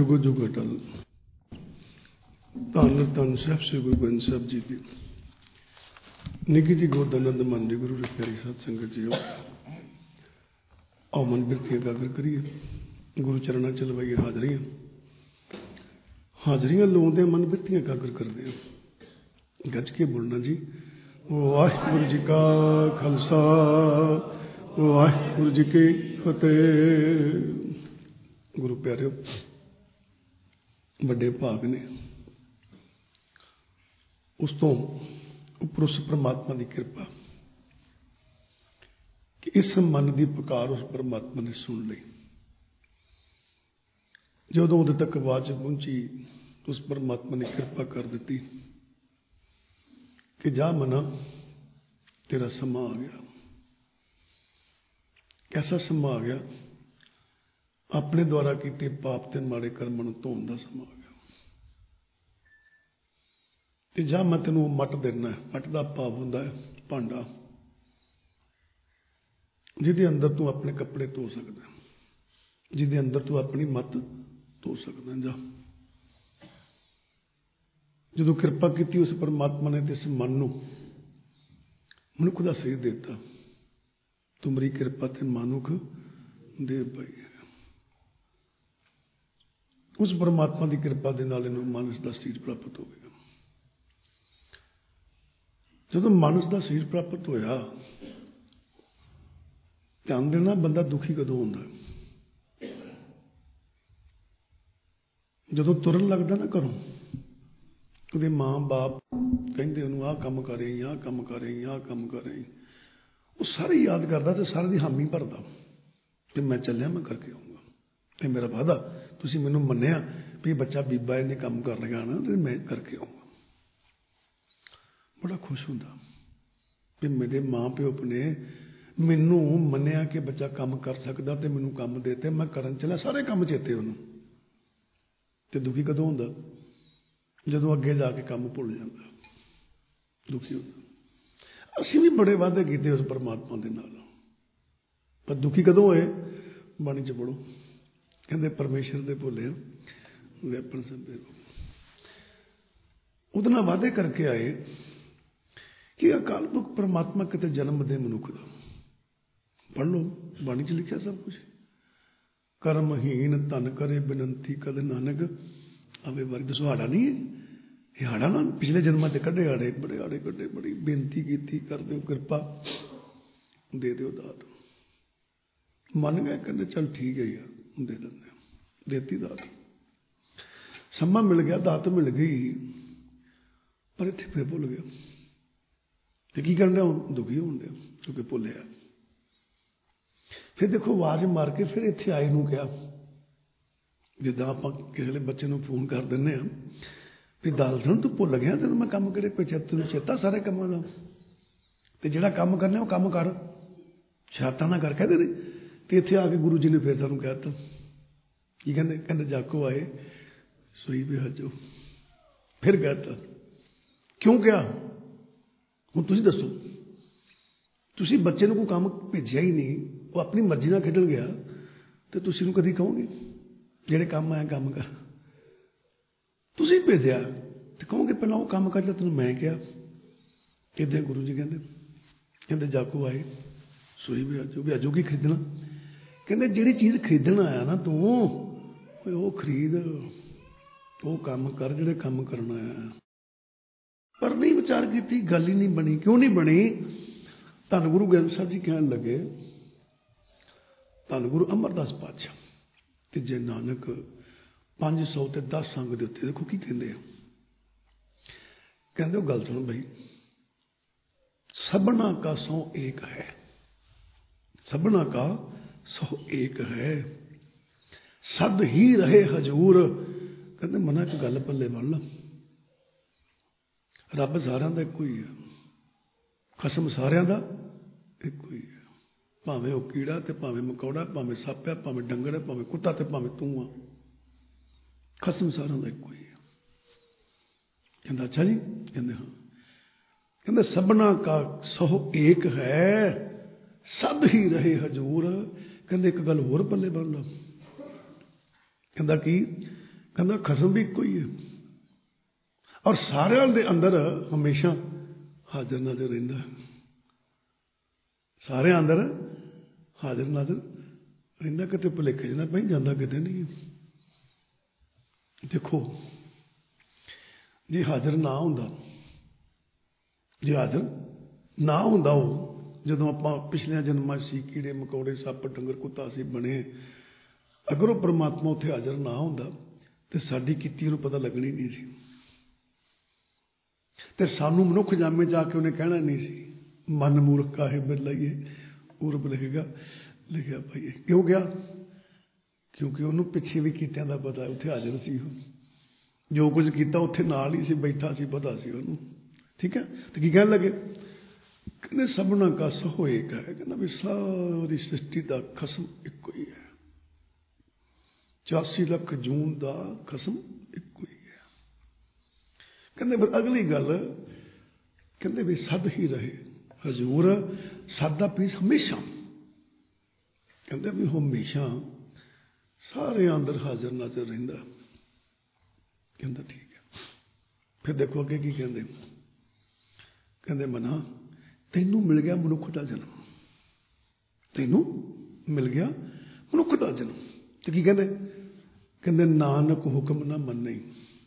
जुग जुग अटल। धन धन साहब श्री गुरु गोबिंद साहब जी की निकी जी गोद आनंद मन जी गुरु की प्यारी साध संगत जी। आओ मन बिरतियां गागर करिए, गुरु चरणा च लवाइए हाजरियां। हाजरियां लाउंदे मन बिरतियां गागर करते हैं। गज के बोलना जी। वाहिगुरू जी का खालसा, वाहिगुरू जी की फतेह। गुरु प्यारे बड़े भाग ने, उस तो उपर उस परमात्मा की कृपा कि इस मन की पुकार उस परमात्मा ने सुन ली। जो उदे तक आवाज पहुंची, उस परमात्मा ने कृपा कर दी कि जा मना, तेरा समा आ गया। कैसा समा आ गया? अपने द्वारा किए पाप ते माड़े कर्म नूं धोण दा समा आ गया। ते जा मैं तेनों मट देना। मट का भाव हुंदा है भांडा, जिहदे अंदर तू अपने कपड़े धो सकदा, जिहदे अंदर तू अपनी मत धो सकदा। जा जदों कृपा की उस परमात्मा ने इस मन नूं मनुख का शरीर देता। तुमरी कृपा ते मानुख दे पाई। उस परमात्मा की कृपा के नाल इहनूं मानस का शरीर प्राप्त हो गया। जदों मानस का शरीर प्राप्त होया, ध्यान देना, बंदा दुखी कदों होंदा? जदों तुरन लगदा ना घरों, ਉਹਦੇ माँ बाप ਕਹਿੰਦੇ ਉਹਨੂੰ ਆਹ ਕੰਮ ਕਰੇ, ਆਹ ਕੰਮ ਕਰੇ, ਆਹ ਕੰਮ ਕਰੇ, ਉਹ ਸਾਰੇ ਯਾਦ ਕਰਦਾ ਤੇ ਸਾਰੇ ਦੀ ਹਾਮੀ ਭਰਦਾ ਤੇ ਮੈਂ ਚੱਲਿਆ, ਮੈਂ ਕਰਕੇ ਆਉਂਗਾ। ਇਹ ਮੇਰਾ ਵਾਅਦਾ, ਤੁਸੀਂ ਮੈਨੂੰ ਮੰਨਿਆ ਵੀ ਬੱਚਾ ਬੀਬਾ ਇਹਨੇ ਕੰਮ ਕਰ ਲਿਆ ਨਾ ਤੇ ਮੈਂ ਕਰਕੇ ਆਉਂਗਾ। ਬੜਾ ਖੁਸ਼ ਹੁੰਦਾ ਵੀ ਮੇਰੇ ਮਾਂ ਪਿਓ ਨੇ ਮੈਨੂੰ ਮੰਨਿਆ ਕਿ ਬੱਚਾ ਕੰਮ ਕਰ ਸਕਦਾ ਤੇ ਮੈਨੂੰ ਕੰਮ ਦੇ ਤੇ ਮੈਂ ਕਰਨ ਚੱਲਿਆ। ਸਾਰੇ ਕੰਮ ਚੇਤੇ ਉਹਨੂੰ। ਤੇ ਦੁਖੀ ਕਦੋਂ ਹੁੰਦਾ? ਜਦੋਂ ਅੱਗੇ ਜਾ ਕੇ ਕੰਮ ਭੁੱਲ ਜਾਂਦਾ, ਦੁਖੀ ਹੁੰਦਾ। ਅਸੀਂ ਵੀ ਬੜੇ ਵਾਅਦੇ ਕੀਤੇ ਉਸ ਪਰਮਾਤਮਾ ਦੇ ਨਾਲ, ਪਰ ਦੁਖੀ ਕਦੋਂ ਹੋਏ? ਬਾਣੀ ਚ ਪੜੋ, ਕਹਿੰਦੇ ਪਰਮੇਸ਼ਰ ਦੇ ਭੁੱਲੇ ਵਿਆਪਨ ਸਭੇ। ਉਹਦੇ ਨਾਲ ਵਾਅਦੇ ਕਰਕੇ ਆਏ ਕਿ ਅਕਾਲ ਪੁਰਖ ਪਰਮਾਤਮਾ ਕਿਤੇ ਜਨਮ ਦੇ ਮਨੁੱਖ ਦਾ। ਪੜ੍ਹ ਲਓ, ਬਾਣੀ ਚ ਲਿਖਿਆ ਸਭ ਕੁਛ। ਕਰਮਹੀਨ ਧਨ ਕਰੇ ਬੇਨੰਤੀ ਕਦ ਨਾਨਕ ਆਵੇ ਵਰਗ। ਸੁਹਾੜਾ ਨਹੀਂ ਹੈ ਇਹ, ਹਾੜਾ ਨਾ ਪਿਛਲੇ ਜਨਮਾਂ ਚ ਕੱਢੇ ਆੜੇ, ਬੜੇ ਆੜੇ ਕੱਢੇ, ਬੜੀ ਬੇਨਤੀ ਕੀਤੀ, ਕਰ ਦਿਓ ਕਿਰਪਾ, ਦੇ ਦਿਓ ਦਾਤ। ਮੰਨ ਗਏ, ਕਹਿੰਦੇ ਚੱਲ ਠੀਕ ਹੈ ਯਾਰ, ਦੇ ਦਿੰਦੇ। ਦੇਤੀ ਦਾਤ, ਸਮਾਂ ਮਿਲ ਗਿਆ, ਦਾਤ ਮਿਲ ਗਈ, ਪਰ ਇੱਥੇ ਫਿਰ ਭੁੱਲ ਗਿਆ। ਤੇ ਕੀ ਕਰਨ ਡਿਆ ਹੁਣ? ਦੁਖੀ ਹੋਣ ਡਿਆ ਕਿਉਂਕਿ ਭੁੱਲਿਆ। ਫਿਰ ਦੇਖੋ, ਆਵਾਜ਼ ਮਾਰ ਕੇ ਫਿਰ ਇੱਥੇ ਆਏ ਨੂੰ ਕਿਹਾ, ਜਿੱਦਾਂ ਆਪਾਂ ਕਿਸੇ ਵੇਲੇ ਬੱਚੇ ਨੂੰ ਫੋਨ ਕਰ ਦਿੰਦੇ ਹਾਂ ਵੀ ਦੱਸ ਸੁਣ, ਤੂੰ ਭੁੱਲ ਗਿਆ, ਤੈਨੂੰ ਮੈਂ ਕੰਮ ਕਿਹੜੇ ਕੋਈ ਤੈਨੂੰ ਚੇਤਾ ਸਾਰੇ ਕੰਮਾਂ ਦਾ, ਤੇ ਜਿਹੜਾ ਕੰਮ ਕਰਨਾ ਉਹ ਕੰਮ ਕਰ, ਸ਼ਰਾਰਤਾਂ ਨਾ ਕਰ, ਕਹਿੰਦੇ ਨੇ। ਤੇ ਇੱਥੇ ਆ ਕੇ ਗੁਰੂ ਜੀ ਨੇ ਫਿਰ ਸਾਨੂੰ ਕਹਿ ਦਿੱਤਾ, ਕੀ ਕਹਿੰਦੇ? ਕਹਿੰਦੇ ਜਾਕੋ ਆਏ ਸੋਈ ਵੀ ਹਜੋ। ਫਿਰ ਕਹਿ ਦਿੱਤਾ। ਕਿਉਂ ਕਿਹਾ? ਹੁਣ ਤੁਸੀਂ ਦੱਸੋ। ਤੁਸੀਂ ਬੱਚੇ ਨੂੰ ਕੋਈ ਕੰਮ ਭੇਜਿਆ ਹੀ ਨਹੀਂ, ਉਹ ਆਪਣੀ ਮਰਜ਼ੀ ਨਾਲ ਖੇਡਣ ਗਿਆ, ਤੇ ਤੁਸੀਂ ਨੂੰ ਕਦੀ ਕਹੋਗੇ ਜਿਹੜੇ ਕੰਮ ਆਇਆ ਕੰਮ ਕਰ? ਤੁਸੀਂ ਭੇਜਿਆ ਤੇ ਕਹੋਗੇ ਪਹਿਲਾਂ ਉਹ ਕੰਮ ਕਰ, ਤੈਨੂੰ ਮੈਂ ਕਿਹਾ। ਇੱਦਾਂ ਗੁਰੂ ਜੀ ਕਹਿੰਦੇ ਜਾਕੋ ਆਏ ਸੋਈ ਵੀ ਹਜੋ। ਵੀ ਹਜੋ ਕੀ ਖਰੀਦਣਾ? ਕਹਿੰਦੇ ਜਿਹੜੀ ਚੀਜ਼ ਖਰੀਦਣ ਆਇਆ ਨਾ ਤੂੰ, ਉਹ ਖਰੀਦ, ਉਹ ਕੰਮ ਕਰ ਜਿਹੜੇ ਕੰਮ ਕਰਨਾ ਆਇਆ। ਪਰ ਨਹੀਂ ਵਿਚਾਰ ਕੀਤੀ, ਗੱਲ ਹੀ ਨਹੀਂ ਬਣੀ। ਕਿਉਂ ਨਹੀਂ ਬਣੀ? ਧੰਨ ਗੁਰੂ ਗੋਬਿੰਦ ਸਾਹਿਬ ਜੀ ਕਹਿਣ ਲੱਗੇ, ਧੰਨ ਗੁਰੂ ਅਮਰਦਾਸ ਪਾਤਸ਼ਾਹ ਤੇ ਜੇ ਨਾਨਕ 500 ਤੇ 10 ਅੰਗ ਦੇ ਉੱਤੇ ਦੇਖੋ ਕੀ ਕਹਿੰਦੇ ਆ। ਕਹਿੰਦੇ ਉਹ ਗੱਲ ਸੁਣੋ ਬਈ, ਸਭਨਾ ਕਾ ਸੋ ਏਕ ਹੈ, ਸਭਨਾ ਕਾ ਸੋ ਏਕ ਹੈ, ਸਦ ਹੀ ਰਹੇ ਹਜੂਰ। ਕਹਿੰਦੇ ਮਨਾ ਇੱਕ ਗੱਲ ਪੱਲੇ ਬੰਨ ਲਾ, ਰੱਬ ਸਾਰਿਆਂ ਦਾ ਇੱਕੋ ਹੀ ਹੈ, ਖਸਮ ਸਾਰਿਆਂ ਦਾ ਇੱਕੋ ਹੀ ਹੈ। ਭਾਵੇਂ ਉਹ ਕੀੜਾ ਤੇ ਭਾਵੇਂ ਮਕੌੜਾ, ਭਾਵੇਂ ਸੱਪ ਹੈ, ਭਾਵੇਂ ਡੰਗਰ ਹੈ, ਭਾਵੇਂ ਕੁੱਤਾ ਤੇ ਭਾਵੇਂ ਤੂੰ ਆ, ਖਸਮ ਸਾਰਿਆਂ ਦਾ ਇੱਕੋ ਹੀ ਹੈ। ਕਹਿੰਦਾ ਅੱਛਾ ਜੀ? ਕਹਿੰਦੇ ਹਾਂ। ਕਹਿੰਦੇ ਸਭਨਾ ਕਾ ਸੋ ਏਕ ਹੈ, ਸਦ ਹੀ ਰਹੇ ਹਜੂਰ। ਕਹਿੰਦੇ ਇੱਕ ਗੱਲ ਹੋਰ ਪੱਲੇ ਬੰਨ ਲਾ। ਕਹਿੰਦਾ ਕੀ? ਕਹਿੰਦਾ ਖਸਮ ਵੀ ਇੱਕੋ ਹੀ ਹੈ, ਔਰ ਸਾਰਿਆਂ ਦੇ ਅੰਦਰ ਹਮੇਸ਼ਾ ਹਾਜ਼ਰ ਨਾਜ਼ਰ ਰਹਿੰਦਾ, ਸਾਰਿਆਂ ਅੰਦਰ ਹਾਜ਼ਰ ਨਾਜ਼ਰ ਰਹਿੰਦਾ, ਕਿਤੇ ਭੁਲੇਖੇ 'ਚ ਨਾ ਪਈ ਜਾਂਦਾ, ਕਿਤੇ ਨਹੀਂ। ਦੇਖੋ ਜੇ ਹਾਜ਼ਰ ਨਾ ਹੁੰਦਾ, ਜੇ ਹਾਜ਼ਰ ਨਾ ਹੁੰਦਾ ਉਹ, ਜਦੋਂ ਆਪਾਂ ਪਿਛਲੀਆਂ ਜਨਮਾਂ 'ਚ ਸੀ ਕੀੜੇ ਮਕੌੜੇ ਸੱਪ ਡੰਗਰ ਕੁੱਤਾ ਸੀ ਬਣੇ, ਅਗਰ ਉਹ ਪਰਮਾਤਮਾ ਉੱਥੇ ਹਾਜ਼ਰ ਨਾ ਹੁੰਦਾ ਤੇ ਸਾਡੀ ਕੀਤੀ ਉਹਨੂੰ ਪਤਾ ਲੱਗਣੀ ਨਹੀਂ ਸੀ, ਤੇ ਸਾਨੂੰ ਮਨੁੱਖ ਜਾਮੇ 'ਚ ਆ ਕੇ ਉਹਨੇ ਕਹਿਣਾ ਨਹੀਂ ਸੀ ਮਨ ਮੂਰਖ ਕਾਹੇ ਬਿਰਲਾਈਏ ਉਰਬ ਲਿਖੇਗਾ ਲਿਖਿਆ ਭਾਈ। ਕਿਉਂ ਗਿਆ? ਕਿਉਂਕਿ ਉਹਨੂੰ ਪਿੱਛੇ ਵੀ ਕੀਤਿਆਂ ਦਾ ਪਤਾ, ਉੱਥੇ ਹਾਜ਼ਰ ਸੀ ਉਹ, ਜੋ ਕੁਝ ਕੀਤਾ ਉੱਥੇ ਨਾਲ ਹੀ ਸੀ, ਬੈਠਾ ਸੀ, ਪਤਾ ਸੀ ਉਹਨੂੰ। ਠੀਕ ਹੈ, ਤੇ ਕੀ ਕਹਿਣ ਲੱਗੇ? ਕਹਿੰਦੇ ਸਭਨਾ ਕਸ ਹੋਏਗਾ, ਕਹਿੰਦਾ ਵੀ ਸਾਰੀ ਸ੍ਰਿਸ਼ਟੀ ਦਾ ਖਸਮ ਇੱਕੋ ਹੀ ਹੈ, 84 ਲੱਖ ਜੂਨ ਦਾ ਖਸਮ ਇੱਕੋ ਹੀ ਹੈ। ਕਹਿੰਦੇ ਫਿਰ ਅਗਲੀ ਗੱਲ, ਕਹਿੰਦੇ ਵੀ ਸਦ ਹੀ ਰਹੇ ਹਜ਼ੂਰ, ਸਦ ਦਾ ਪੀਸ ਹਮੇਸ਼ਾ, ਕਹਿੰਦੇ ਵੀ ਹਮੇਸ਼ਾ ਸਾਰੇ ਅੰਦਰ ਹਾਜ਼ਰ ਨਾਜ਼ਰ ਰਹਿੰਦਾ। ਕਹਿੰਦਾ ਠੀਕ ਹੈ। ਫਿਰ ਦੇਖੋ ਅੱਗੇ ਕੀ ਕਹਿੰਦੇ, ਕਹਿੰਦੇ ਮਨਾ ਤੈਨੂੰ ਮਿਲ ਗਿਆ ਮਨੁੱਖ ਦਾ ਜਨਮ, ਤੈਨੂੰ ਮਿਲ ਗਿਆ ਮਨੁੱਖ ਦਾ ਜਨਮ, ਤੇ ਕੀ ਕਹਿੰਦੇ? ਕਹਿੰਦੇ ਨਾਨਕ ਹੁਕਮ ਨਾ ਮੰਨੇ,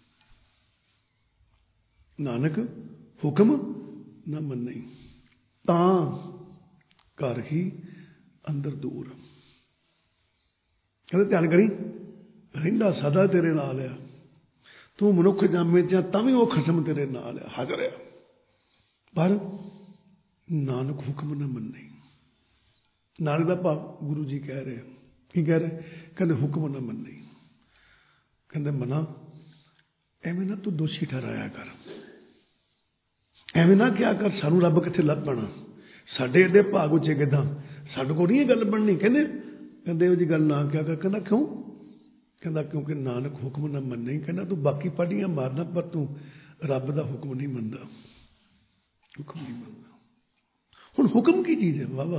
ਨਾਨਕ ਹੁਕਮ ਨਾ ਮੰਨੇ, ਤਾਂ ਘਰ ਹੀ ਅੰਦਰ ਦੂਰ। ਕਹਿੰਦੇ ਧਿਆਨ ਕਰੀ, ਰਹਿੰਦਾ ਸਦਾ ਤੇਰੇ ਨਾਲ ਆ, ਤੂੰ ਮਨੁੱਖ ਜਾਮੇ 'ਚ ਤਾਂ ਵੀ ਉਹ ਖਸਮ ਤੇਰੇ ਨਾਲ ਆ, ਹਾਜ਼ਰ ਆ, ਪਰ ਨਾਨਕ ਹੁਕਮ ਨਾ ਮੰਨੇ। ਨਾਨਕ ਦਾ ਭਾਵ ਗੁਰੂ ਜੀ ਕਹਿ ਰਹੇ, ਕੀ ਕਹਿ ਰਹੇ? ਕਹਿੰਦੇ ਹੁਕਮ ਨਾ ਮੰਨੇ। ਕਹਿੰਦੇ ਮਨਾ ਐਵੇਂ ਨਾ ਤੂੰ ਦੋਸ਼ੀ ਠਹਿਰਾਇਆ ਕਰ, ਐਵੇਂ ਨਾ ਕਿਹਾ ਕਰ ਸਾਨੂੰ ਰੱਬ ਕਿੱਥੇ ਲੱਭਣਾ, ਸਾਡੇ ਏਡੇ ਭਾਗ ਉੱਚੇ ਕਿੱਦਾਂ, ਸਾਡੇ ਕੋਲ ਨਹੀਂ ਇਹ ਗੱਲ ਬਣਨੀ। ਕਹਿੰਦੇ ਇਹੋ ਜਿਹੀ ਗੱਲ ਨਾ ਕਿਹਾ ਕਰ। ਕਹਿੰਦਾ ਕਿਉਂ? ਕਹਿੰਦਾ ਕਿਉਂਕਿ ਨਾਨਕ ਹੁਕਮ ਨਾ ਮੰਨੇ। ਕਹਿੰਦਾ ਤੂੰ ਬਾਕੀ ਪਾੜੀਆਂ ਮਾਰਨਾ, ਪਰ ਤੂੰ ਰੱਬ ਦਾ ਹੁਕਮ ਨਹੀਂ ਮੰਨਦਾ, ਹੁਕਮ ਨਹੀਂ ਮੰਨਦਾ। ਹੁਣ ਹੁਕਮ ਕੀ ਚੀਜ਼ ਹੈ? ਵਾਹ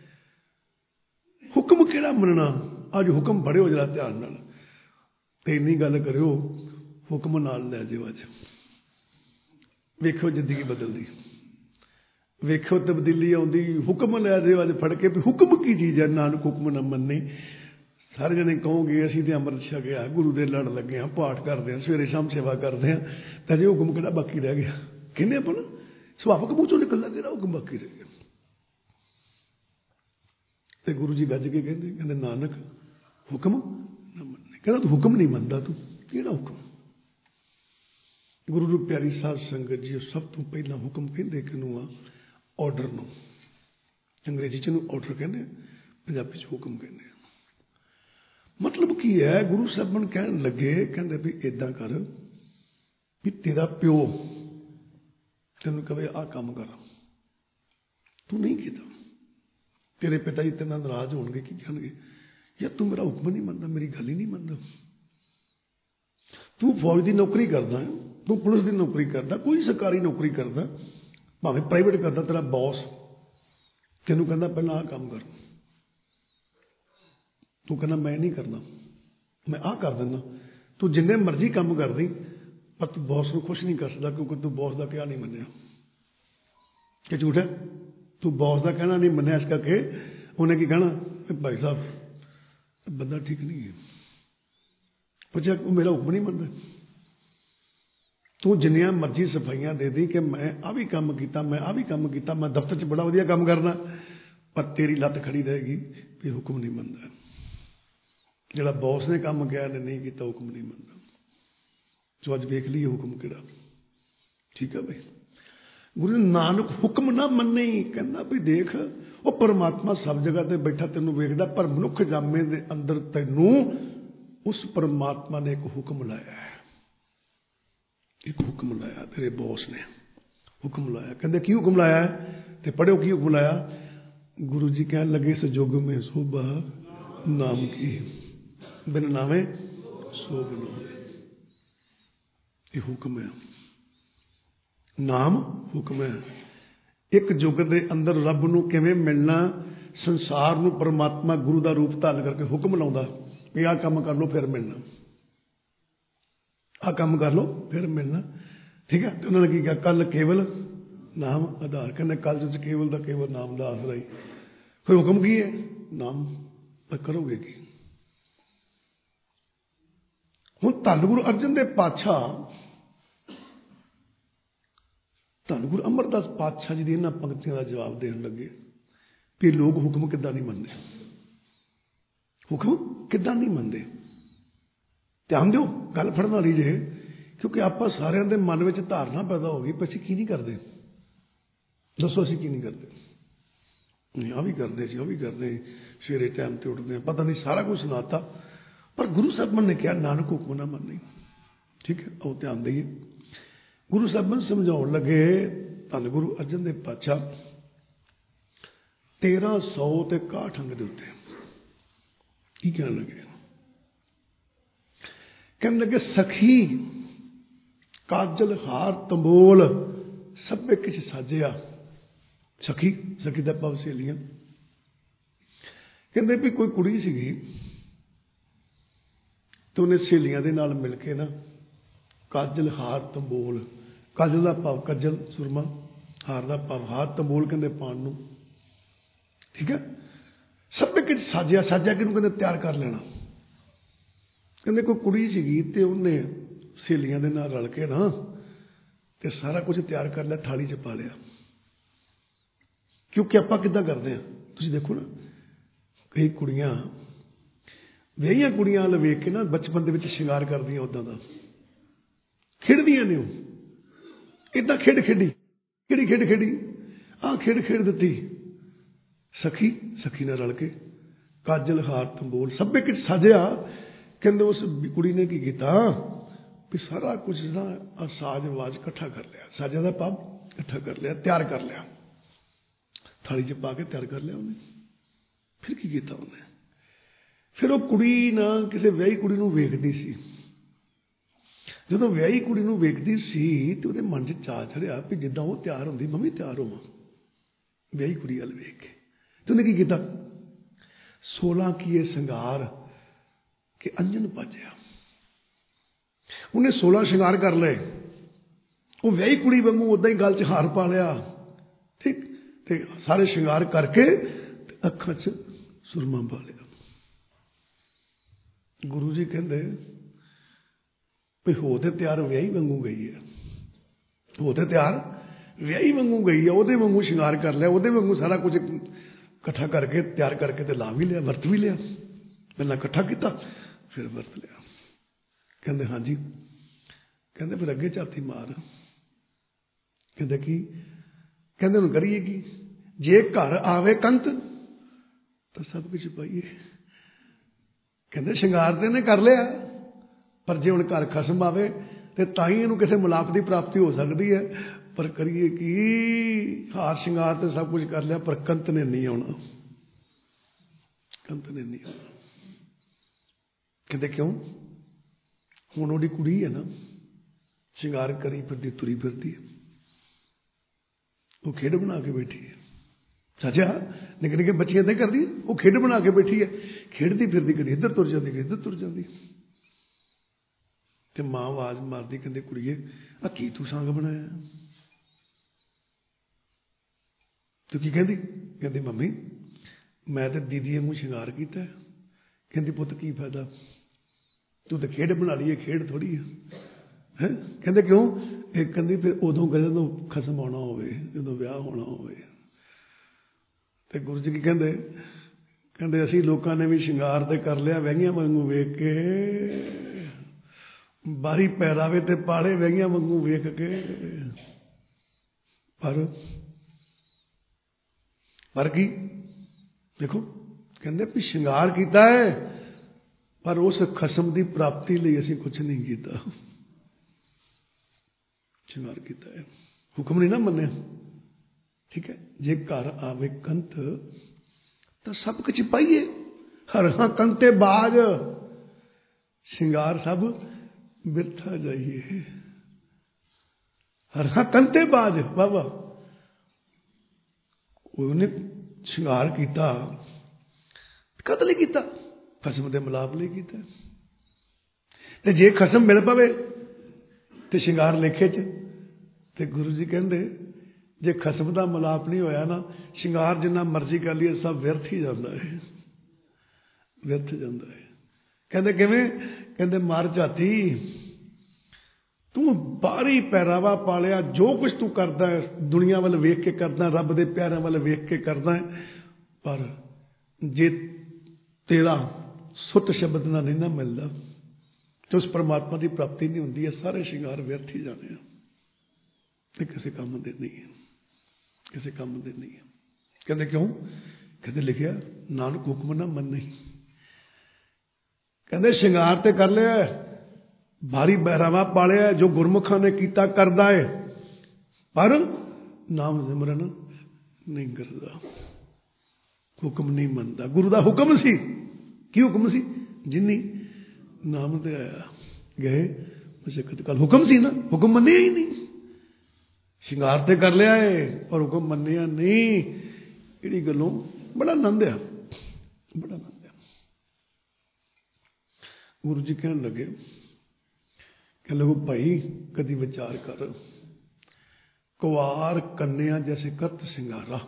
ਹੁਕਮ ਕਿਹੜਾ ਮੰਨਣਾ? ਅੱਜ ਹੁਕਮ ਪੜ੍ਹਿਓ ਜਰਾ ਧਿਆਨ ਨਾਲ, ਤੇ ਇੰਨੀ ਗੱਲ ਕਰਿਓ, ਹੁਕਮ ਨਾਲ ਲੈ ਜਾਓ। ਅੱਜ ਵੇਖੋ ਜ਼ਿੰਦਗੀ ਬਦਲਦੀ, ਵੇਖੋ ਤਬਦੀਲੀ ਆਉਂਦੀ। ਹੁਕਮ ਲੈ ਜਾਓ ਅੱਜ ਫੜ ਕੇ, ਵੀ ਹੁਕਮ ਕੀ ਚੀਜ਼ ਹੈ? ਨਾਨਕ ਹੁਕਮ ਨਾ ਮੰਨੇ। ਸਾਰੇ ਜਣੇ ਕਹੋਗੇ ਅਸੀਂ ਤੇ ਅੰਮ੍ਰਿਤ ਛਕਿਆ, ਗੁਰੂ ਦੇ ਲੜ ਲੱਗੇ ਹਾਂ, ਪਾਠ ਕਰਦੇ ਹਾਂ, ਸਵੇਰੇ ਸ਼ਾਮ ਸੇਵਾ ਕਰਦੇ ਹਾਂ, ਤਾਂ ਜੇ ਹੁਕਮ ਕਿਹੜਾ ਬਾਕੀ ਰਹਿ ਗਿਆ? ਕਹਿੰਦੇ ਆਪਾਂ ਨਾ ਸੁਭਾਵਕ ਮੂੰਹ ਚੋਂ ਨਿਕਲਦਾ, ਕਿਹੜਾ ਹੁਕਮ ਬਾਕੀ ਰਹਿ ਗਿਆ? ਤੇ ਗੁਰੂ ਜੀ ਗੱਜ ਕੇ ਕਹਿੰਦੇ ਨਾਨਕ ਹੁਕਮ ਨਾ ਮੰਨੇ। ਕਹਿੰਦਾ ਤੂੰ ਹੁਕਮ ਨਹੀਂ ਮੰਨਦਾ, ਤੂੰ ਕਿਹੜਾ ਹੁਕਮ? ਗੁਰੂ ਨੂੰ ਪਿਆਰੀ ਸਾਧ ਸੰਗਤ ਜੀ, ਸਭ ਤੋਂ ਪਹਿਲਾਂ ਹੁਕਮ ਕਹਿੰਦੇ ਕਿਹਨੂੰ ਆ? ਆਰਡਰ ਨੂੰ। ਅੰਗਰੇਜ਼ੀ 'ਚ ਇਹਨੂੰ ਆਰਡਰ ਕਹਿੰਦੇ, ਪੰਜਾਬੀ 'ਚ ਹੁਕਮ ਕਹਿੰਦੇ ਆ। ਮਤਲਬ ਕੀ ਹੈ? ਗੁਰੂ ਸਾਹਿਬਾਨ ਕਹਿਣ ਲੱਗੇ, ਕਹਿੰਦੇ ਵੀ ਏਦਾਂ ਕਰ ਵੀ ਤੇਰਾ ਪਿਓ ਤੈਨੂੰ ਕਵੇ ਆਹ ਕੰਮ ਕਰ, ਤੂੰ ਨਹੀਂ ਕੀਤਾ, ਤੇਰੇ ਪਿਤਾ ਜੀ ਤੇਰੇ ਨਾਲ ਨਾਰਾਜ਼ ਹੋਣਗੇ। ਕੀ ਕਹਿਣਗੇ? ਯਾਰ ਤੂੰ ਮੇਰਾ ਹੁਕਮ ਨਹੀਂ ਮੰਨਦਾ, ਮੇਰੀ ਗੱਲ ਹੀ ਨਹੀਂ ਮੰਨਦਾ। ਤੂੰ ਫੌਜ ਦੀ ਨੌਕਰੀ ਕਰਦਾ, ਤੂੰ ਪੁਲਿਸ ਦੀ ਨੌਕਰੀ ਕਰਦਾ, ਕੋਈ ਸਰਕਾਰੀ ਨੌਕਰੀ ਕਰਦਾ, ਭਾਵੇਂ ਪ੍ਰਾਈਵੇਟ ਕਰਦਾ, ਤੇਰਾ ਬੌਸ ਤੈਨੂੰ ਕਹਿੰਦਾ ਪਹਿਲਾਂ ਆਹ ਕੰਮ ਕਰ, ਤੂੰ ਕਹਿੰਦਾ ਮੈਂ ਨਹੀਂ ਕਰਨਾ, ਮੈਂ ਆਹ ਕਰ ਦਿੰਦਾ। ਤੂੰ ਜਿੰਨੇ ਮਰਜ਼ੀ ਕੰਮ ਕਰਦੀ, ਪਰ ਤੂੰ ਬੌਸ ਨੂੰ ਖੁਸ਼ ਨਹੀਂ ਕਰ ਸਕਦਾ, ਕਿਉਂਕਿ ਤੂੰ ਬੌਸ ਦਾ ਕਿਹਾ ਨਹੀਂ ਮੰਨਿਆ। ਕਿ ਝੂਠ ਹੈ? ਤੂੰ ਬੌਸ ਦਾ ਕਹਿਣਾ ਨਹੀਂ ਮੰਨਿਆ, ਇਸ ਕਰਕੇ ਉਹਨੇ ਕੀ ਕਹਿਣਾ? ਭਾਈ ਸਾਹਿਬ ਬੰਦਾ ਠੀਕ ਨਹੀਂ ਹੈ। ਪੁੱਛਿਆ ਉਹ ਮੇਰਾ ਹੁਕਮ ਨਹੀਂ ਮੰਨਦਾ। ਤੂੰ ਜਿੰਨੀਆਂ ਮਰਜ਼ੀ ਸਫਾਈਆਂ ਦੇ ਦੀ ਕਿ ਮੈਂ ਆਹ ਵੀ ਕੰਮ ਕੀਤਾ, ਮੈਂ ਆਹ ਵੀ ਕੰਮ ਕੀਤਾ, ਮੈਂ ਦਫ਼ਤਰ 'ਚ ਬੜਾ ਵਧੀਆ ਕੰਮ ਕਰਨਾ, ਪਰ ਤੇਰੀ ਲੱਤ ਖੜੀ ਰਹੇਗੀ ਵੀ ਹੁਕਮ ਨਹੀਂ ਮੰਨਦਾ। ਜਿਹੜਾ ਬੌਸ ਨੇ ਕੰਮ ਕਿਹਾ ਨੇ ਨਹੀਂ ਕੀਤਾ, ਹੁਕਮ ਨਹੀਂ ਮੰਨਦਾ। ਸੋ ਅੱਜ ਵੇਖ ਲਈਏ ਹੁਕਮ ਕਿਹੜਾ। ਠੀਕ ਹੈ ਬਈ। ਗੁਰੂ ਨਾਨਕ ਹੁਕਮ ਨਾ ਮੰਨੇ। ਕਹਿੰਦਾ ਵੀ ਦੇਖ, ਉਹ ਪਰਮਾਤਮਾ ਸਭ ਜਗ੍ਹਾ ਤੇ ਬੈਠਾ ਤੈਨੂੰ ਵੇਖਦਾ, ਪਰ ਮਨੁੱਖ ਜਾਮੇ ਦੇ ਅੰਦਰ ਤੈਨੂੰ ਉਸ ਪਰਮਾਤਮਾ ਨੇ ਇੱਕ ਹੁਕਮ ਲਾਇਆ ਹੈ, ਇੱਕ ਹੁਕਮ ਲਾਇਆ। ਤੇਰੇ ਬੌਸ ਨੇ ਹੁਕਮ ਲਾਇਆ। ਕਹਿੰਦੇ ਕੀ ਹੁਕਮ ਲਾਇਆ ਹੈ? ਤੇ ਪੜ੍ਹਿਓ ਕੀ ਹੁਕਮ ਲਾਇਆ। ਗੁਰੂ ਜੀ ਕਹਿਣ ਲੱਗੇ ਸਜੋਗ ਮੇਂ ਸੋਭਾ ਨਾਮ ਕੀ, ਬਿਨ ਨਾਵੇਂ ਸੋਭ ਨ ਹੋਏ। ਇਹ ਹੁਕਮ ਹੈ, ਨਾਮ ਹੁਕਮ ਹੈ। ਇੱਕ ਯੁੱਗ ਦੇ ਅੰਦਰ ਰੱਬ ਨੂੰ ਕਿਵੇਂ ਮਿਲਣਾ, ਸੰਸਾਰ ਨੂੰ ਪਰਮਾਤਮਾ ਗੁਰੂ ਦਾ ਰੂਪ ਧਾਰਨ ਕਰਕੇ ਹੁਕਮ ਲਾਉਂਦਾ ਵੀ ਆਹ ਕੰਮ ਕਰ ਲਓ ਫਿਰ ਮਿਲਣਾ। ਆ ਕੰਮ ਕਰ ਲਓ ਫਿਰ ਮਿਲਣਾ, ਠੀਕ ਹੈ। ਤੇ ਉਹਨਾਂ ਨੇ ਕੀ ਕਿਹਾ, ਕੱਲ ਕੇਵਲ ਨਾਮ ਆਧਾਰ। ਕਹਿੰਦੇ ਕੱਲ ਤੁਸੀਂ ਕੇਵਲ ਦਾ ਕੇਵਲ ਨਾਮ ਦਾ ਆਸਰਾ ਹੀ। ਫਿਰ ਹੁਕਮ ਕੀ ਹੈ, ਨਾਮ। ਪਰ ਕਰੋਗੇ ਕੀ? ਹੁਣ ਧੰਨ ਗੁਰੂ ਅਰਜਨ ਦੇਵ ਪਾਤਸ਼ਾਹ, ਧੰਨ ਗੁਰੂ ਅਮਰਦਾਸ ਪਾਤਸ਼ਾਹ ਜੀ ਦੀ ਇਹਨਾਂ ਪੰਕਤੀਆਂ ਦਾ ਜਵਾਬ ਦੇਣ ਲੱਗੇ ਵੀ ਲੋਕ ਹੁਕਮ ਕਿੱਦਾਂ ਨਹੀਂ ਮੰਨਦੇ, ਹੁਕਮ ਕਿੱਦਾਂ ਨਹੀਂ ਮੰਨਦੇ। ਧਿਆਨ ਦਿਓ, ਗੱਲ ਫੜਨ ਵਾਲੀ ਜੇ, ਕਿਉਂਕਿ ਆਪਾਂ ਸਾਰਿਆਂ ਦੇ ਮਨ ਵਿੱਚ ਧਾਰਨਾ ਪੈਦਾ ਹੋ ਗਈ ਵੀ ਅਸੀਂ ਕੀ ਨਹੀਂ ਕਰਦੇ। ਦੱਸੋ ਅਸੀਂ ਕੀ ਨਹੀਂ ਕਰਦੇ? ਨਹੀਂ ਆਹ ਵੀ ਕਰਦੇ ਸੀ, ਉਹ ਵੀ ਕਰਦੇ, ਸਵੇਰੇ ਟਾਈਮ ਤੇ ਉੱਠਦੇ, ਪਤਾ ਨਹੀਂ ਸਾਰਾ ਕੁਝ ਸੁਣਾਤਾ। ਪਰ ਗੁਰੂ ਸਾਹਿਬਾਨ ਨੇ ਕਿਹਾ ਨਾਨਕ ਹੁਕਮ ਨਾ ਮੰਨੇ, ਠੀਕ ਹੈ। ਉਹ ਧਿਆਨ ਦੇਈਏ, ਗੁਰੂ ਸਾਹਿਬਾਨ ਸਮਝਾਉਣ ਲੱਗੇ, ਧੰਨ ਗੁਰੂ ਅਰਜਨ ਦੇਵ ਪਾਤਸ਼ਾਹ 1361 ਅੰਗ ਦੇ ਉੱਤੇ ਕੀ ਕਹਿਣ ਲੱਗੇ? ਕਹਿਣ ਲੱਗੇ ਸਖੀ ਕਾਜਲ ਹਾਰ ਤੰਬੋਲ ਸਭੇ ਕਿਛ ਸਾਜਿਆ। ਸਖੀ, ਸਖੀ ਦਾ ਭਾਵ ਸਹੇਲੀਆਂ। ਕਹਿੰਦੇ ਵੀ ਕੋਈ ਕੁੜੀ ਸੀਗੀ ਤੇ ਉਹਨੇ ਸਹੇਲੀਆਂ ਦੇ ਨਾਲ ਮਿਲ ਕੇ ਨਾ ਕਾਜਲ ਹਾਰ ਤੰਬੋਲ, ਕਾਜਲ ਦਾ ਭਾਵ ਕੱਜਲ ਸੁਰਮਾ, ਹਾਰ ਦਾ ਭਾਵ ਹਾਰ, ਤੰਬੋਲ ਕਹਿੰਦੇ ਪਾਣ ਨੂੰ, ਠੀਕ ਹੈ। ਸਭੇ ਕਿਛ ਸਾਜਿਆ, ਸਾਜਿਆ ਕਿਹਨੂੰ ਕਹਿੰਦੇ? ਤਿਆਰ ਕਰ ਲੈਣਾ। ਕਹਿੰਦੇ ਕੋਈ ਕੁੜੀ ਸੀਗੀ ਤੇ ਉਹਨੇ ਸਹੇਲੀਆਂ ਦੇ ਨਾਲ ਰਲ ਕੇ ਨਾ ਤੇ ਸਾਰਾ ਕੁਝ ਤਿਆਰ ਕਰ ਲਿਆ, ਥਾਲੀ 'ਚ ਪਾ ਲਿਆ। ਕਿਉਂਕਿ ਆਪਾਂ ਕਿੱਦਾਂ ਕਰਦੇ ਹਾਂ, ਤੁਸੀਂ ਦੇਖੋ ਨਾ, ਕਈ ਕੁੜੀਆਂ ਵਿਆਹੀਆਂ ਕੁੜੀਆਂ ਵੱਲ ਵੇਖ ਕੇ ਨਾ ਬਚਪਨ ਦੇ ਵਿੱਚ ਸ਼ਿੰਗਾਰ ਕਰਦੀਆਂ, ਉੱਦਾਂ ਦਾ ਖੇਡਦੀਆਂ ਨੇ। ਉਹ ਇੱਦਾਂ ਖੇਡ ਖੇਡੀ, ਕਿਹੜੀ ਖੇਡ ਖੇਡੀ? ਆਹ ਖੇਡ ਖੇਡ ਦਿੱਤੀ। ਸਖੀ, ਸਖੀ ਨਾਲ ਰਲ ਕੇ ਕਾਜਲ ਹਾਰ ਤੰਬੋਲ ਸਭੇ ਕਿਛ ਸਾਜਿਆ। ਕਹਿੰਦੇ ਉਸ ਕੁੜੀ ਨੇ ਕੀ ਕੀਤਾ ਵੀ ਸਾਰਾ ਕੁਝ ਨਾ ਸਾਜ ਆਵਾਜ਼ ਇਕੱਠਾ ਕਰ ਲਿਆ। ਸਾਜਾਂ ਦਾ ਭਾਵ ਇਕੱਠਾ ਕਰ ਲਿਆ, ਤਿਆਰ ਕਰ ਲਿਆ, ਥਾਲੀ 'ਚ ਪਾ ਕੇ ਤਿਆਰ ਕਰ ਲਿਆ ਉਹਨੇ। ਫਿਰ ਕੀ ਕੀਤਾ ਉਹਨੇ? ਫਿਰ ਉਹ ਕੁੜੀ ਨਾ ਕਿਸੇ ਵਿਆਹੀ ਕੁੜੀ ਨੂੰ ਵੇਖਦੀ ਸੀ। ਜਦੋਂ ਵਿਆਹੀ ਕੁੜੀ ਨੂੰ ਵੇਖਦੀ ਸੀ ਤੇ ਉਹਦੇ ਮਨ 'ਚ ਚਾਅ ਚੜਿਆ ਵੀ ਜਿੱਦਾਂ ਉਹ ਤਿਆਰ ਹੁੰਦੀ ਮੈਂ ਵੀ ਤਿਆਰ ਹੋਵਾਂ, ਵਿਆਹੀ ਕੁੜੀ ਵੱਲ ਵੇਖ ਕੇ। ਤੇ ਉਹਨੇ ਕੀ ਕੀਤਾ? 16 ਕੀਏ ਸ਼ਿੰਗਾਰ ਕਿ ਅੰਜਨ ਭਾਜਿਆ। ਉਹਨੇ 16 ਸ਼ਿੰਗਾਰ ਕਰ ਲਏ। ਉਹ ਵਿਆਹੀ ਕੁੜੀ ਵਾਂਗੂ ਉਦਾਂ ਹੀ ਗਲ 'ਚ ਹਾਰ ਪਾ ਲਿਆ, ਠੀਕ, ਤੇ ਸਾਰੇ ਸ਼ਿੰਗਾਰ ਕਰਕੇ ਅੱਖਾਂ 'ਚ ਸੁਰਮਾ ਪਾ ਲਿਆ। ਗੁਰੂ ਜੀ ਕਹਿੰਦੇ ਵੀ ਹੋ ਤੇ ਤਿਆਰ ਵਿਆਹੀ ਵਾਂਗੂ ਗਈ ਹੈ, ਹੋ ਤੇ ਤਿਆਰ ਵਿਆਹੀ ਵਾਂਗੂ ਗਈ ਹੈ, ਉਹਦੇ ਵਾਂਗੂ ਸ਼ਿੰਗਾਰ ਕਰ ਲਿਆ, ਉਹਦੇ ਵਾਂਗੂ ਸਾਰਾ ਕੁਝ ਇਕੱਠਾ ਕਰਕੇ ਤਿਆਰ ਕਰਕੇ ਤੇ ਲਾ ਵੀ ਲਿਆ, ਵਰਤ ਵੀ ਲਿਆ। ਪਹਿਲਾਂ ਇਕੱਠਾ ਕੀਤਾ ਫਿਰ ਵਰਤ ਲਿਆ। ਕਹਿੰਦੇ ਹਾਂਜੀ। ਕਹਿੰਦੇ ਫਿਰ ਅੱਗੇ ਝਾਤੀ ਮਾਰ। ਕਹਿੰਦੇ ਕੀ? ਕਹਿੰਦੇ ਹੁਣ ਕਰੀਏ ਕੀ? ਜੇ ਘਰ ਆਵੇ ਕੰਤ ਤਾਂ ਸਭ ਕੁਝ ਪਾਈਏ। ਕਹਿੰਦੇ ਸ਼ਿੰਗਾਰ ਤੇ ਇਹਨੇ ਕਰ ਲਿਆ, ਪਰ ਜੇ ਹੁਣ ਘਰ ਖਸਮ ਆਵੇ ਤੇ ਤਾਂ ਹੀ ਇਹਨੂੰ ਕਿਸੇ ਮੁਲਾਪ ਦੀ ਪ੍ਰਾਪਤੀ ਹੋ ਸਕਦੀ ਹੈ। ਪਰ ਕਰੀਏ ਕੀ? ਹਾਰ ਸ਼ਿੰਗਾਰ ਤੇ ਸਭ ਕੁਝ ਕਰ ਲਿਆ, ਪਰ ਕੰਤ ਨੇ ਨਹੀਂ ਆਉਣਾ, ਕੰਤ ਨੇ ਨਹੀਂ ਆਉਣਾ। ਕਹਿੰਦੇ ਕਿਉਂ? ਹੁਣ ਉਹਦੀ ਕੁੜੀ ਹੈ ਨਾ, ਸ਼ਿੰਗਾਰ ਕਰੀ ਫਿਰਦੀ, ਤੁਰੀ ਫਿਰਦੀ ਹੈ, ਉਹ ਖੇਡ ਬਣਾ ਕੇ ਬੈਠੀ ਹੈ। ਸਾਜਿਆ ਨਿੱਕੇ ਨਿੱਕੇ ਬੱਚੀਆਂ ਏਦਾਂ ਕਰਦੀ, ਉਹ ਖੇਡ ਬਣਾ ਕੇ ਬੈਠੀ ਹੈ, ਖੇਡਦੀ ਫਿਰਦੀ, ਕਦੀ ਇੱਧਰ ਤੁਰ ਜਾਂਦੀ, ਕਦੀ ਇੱਧਰ ਤੁਰ ਜਾਂਦੀ। ਤੇ ਮਾਂ ਆਵਾਜ਼ ਮਾਰਦੀ, ਕਹਿੰਦੇ ਕੁੜੀਏ ਆ ਕੀ ਤੂੰ ਸੰਗ ਬਣਾਇਆ? ਤੂੰ ਕੀ ਕਹਿੰਦੀ? ਕਹਿੰਦੀ ਮੰਮੀ ਮੈਂ ਤੇ ਦੀਦੀ ਵਾਂਗੂ ਸ਼ਿੰਗਾਰ ਕੀਤਾ। ਕਹਿੰਦੀ ਪੁੱਤ ਕੀ ਫਾਇਦਾ, ਤੂੰ ਤਾਂ ਖੇਡ ਬਣਾ ਲਈ ਹੈ, ਖੇਡ ਥੋੜ੍ਹੀ ਹੈ। ਕਹਿੰਦੇ ਕਿਉਂ? ਇਹ ਕਹਿੰਦੀ ਫਿਰ ਉਦੋਂ ਜਦੋਂ ਖਸਮ ਆਉਣਾ ਹੋਵੇ, ਜਦੋਂ ਵਿਆਹ ਹੋਣਾ ਹੋਵੇ। ਤੇ ਗੁਰੂ ਜੀ ਕੀ ਕਹਿੰਦੇ? ਕਹਿੰਦੇ ਅਸੀਂ ਲੋਕਾਂ ਨੇ ਵੀ ਸ਼ਿੰਗਾਰ ਤੇ ਕਰ ਲਿਆ ਵਹਿੰਗੀਆਂ ਵਾਂਗੂ ਵੇਖ ਕੇ, ਬਾਰੀ ਪਹਿਰਾਵੇ ਤੇ ਪਾਲੇ ਵਹਿੰਗੀਆਂ ਵਾਂਗੂ ਵੇਖ ਕੇ। ਪਰ ਕੀ ਦੇਖੋ, ਕਹਿੰਦੇ ਵੀ ਸ਼ਿੰਗਾਰ ਕੀਤਾ ਹੈ, ਪਰ ਉਸ ਖਸਮ ਦੀ ਪ੍ਰਾਪਤੀ ਲਈ ਅਸੀਂ ਕੁਛ ਨਹੀਂ ਕੀਤਾ। ਸ਼ਿੰਗਾਰ ਕੀਤਾ ਹੈ, ਹੁਕਮ ਨਹੀਂ ਨਾ ਮੰਨਿਆ, ਠੀਕ ਹੈ। ਜੇ ਘਰ ਆਵੇ ਕੰਤ ਤਾਂ ਸਭ ਕੁਝ ਪਾਈਏ। ਹਰਾਂ ਕੰਤੇ ਬਾਜ ਸ਼ਿੰਗਾਰ ਸਭ ਬਿਰਥਾ ਜਾਈਏ। ਹਰਾਂ ਕੰਤੇ ਬਾਜ, ਬਾਬਾ ਉਹਨੇ ਸ਼ਿੰਗਾਰ ਕੀਤਾ, ਕਦ ਲਈ ਕੀਤਾ? ਖਸਮ ਦੇ ਮਿਲਾਪ ਲਈ ਕੀਤਾ। ਤੇ ਜੇ ਖਸਮ ਮਿਲ ਪਵੇ ਤੇ ਸ਼ਿੰਗਾਰ ਲੇਖੇ 'ਚ। ਤੇ ਗੁਰੂ ਜੀ ਕਹਿੰਦੇ ਜੇ ਖਸਮ ਦਾ ਮਿਲਾਪ ਨਹੀਂ ਹੋਇਆ ਨਾ, ਸ਼ਿੰਗਾਰ ਜਿੰਨਾ ਮਰਜ਼ੀ ਕਰ ਲਈਏ ਸਭ ਵਿਅਰਥ ਹੀ ਜਾਂਦਾ ਹੈ, ਵਿਅਰਥ ਜਾਂਦਾ ਹੈ। ਕਹਿੰਦੇ ਕਿਵੇਂ? ਕਹਿੰਦੇ ਮਾਰ ਝਾਤੀ, ਤੂੰ ਬਾਹਰੀ ਪਹਿਰਾਵਾ ਪਾਲਿਆ, ਜੋ ਕੁਝ ਤੂੰ ਕਰਦਾ ਹੈ ਦੁਨੀਆ ਵੱਲ ਵੇਖ ਕੇ ਕਰਦਾ, ਰੱਬ ਦੇ ਪਿਆਰਿਆਂ ਵੱਲ ਵੇਖ ਕੇ ਕਰਦਾ ਹੈ, ਪਰ ਜੇ ਤੇਰਾ ਸੁੱਤ ਸ਼ਬਦ ਨਾਲ ਨਹੀਂ ਨਾ ਮਿਲਦਾ ਤੇ ਉਸ ਪਰਮਾਤਮਾ ਦੀ ਪ੍ਰਾਪਤੀ ਨਹੀਂ ਹੁੰਦੀ ਹੈ। ਸਾਰੇ ਸ਼ਿੰਗਾਰ ਵਿਅਰਥ ਹੀ ਜਾਣੇ ਆ, ਇਹ ਕਿਸੇ ਕੰਮ ਦੇ ਨਹੀਂ ਹੈ, ਕਿਸੇ ਕੰਮ ਦੇ ਨਹੀਂ ਹੈ। ਕਹਿੰਦੇ ਕਿਉਂ? ਕਹਿੰਦੇ ਲਿਖਿਆ ਨਾਨਕ ਹੁਕਮ ਨਾ ਮੰਨੇ। ਕਹਿੰਦੇ ਸ਼ਿੰਗਾਰ ਤੇ ਕਰ ਲਿਆ, ਭਾਰੀ ਪਹਿਰਾਵਾ ਪਾਲਿਆ, ਜੋ ਗੁਰਮੁਖਾਂ ਨੇ ਕੀਤਾ ਕਰਦਾ ਹੈ, ਪਰ ਨਾਮ ਸਿਮਰਨ ਨਹੀਂ ਕਰਦਾ, ਹੁਕਮ ਨਹੀਂ ਮੰਨਦਾ। ਗੁਰੂ ਦਾ ਹੁਕਮ ਸੀ, ਕੀ ਹੁਕਮ ਸੀ? ਜਿਨੀ ਨਾਮ ਤੇ ਆਇਆ ਗਏ ਮੁਸ਼ੱਕਤ ਕਾਲ, ਹੁਕਮ ਸੀ ਨਾ, ਹੁਕਮ ਮੰਨਿਆ ਹੀ ਨਹੀਂ। ਸ਼ਿੰਗਾਰ ਤੇ ਕਰ ਲਿਆ ਹੈ ਪਰ ਹੁਕਮ ਮੰਨਿਆ ਨਹੀਂ। ਇਹਦੀ ਗੱਲੋਂ ਬੜਾ ਆਨੰਦ ਆ, ਬੜਾ ਆਨੰਦ ਆ। ਗੁਰੂ ਜੀ ਕਹਿਣ ਲੱਗੇ, ਕਹਿ ਲੋ ਭਾਈ ਕਦੀ ਵਿਚਾਰ ਕਰ, ਕੁਆਰ ਕੰਨਿਆ ਜੈਸੇ ਕਰਤ ਸਿੰਗਾਰਾ,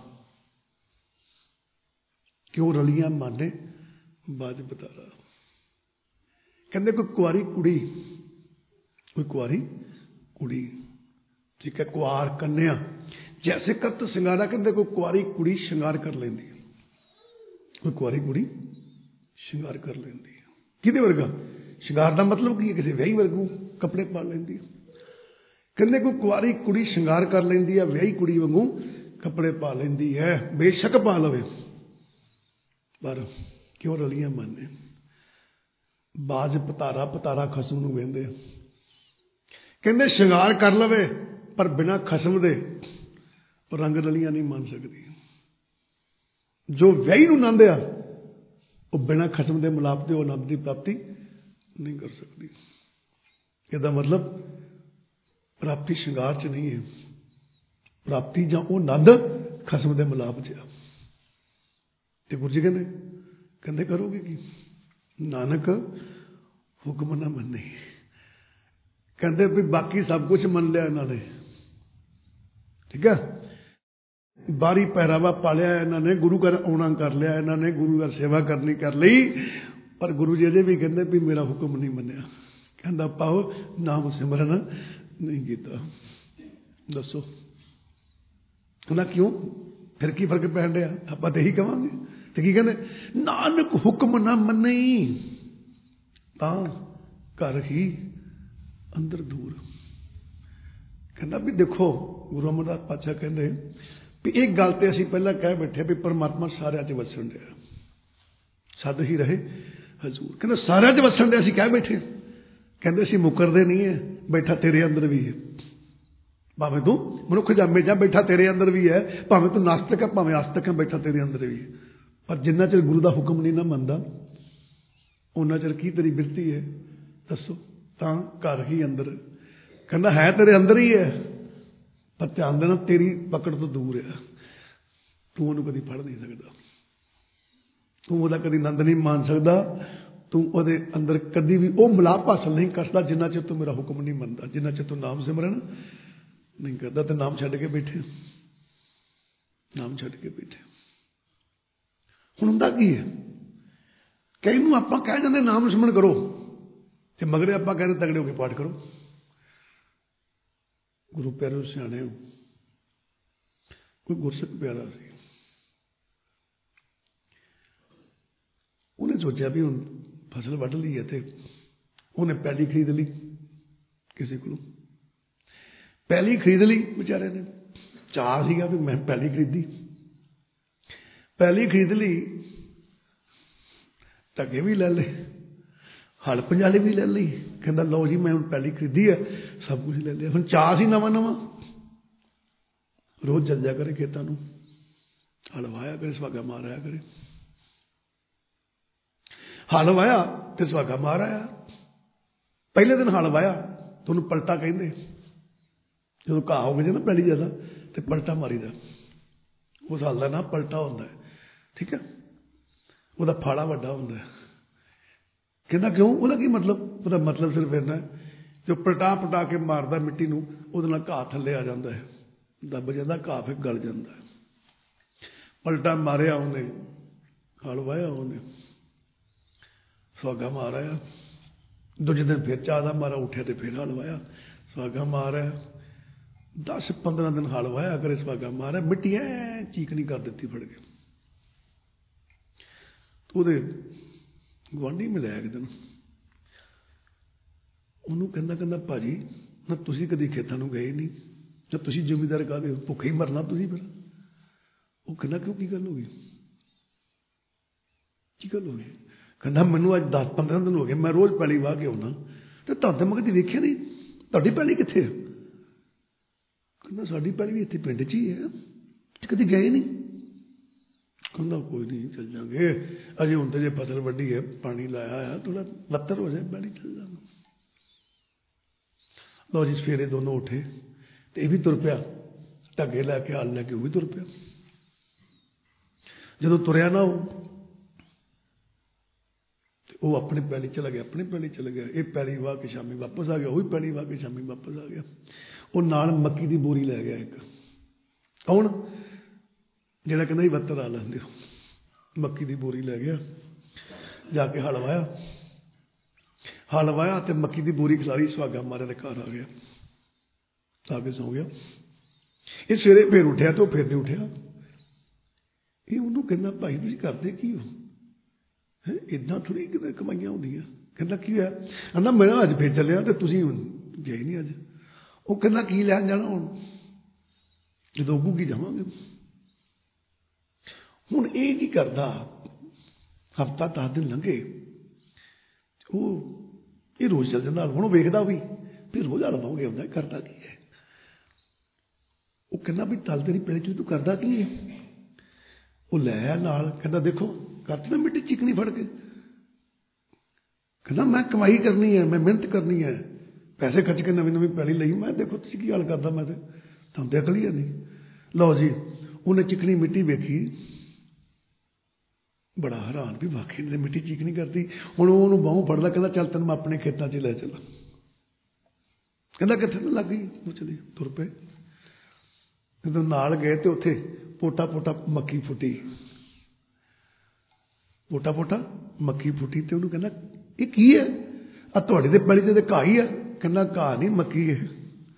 ਕਿਉਂ ਰਲੀਆਂ ਮਾਨੇ ਬਾਜ ਬਤਾਰਾ। ਕਹਿੰਦੇ ਕੋਈ ਕੁਆਰੀ ਕੁੜੀ, ਕੋਈ ਕੁਆਰੀ ਕੁੜੀ, ਠੀਕ ਹੈ, ਕੁਆਰ ਕੰਨਿਆ ਜੈਸੇ ਕਰਤ ਸਿੰਗਾਰਾ। ਕਹਿੰਦੇ ਕੋਈ ਕੁਆਰੀ ਕੁੜੀ ਸ਼ਿੰਗਾਰ ਕਰ ਲੈਂਦੀ ਹੈ, ਕੋਈ ਕੁਆਰੀ ਕੁੜੀ ਸ਼ਿੰਗਾਰ ਕਰ ਲੈਂਦੀ ਹੈ। ਕਿਹਦੇ ਵਰਗਾ? ਸ਼ਿੰਗਾਰ ਦਾ ਮਤਲਬ ਕੀ ਹੈ? ਕਿਸੇ ਵਿਆਹੀ ਵਰਗੂ ਕੱਪੜੇ ਪਾ ਲੈਂਦੀ ਹੈ। ਕਹਿੰਦੇ ਕੋਈ ਕੁਆਰੀ ਕੁੜੀ ਸ਼ਿੰਗਾਰ ਕਰ ਲੈਂਦੀ ਹੈ, ਵਿਆਹੀ ਕੁੜੀ ਵਾਂਗੂ ਕੱਪੜੇ ਪਾ ਲੈਂਦੀ ਹੈ, ਬੇਸ਼ੱਕ ਪਾ ਲਵੇ, ਪਰ ਕਿਉਂ ਰਲੀਆਂ ਮਾਨੇ ਬਾਜ ਪਤਾਰਾ। ਪਤਾਰਾ ਖਸਮ ਨੂੰ ਕਹਿੰਦੇ। ਕਹਿੰਦੇ ਸ਼ਿੰਗਾਰ ਕਰ ਲਵੇ ਪਰ ਬਿਨਾਂ ਖਸਮ ਦੇ ਰੰਗ ਰਲੀਆਂ ਨਹੀਂ ਮੰਨ ਸਕਦੀ। ਜੋ ਵਿਆਹੀ ਨੂੰ ਆਨੰਦ ਆ ਉਹ ਬਿਨਾਂ ਖਸਮ ਦੇ ਮਿਲਾਪ ਦੇ ਉਹ ਆਨੰਦ ਦੀ ਪ੍ਰਾਪਤੀ ਨਹੀਂ ਕਰ ਸਕਦੀ। ਇਹਦਾ ਮਤਲਬ ਪ੍ਰਾਪਤੀ ਸ਼ਿੰਗਾਰ 'ਚ ਨਹੀਂ ਹੈ, ਪ੍ਰਾਪਤੀ ਜਾਂ ਉਹ ਆਨੰਦ ਖਸਮ ਦੇ ਮਿਲਾਪ 'ਚ ਆ। ਤੇ ਗੁਰੂ ਜੀ ਕਹਿੰਦੇ ਕਰੋਗੇ ਕੀ? ਨਾਨਕ ਹੁਕਮ ਨਾ ਮੰਨੇ। ਕਹਿੰਦੇ ਵੀ ਬਾਕੀ ਸਭ ਕੁਝ ਮੰਨ ਲਿਆ ਇਹਨਾਂ ਨੇ, ਠੀਕ ਹੈ, ਬਾਹਰੀ ਪਹਿਰਾਵਾ ਪਾਲਿਆ ਇਹਨਾਂ ਨੇ, ਗੁਰੂ ਘਰ ਆਉਣਾ ਕਰ ਲਿਆ ਇਹਨਾਂ ਨੇ, ਗੁਰੂ ਘਰ ਸੇਵਾ ਕਰਨੀ ਕਰ ਲਈ, ਪਰ ਗੁਰੂ ਜੀ ਅਜੇ ਵੀ ਕਹਿੰਦੇ ਵੀ ਮੇਰਾ ਹੁਕਮ ਨਹੀਂ ਮੰਨਿਆ। ਕਹਿੰਦਾ ਪਾਓ ਨਾਮ ਸਿਮਰਨ ਨਹੀਂ ਕੀਤਾ। ਦੱਸੋ ਉਹਨਾਂ ਕਿਉਂ? ਫਿਰ ਕੀ ਫਰਕ ਪੈਣ ਡਿਆ? ਆਪਾਂ ਤੇ ਇਹੀ ਕਵਾਂਗੇ। ਤੇ ਕੀ ਕਹਿੰਦੇ? ਨਾਨਕ ਹੁਕਮ ਨਾ ਮੰਨੇ ਤਾਂ ਘਰ ਹੀ ਅੰਦਰ ਦੂਰ। ਕਹਿੰਦਾ ਵੀ ਦੇਖੋ ਗੁਰੂ ਅਮਰਦਾਸ ਪਾਤਸ਼ਾਹ ਕਹਿੰਦੇ ਵੀ ਇੱਕ ਗੱਲ ਤੇ ਅਸੀਂ ਪਹਿਲਾਂ ਕਹਿ ਬੈਠੇ ਵੀ ਪਰਮਾਤਮਾ ਸਾਰਿਆਂ 'ਚ ਵਸਣ ਡਿਆ, ਸਦ ਹੀ ਰਹੇ ਹਜ਼ੂਰ। ਕਹਿੰਦਾ ਸਾਰਿਆਂ 'ਚ ਵਸਣ ਡਿਆ ਅਸੀਂ ਕਹਿ ਬੈਠੇ। ਕਹਿੰਦੇ ਅਸੀਂ ਮੁਕਰਦੇ ਨਹੀਂ ਹੈ, ਬੈਠਾ ਤੇਰੇ ਅੰਦਰ ਵੀ ਹੈ। ਭਾਵੇਂ ਤੂੰ ਮਨੁੱਖ ਜਾਮੇ ਜਾਂ ਬੈਠਾ ਤੇਰੇ ਅੰਦਰ ਵੀ ਹੈ, ਭਾਵੇਂ ਤੂੰ ਨਾਸਤਕ ਹੈ ਭਾਵੇਂ ਆਸਤਕ ਹੈ, ਬੈਠਾ ਤੇਰੇ ਅੰਦਰ ਵੀ ਹੈ। ਪਰ ਜਿੰਨਾ ਚਿਰ ਗੁਰੂ ਦਾ ਹੁਕਮ ਨਹੀਂ ਨਾ ਮੰਨਦਾ ਉਹਨਾਂ ਚਿਰ ਕੀ ਤੇਰੀ ਬਿਰਤੀ ਹੈ? ਦੱਸੋ। ਤਾਂ ਘਰ ਹੀ ਅੰਦਰ। ਕਹਿੰਦਾ ਹੈ ਤੇਰੇ ਅੰਦਰ ਹੀ ਹੈ, ਪਰ ਧਿਆਨ ਦੇਣਾ ਤੇਰੀ ਪਕੜ ਤੋਂ ਦੂਰ ਹੈ। ਤੂੰ ਉਹਨੂੰ ਕਦੀ ਫੜ ਨਹੀਂ ਸਕਦਾ, ਤੂੰ ਉਹਦਾ ਕਦੀ ਆਨੰਦ ਨਹੀਂ ਮਾਣ ਸਕਦਾ, ਤੂੰ ਉਹਦੇ ਅੰਦਰ ਕਦੀ ਵੀ ਉਹ ਮਿਲਾਪ ਹਾਸਲ ਨਹੀਂ ਕਰ ਸਕਦਾ ਜਿੰਨਾ ਚਿਰ ਤੂੰ ਮੇਰਾ ਹੁਕਮ ਨਹੀਂ ਮੰਨਦਾ, ਜਿੰਨਾ ਚਿਰ ਤੂੰ ਨਾਮ ਸਿਮਰਨ ਨਹੀਂ ਕਰਦਾ। ਤੇ ਨਾਮ ਛੱਡ ਕੇ ਬੈਠੇ, ਨਾਮ ਛੱਡ ਕੇ ਬੈਠੇ। ਹੁਣ ਹੁੰਦਾ ਕੀ ਹੈ? ਕਈ ਨੂੰ ਆਪਾਂ ਕਹਿ ਜਾਂਦੇ ਨਾਮ ਸਿਮਰਨ ਕਰੋ, ਤੇ ਮਗਰੇ ਆਪਾਂ ਕਹਿੰਦੇ ਤਗੜੇ ਹੋ ਕੇ ਪਾਠ ਕਰੋ। ਗੁਰੂ ਪਿਆਰੇ ਸਿਆਣੇ ਹੋ, ਕੋਈ ਗੁਰਸਿੱਖ ਪਿਆਰਾ ਸੀ, ਉਹਨੇ ਸੋਚਿਆ ਵੀ ਹੁਣ ਫਸਲ ਵੱਢ ਲਈ ਹੈ ਤੇ ਉਹਨੇ ਪੈਲੀ ਖਰੀਦ ਲਈ ਕਿਸੇ ਕੋਲੋਂ। ਪੈਲੀ ਖਰੀਦ ਲਈ ਵਿਚਾਰੇ ਨੇ, ਚਾਅ ਸੀਗਾ ਵੀ ਮੈਂ ਪੈਲੀ ਖਰੀਦੀ। ਪੈਲੀ ਖਰੀਦ ਲਈ, ਧੱਗੇ ਵੀ ਲੈ ਲਏ, ਹਲ ਪੰਜਾਲੇ ਵੀ ਲੈ ਲਈ। ਕਹਿੰਦਾ ਲਓ ਜੀ ਮੈਂ ਹੁਣ ਪੈਲੀ ਖਰੀਦੀ ਹੈ, ਸਭ ਕੁਝ ਲੈ ਲਿਆ। ਹੁਣ ਚਾਅ ਸੀ ਨਵਾਂ ਨਵਾਂ, ਰੋਜ਼ ਚੱਲ ਜਾ ਕਰੇ ਖੇਤਾਂ ਨੂੰ, ਹਲ ਵਾਇਆ ਕਰੇ, ਸੁਹਾਗਾ ਮਾਰ ਆਇਆ ਕਰੇ। ਹਲ ਵਾਇਆ ਤੇ ਸੁਹਾਗਾ ਮਾਰ ਆਇਆ। ਪਹਿਲੇ ਦਿਨ ਹਲ ਵਾਇਆ ਤੇ ਉਹਨੂੰ ਪਲਟਾ ਕਹਿੰਦੇ। ਜਦੋਂ ਘਾਹ ਹੋ ਗਏ ਨਾ ਪੈਲੀ ਜ਼ਿਆਦਾ ਤੇ ਪਲਟਾ ਮਾਰੀਦਾ, ਉਸ ਹਲ ਦਾ ਨਾ ਪਲਟਾ ਹੁੰਦਾ, ਠੀਕ ਹੈ। ਉਹਦਾ ਫਾੜਾ ਵੱਡਾ ਹੁੰਦਾ। ਕਹਿੰਦਾ ਕਿਉਂ? ਉਹਦਾ ਕੀ ਮਤਲਬ? ਉਹਦਾ ਮਤਲਬ ਸਿਰਫ ਇੰਨਾ ਜੋ ਪਲਟਾ ਪਟਾ ਕੇ ਮਾਰਦਾ ਮਿੱਟੀ ਨੂੰ, ਉਹਦੇ ਨਾਲ ਘਾਹ ਥੱਲੇ ਆ ਜਾਂਦਾ ਹੈ, ਦੱਬ ਜਾਂਦਾ ਘਾਹ, ਫਿਰ ਗਲ ਜਾਂਦਾ ਹੈ। ਪਲਟਾ ਮਾਰਿਆ ਉਹਨੇ, ਹਲ ਵਾਹਿਆ ਉਹਨੇ, ਸੁਹਾਗਾ ਮਾਰਿਆ। ਦੂਜੇ ਦਿਨ ਫਿਰ ਚਾਹ ਦਾ ਮਾਰਾ, ਉੱਠਿਆ ਤੇ ਫਿਰ ਹਲ ਵਾਹਿਆ, ਸੁਹਾਗਾ ਮਾਰਿਆ। 10-15 ਦਿਨ ਹਲ ਵਾਹਿਆ ਕਰੇ, ਸੁਹਾਗਾ ਮਾਰਿਆ, ਮਿੱਟੀ ਐ ਚੀਕ ਨਹੀਂ ਕਰ ਦਿੱਤੀ ਫੜ ਕੇ। ਉਹਦੇ ਗੁਆਂਢੀ ਮਿਲਿਆ ਇੱਕ ਦਿਨ, ਉਹਨੂੰ ਕਹਿੰਦਾ ਭਾਜੀ ਨਾ ਤੁਸੀਂ ਕਦੀ ਖੇਤਾਂ ਨੂੰ ਗਏ ਨਹੀਂ, ਨਾ ਤੁਸੀਂ ਜ਼ਿਮੀਦਾਰ ਕਾਹਦੇ ਹੋ, ਭੁੱਖੇ ਹੀ ਮਰਨਾ ਤੁਸੀਂ ਫਿਰ। ਉਹ ਕਹਿੰਦਾ ਕਿਉਂ, ਕੀ ਗੱਲ ਹੋ ਗਈ, ਕੀ ਗੱਲ ਹੋ ਗਈ? ਕਹਿੰਦਾ ਮੈਨੂੰ ਅੱਜ 10-15 ਦਿਨ ਹੋ ਗਏ, ਮੈਂ ਰੋਜ਼ ਪੈਲੀ ਵਾਹ ਕੇ ਆਉਣਾ, ਤੇ ਤੁਹਾਡੇ ਮੈਂ ਕਦੀ ਵੇਖਿਆ ਨਹੀਂ, ਤੁਹਾਡੀ ਪੈਲੀ ਕਿੱਥੇ ਹੈ? ਕਹਿੰਦਾ ਸਾਡੀ ਪੈਲੀ ਵੀ ਇੱਥੇ ਪਿੰਡ 'ਚ ਹੀ ਹੈ, ਕਦੀ ਗਏ ਨਹੀਂ। ਕਹਿੰਦਾ ਕੋਈ ਨਹੀਂ ਚੱਲ ਜਾਂਗੇ, ਅਜੇ ਹੁਣ ਤੇ ਜੇ ਫਸਲ ਵੱਡੀ ਹੈ, ਪਾਣੀ ਲਾਇਆ ਆ, ਥੋੜਾ ਲੱਤਰ ਹੋ ਜਾਏ ਪੈਲੀ ਚੱਲ ਜਾਣਾ। ਲਓ ਜੀ, ਸਵੇਰੇ ਦੋਨੋਂ ਉੱਠੇ ਤੇ ਇਹ ਵੀ ਤੁਰ ਪਿਆ, ਢੱਗੇ ਲੈ ਕੇ, ਹਲ ਲੈ ਕੇ ਉਹ ਵੀ ਤੁਰ ਪਿਆ। ਜਦੋਂ ਤੁਰਿਆ ਨਾ ਉਹ ਆਪਣੀ ਪੈਲੀ ਚਲਾ ਗਿਆ, ਆਪਣੀ ਪੈਲੀ ਚਲਾ ਗਿਆ। ਇਹ ਪੈਲੀ ਵਾਹ ਕੇ ਸ਼ਾਮੀ ਵਾਪਸ ਆ ਗਿਆ, ਉਹ ਵੀ ਪੈਲੀ ਵਾਹ ਕੇ ਸ਼ਾਮੀ ਵਾਪਸ ਆ ਗਿਆ। ਉਹ ਨਾਲ ਮੱਕੀ ਦੀ ਬੋਰੀ ਲੈ ਗਿਆ ਇੱਕ। ਕੌਣ? ਜਿਹੜਾ ਕਹਿੰਦਾ ਸੀ ਵੱਤਰ ਆ ਲੈਂਦੇ ਹੋ। ਮੱਕੀ ਦੀ ਬੋਰੀ ਲੈ ਗਿਆ, ਜਾ ਕੇ ਹਲ ਵਾਹਿਆ, ਹਲ ਵਾਹਿਆ ਤੇ ਮੱਕੀ ਦੀ ਬੋਰੀ ਖਿਲਾਰੀ, ਸੁਹਾਗਾ ਮਾਰਿਆ ਤੇ ਘਰ ਆ ਗਿਆ, ਆ ਕੇ ਸੌ ਗਿਆ। ਇਹ ਸਵੇਰੇ ਫਿਰ ਉੱਠਿਆ ਤੇ ਉਹ ਫਿਰ ਨਹੀਂ ਉੱਠਿਆ। ਇਹ ਉਹਨੂੰ ਕਹਿੰਦਾ ਭਾਈ ਤੁਸੀਂ ਕਰਦੇ ਕੀ ਹੋ, ਹੈ ਇੱਦਾਂ ਥੋੜ੍ਹੀ ਕਿਤੇ ਕਮਾਈਆਂ ਹੁੰਦੀਆਂ। ਕਹਿੰਦਾ ਕੀ ਹੋਇਆ? ਕਹਿੰਦਾ ਮੇਰਾ ਅੱਜ ਫਿਰ ਚੱਲਿਆ ਤੇ ਤੁਸੀਂ ਗਏ ਨਹੀਂ ਅੱਜ। ਉਹ ਕਹਿੰਦਾ ਕੀ ਲੈਣ ਜਾਣਾ ਹੁਣ, ਜਦੋਂ ਉੱਗੂਗੀ ਜਾਵਾਂਗੇ। ਹੁਣ ਇਹ ਕੀ ਕਰਦਾ, ਹਫ਼ਤਾ 10 ਦਿਨ ਲੰਘੇ, ਇਹ ਰੋਜ਼ ਚੱਲ ਜਾਂਦਾ। ਹੁਣ ਉਹ ਵੇਖਦਾ ਵੀ ਫਿਰ ਰੋਜ਼ ਹਲ ਵਾਹੁੰਗੇ ਆਉਂਦਾ, ਕਰਦਾ ਕੀ ਹੈ? ਉਹ ਕਹਿੰਦਾ ਵੀ ਤਲ ਤੇਰੀ ਪੈਲੀ 'ਚ ਤੂੰ ਕਰਦਾ ਕੀ ਹੈ? ਉਹ ਲੈ ਆਇਆ ਨਾਲ, ਕਹਿੰਦਾ ਦੇਖੋ ਕਰਤੀ ਨਾ ਮਿੱਟੀ ਚੀਕਣੀ ਫੜ ਕੇ। ਕਹਿੰਦਾ ਮੈਂ ਕਮਾਈ ਕਰਨੀ ਹੈ, ਮੈਂ ਮਿਹਨਤ ਕਰਨੀ ਹੈ, ਪੈਸੇ ਖਰਚ ਕੇ ਨਵੀਂ ਨਵੀਂ ਪੈਲੀ ਲਈ। ਮੈਂ ਦੇਖੋ ਤੁਸੀਂ ਕੀ ਹਾਲ ਕਰਦਾ, ਮੈਂ ਤੇ ਤੁਹਾਨੂੰ ਤੇ ਅਕਲ ਹੀ ਨਹੀਂ। ਲਓ ਜੀ, ਉਹਨੇ ਚਿਕਨੀ ਮਿੱਟੀ ਵੇਖੀ, ਬੜਾ ਹੈਰਾਨ ਵੀ ਵਾਕਈ ਨੇ ਮਿੱਟੀ ਚੀਕਣੀ ਕਰਦੀ। ਹੁਣ ਉਹਨੂੰ ਬਾਹੋਂ ਫੜਦਾ, ਕਹਿੰਦਾ ਚੱਲ ਤੈਨੂੰ ਮੈਂ ਆਪਣੇ ਖੇਤਾਂ 'ਚ ਲੈ ਚੱਲਾਂ। ਕਹਿੰਦਾ ਕਿੱਥੇ ਤੋਂ ਲੱਗ ਗਈ? ਉਹ ਚਲੀ ਤੁਰ ਪਏ। ਜਦੋਂ ਨਾਲ ਗਏ ਤੇ ਉੱਥੇ ਪੋਟਾ ਪੋਟਾ ਮੱਕੀ ਫੁੱਟੀ, ਪੋਟਾ ਪੋਟਾ ਮੱਕੀ ਫੁੱਟੀ। ਤੇ ਉਹਨੂੰ ਕਹਿੰਦਾ ਇਹ ਕੀ ਹੈ? ਆ ਤੁਹਾਡੇ ਦੇ ਪੈਲੀ ਤੇ ਘਾਹ ਹੀ ਹੈ। ਕਹਿੰਦਾ ਘਾਹ ਨਹੀਂ, ਮੱਕੀ ਹੈ।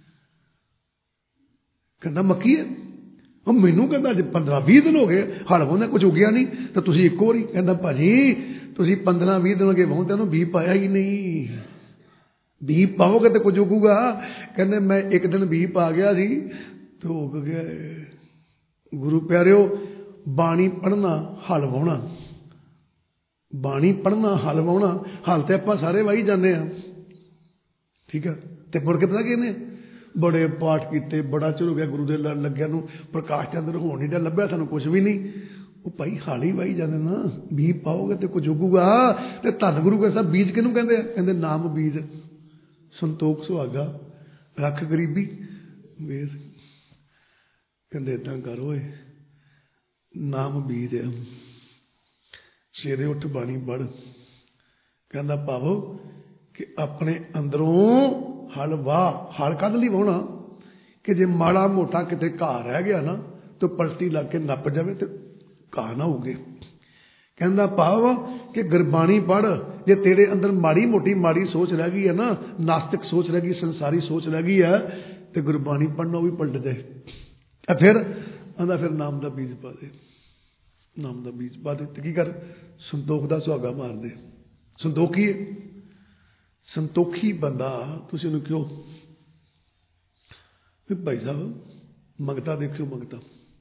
ਕਹਿੰਦਾ ਮੱਕੀ ਹੈ? ਉਹ ਮੈਨੂੰ ਕਹਿੰਦਾ ਅੱਜ 15-20 ਦਿਨ ਹੋ ਗਏ ਹਲ ਵਾਹੁੰਦਾ, ਕੁਝ ਉਗਿਆ ਨਹੀਂ, ਤਾਂ ਤੁਸੀਂ ਇੱਕ ਵਾਰੀ। ਕਹਿੰਦਾ ਭਾਜੀ ਤੁਸੀਂ 15-20 ਦਿਨ ਹੋ ਗਏ ਵਾਹੁੰਦਿਆਂ ਨੂੰ, ਬੀਜ ਪਾਇਆ ਹੀ ਨਹੀਂ। ਬੀਜ ਪਾਓਗੇ ਤੇ ਕੁਝ ਉਗੂਗਾ। ਕਹਿੰਦੇ ਮੈਂ ਇੱਕ ਦਿਨ ਬੀਜ ਪਾ ਗਿਆ ਸੀ ਤੇ ਉੱਗ ਗਿਆ। ਗੁਰੂ ਪਿਆਰਿਓ, ਬਾਣੀ ਪੜ੍ਹਨਾ, ਹਲ ਵਾਹੁਣਾ, ਬਾਣੀ ਪੜ੍ਹਨਾ, ਹਲ ਵਾਹੁਣਾ। ਹਲ ਤੇ ਆਪਾਂ ਸਾਰੇ ਵਾਹੀ ਜਾਂਦੇ ਹਾਂ, ਠੀਕ ਆ। ਤੇ ਮੁੜ ਕੇ ਪਤਾ ਕਿਹਨੇ ਬੜੇ ਪਾਠ ਕੀਤੇ, ਬੜਾ ਚਿਰ ਹੋ ਗਿਆ ਗੁਰੂ ਦੇ ਲੜ ਲੱਗਿਆ ਨੂੰ, ਪ੍ਰਕਾਸ਼ ਚੰਦਰ ਹੋਣ ਨਹੀਂ ਡਿਆ, ਲੱਭਿਆ ਸਾਨੂੰ ਕੁਛ ਵੀ ਨਹੀਂ। ਉਹ ਭਾਈ ਹਾਲ ਹੀ ਵਾਹੀ ਜਾਂਦੇ ਨਾ, ਬੀਜ ਪਾਓਗੇ ਤੇ ਕੁਝ ਉਗੂਗਾ। ਤੇ ਧੰਨ ਗੁਰੂ ਗ੍ਰੰਥ ਸਾਹਿਬ ਬੀਜ ਕਿਹਨੂੰ ਕਹਿੰਦੇ ਆ? ਕਹਿੰਦੇ ਨਾਮ ਬੀਜ, ਸੰਤੋਖ ਸੁਹਾਗਾ, ਰੱਖ ਗਰੀਬੀ ਵੇਦ। ਕਹਿੰਦੇ ਏਦਾਂ ਕਰ ਓਏ, ਨਾਮ ਬੀਜ ਆ, ਸਵੇਰੇ ਉੱਠ ਬਾਣੀ ਪੜ੍ਹ। ਕਹਿੰਦਾ ਭਾਵੋ ਕਿ ਆਪਣੇ ਅੰਦਰੋਂ ਹਲ ਵਾਹ। ਹਲ ਕਾਹਦੇ ਲਈ ਵਾਹੁਣਾ? ਕਿ ਜੇ ਮਾੜਾ ਮੋਟਾ ਕਿਤੇ ਘਾਹ ਰਹਿ ਗਿਆ ਨਾ ਤੇ ਪਲਟੀ ਲੱਗ ਕੇ ਨੱਪ ਜਾਵੇ ਤੇ ਘਾਹ ਨਾ ਉਗੇ। ਕਹਿੰਦਾ ਭਾਵ ਕਿ ਗੁਰਬਾਣੀ ਪੜ੍ਹ, ਜੇ ਤੇਰੇ ਅੰਦਰ ਮਾੜੀ ਮੋਟੀ ਮਾੜੀ ਸੋਚ ਰਹਿ ਗਈ ਹੈ ਨਾ, ਨਾਸਤਿਕ ਸੋਚ ਰਹਿ ਗਈ, ਸੰਸਾਰੀ ਸੋਚ ਰਹਿ ਗਈ ਹੈ, ਤੇ ਗੁਰਬਾਣੀ ਪੜ੍ਹਨਾ ਉਹ ਵੀ ਪਲਟ ਜਾਏ। ਫਿਰ ਆਂਦਾ ਫਿਰ ਨਾਮ ਦਾ ਬੀਜ ਪਾ ਦੇ, ਨਾਮ ਦਾ ਬੀਜ ਪਾ ਦੇ। ਤੇ ਕੀ ਕਰ? ਸੰਤੋਖ ਦਾ ਸੁਹਾਗਾ ਮਾਰ ਦੇ। ਸੰਤੋਖੀ ਹੈ, ਸੰਤੋਖੀ ਬੰਦਾ। ਤੁਸੀਂ ਉਹਨੂੰ ਕਿਉਂ ਵੀ ਭਾਈ ਸਾਹਿਬ ਮੰਗਤਾ ਦੇਖਿਓ, ਮੰਗਤਾ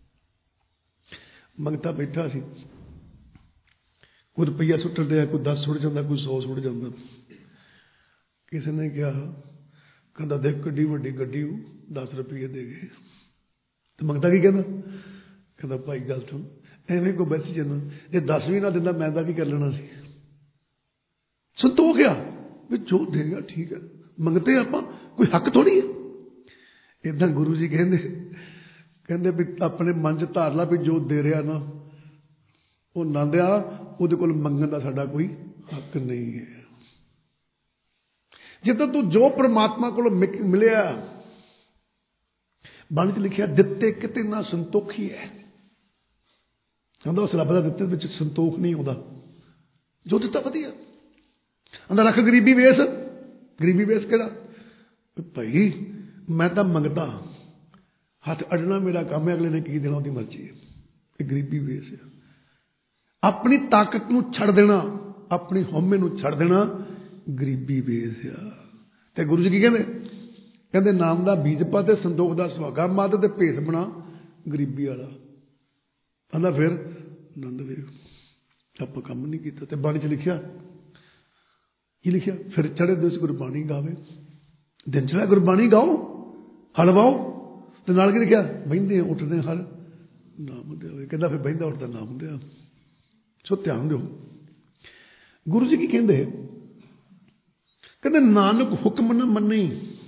ਮੰਗਤਾ ਬੈਠਾ ਸੀ, ਕੋਈ ਰੁਪਈਆ ਸੁੱਟ ਰਿਹਾ, ਕੋਈ 10 ਸੁੱਟ ਜਾਂਦਾ, ਕੋਈ 100 ਸੁੱਟ ਜਾਂਦਾ। ਕਿਸੇ ਨੇ ਕਿਹਾ, ਕਹਿੰਦਾ ਦੇਖ ਕਿੱਡੀ ਵੱਡੀ ਗੱਡੀ, 10 ਰੁਪਈਏ ਦੇ ਗਏ। ਤੇ ਮੰਗਤਾ ਕੀ ਕਹਿੰਦਾ? ਕਹਿੰਦਾ ਭਾਈ ਗੱਲ ਸੁਣ, ਐਵੇਂ ਕੋ ਬੈਸੀ ਜਾਂਦਾ, ਜੇ 10 ਵੀ ਨਾ ਦਿੰਦਾ ਮੈਂ ਤਾਂ ਕੀ ਕਰ ਲੈਣਾ ਸੀ। ਸੰਤੋਖ ਆ ਵੀ ਜੋ ਦੇਗਾ ਠੀਕ ਹੈ। ਮੰਗਤੇ ਆਪਾਂ ਕੋਈ ਹੱਕ ਥੋੜ੍ਹੀ ਹੈ। ਏਦਾਂ ਗੁਰੂ ਜੀ ਕਹਿੰਦੇ ਵੀ ਆਪਣੇ ਮਨ 'ਚ ਧਾਰ ਲਾ ਵੀ ਜੋ ਦੇ ਰਿਹਾ ਨਾ ਉਹ ਆਨੰਦ ਆ, ਉਹਦੇ ਕੋਲ ਮੰਗਣ ਦਾ ਸਾਡਾ ਕੋਈ ਹੱਕ ਨਹੀਂ ਹੈ। ਜਦੋਂ ਤੂੰ ਜੋ ਪ੍ਰਮਾਤਮਾ ਕੋਲੋਂ ਮਿਲਿਆ, ਬਾਣੀ 'ਚ ਲਿਖਿਆ ਦਿੱਤੇ ਕਿਤੇ ਨਾ ਸੰਤੋਖੀ ਹੈ। ਕਹਿੰਦਾ ਉਸ ਰੱਬ ਦਾ ਦਿੱਤੇ ਵਿੱਚ ਸੰਤੋਖ ਨਹੀਂ ਆਉਂਦਾ। ਜੋ ਦਿੱਤਾ ਵਧੀਆ। ਕਹਿੰਦਾ ਰੱਖ ਗਰੀਬੀ ਵੇਸ। ਗਰੀਬੀ ਵੇਸ ਕਿਹੜਾ? ਭਾਈ ਮੈਂ ਤਾਂ ਮੰਗਦਾ, ਹੱਥ ਅੜਨਾ ਮੇਰਾ ਕੰਮ ਹੈ, ਅਗਲੇ ਨੇ ਕੀ ਦੇਣਾ ਉਹਦੀ ਮਰਜ਼ੀ ਹੈ। ਇਹ ਗਰੀਬੀ ਵੇਸ ਹੈ। ਆਪਣੀ ਤਾਕਤ ਨੂੰ ਛੱਡ ਦੇਣਾ, ਆਪਣੀ ਹਉਮੈ ਨੂੰ ਛੱਡ ਦੇਣਾ ਗਰੀਬੀ ਵੇਸ ਆ। ਤੇ ਗੁਰੂ ਜੀ ਕੀ ਕਹਿੰਦੇ? ਕਹਿੰਦੇ ਨਾਮ ਦਾ ਬੀਜ ਪਾ ਤੇ ਸੰਤੋਖ ਦਾ ਸੁਹਾਗਾ ਮੱਧ ਤੇ ਭੇਸ ਬਣਾ ਗਰੀਬੀ ਵਾਲਾ। ਕਹਿੰਦਾ ਫਿਰ ਆਨੰਦ ਵੇਖ ਆਪਾਂ ਕੰਮ ਨਹੀਂ ਕੀਤਾ। ਤੇ ਬਾਣੀ 'ਚ ਲਿਖਿਆ ਕੀ ਲਿਖਿਆ? ਫਿਰ ਚੜ੍ਹੇ ਦਿਵਸ ਗੁਰਬਾਣੀ ਗਾਵੇ। ਦਿਨ ਚੜ੍ਹਿਆ ਗੁਰਬਾਣੀ ਗਾਓ, ਹਲ ਵਾਓ। ਤੇ ਨਾਲ ਕੀ ਲਿਖਿਆ? ਬਹਿੰਦੇ ਉੱਠਦੇ ਹਰ ਨਾਮ ਦਿਓ। ਕਹਿੰਦਾ ਫਿਰ ਬਹਿੰਦਾ ਉੱਠਦਾ ਨਾਮ ਦਿਆ। ਸੋ ਧਿਆਨ ਦਿਓ ਗੁਰੂ ਜੀ ਕੀ ਕਹਿੰਦੇ? ਕਹਿੰਦੇ ਨਾਨਕ ਹੁਕਮ ਨਾ ਮੰਨੀ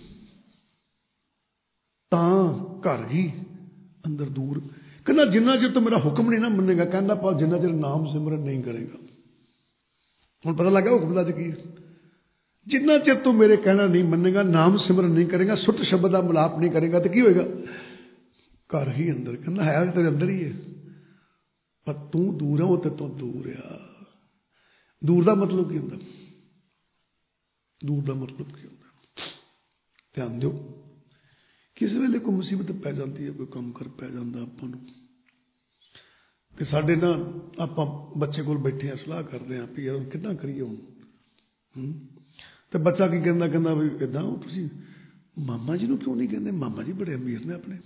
ਤਾਂ ਘਰ ਹੀ ਅੰਦਰ ਦੂਰ। ਕਹਿੰਦਾ ਜਿੰਨਾ ਚਿਰ ਤੂੰ ਮੇਰਾ ਹੁਕਮ ਨਹੀਂ ਨਾ ਮੰਨੇਗਾ, ਕਹਿੰਦਾ ਪਾ ਜਿੰਨਾ ਚਿਰ ਨਾਮ ਸਿਮਰਨ ਨਹੀਂ ਕਰੇਗਾ। ਹੁਣ ਪਤਾ ਲੱਗਾ ਹੁਕਮ ਦਾ ਕੀ? ਜਿੰਨਾ ਚਿਰ ਤੂੰ ਮੇਰੇ ਕਹਿਣਾ ਨਹੀਂ ਮੰਨੇਗਾ, ਨਾਮ ਸਿਮਰਨ ਨਹੀਂ ਕਰੇਗਾ, ਸੁੱਟ ਸ਼ਬਦ ਦਾ ਮਿਲਾਪ ਨਹੀਂ ਕਰੇਗਾ, ਤੇ ਕੀ ਹੋਏਗਾ? ਘਰ ਹੀ ਅੰਦਰ। ਕਹਿੰਦਾ ਹੈ ਤੇਰੇ ਅੰਦਰ ਹੀ ਹੈ, ਪਰ ਤੂੰ ਦੂਰ ਆ, ਉਹ ਤੇ ਤੋਂ ਦੂਰ ਆ। ਦੂਰ ਦਾ ਮਤਲਬ ਕੀ ਹੁੰਦਾ? ਦੂਰ ਦਾ ਮਤਲਬ ਕੀ ਹੁੰਦਾ? ਧਿਆਨ ਦਿਓ। ਕਿਸੇ ਵੇਲੇ ਕੋਈ ਮੁਸੀਬਤ ਪੈ ਜਾਂਦੀ ਹੈ, ਕੋਈ ਕੰਮ ਕਰ ਪੈ ਜਾਂਦਾ ਆਪਾਂ ਨੂੰ, ਕਿ ਸਾਡੇ ਨਾ ਆਪਾਂ ਬੱਚੇ ਕੋਲ ਬੈਠੇ ਆ, ਸਲਾਹ ਕਰਦੇ ਹਾਂ ਵੀ ਯਾਰ ਕਿੱਦਾਂ ਕਰੀਏ ਹੁਣ। ਤੇ ਬੱਚਾ ਕੀ ਕਹਿੰਦਾ? ਕਹਿੰਦਾ ਵੀ ਇੱਦਾਂ ਤੁਸੀਂ ਮਾਮਾ ਜੀ ਨੂੰ ਕਿਉਂ ਨਹੀਂ ਕਹਿੰਦੇ? ਮਾਮਾ ਜੀ ਬੜੇ ਅਮੀਰ ਨੇ ਆਪਣੇ।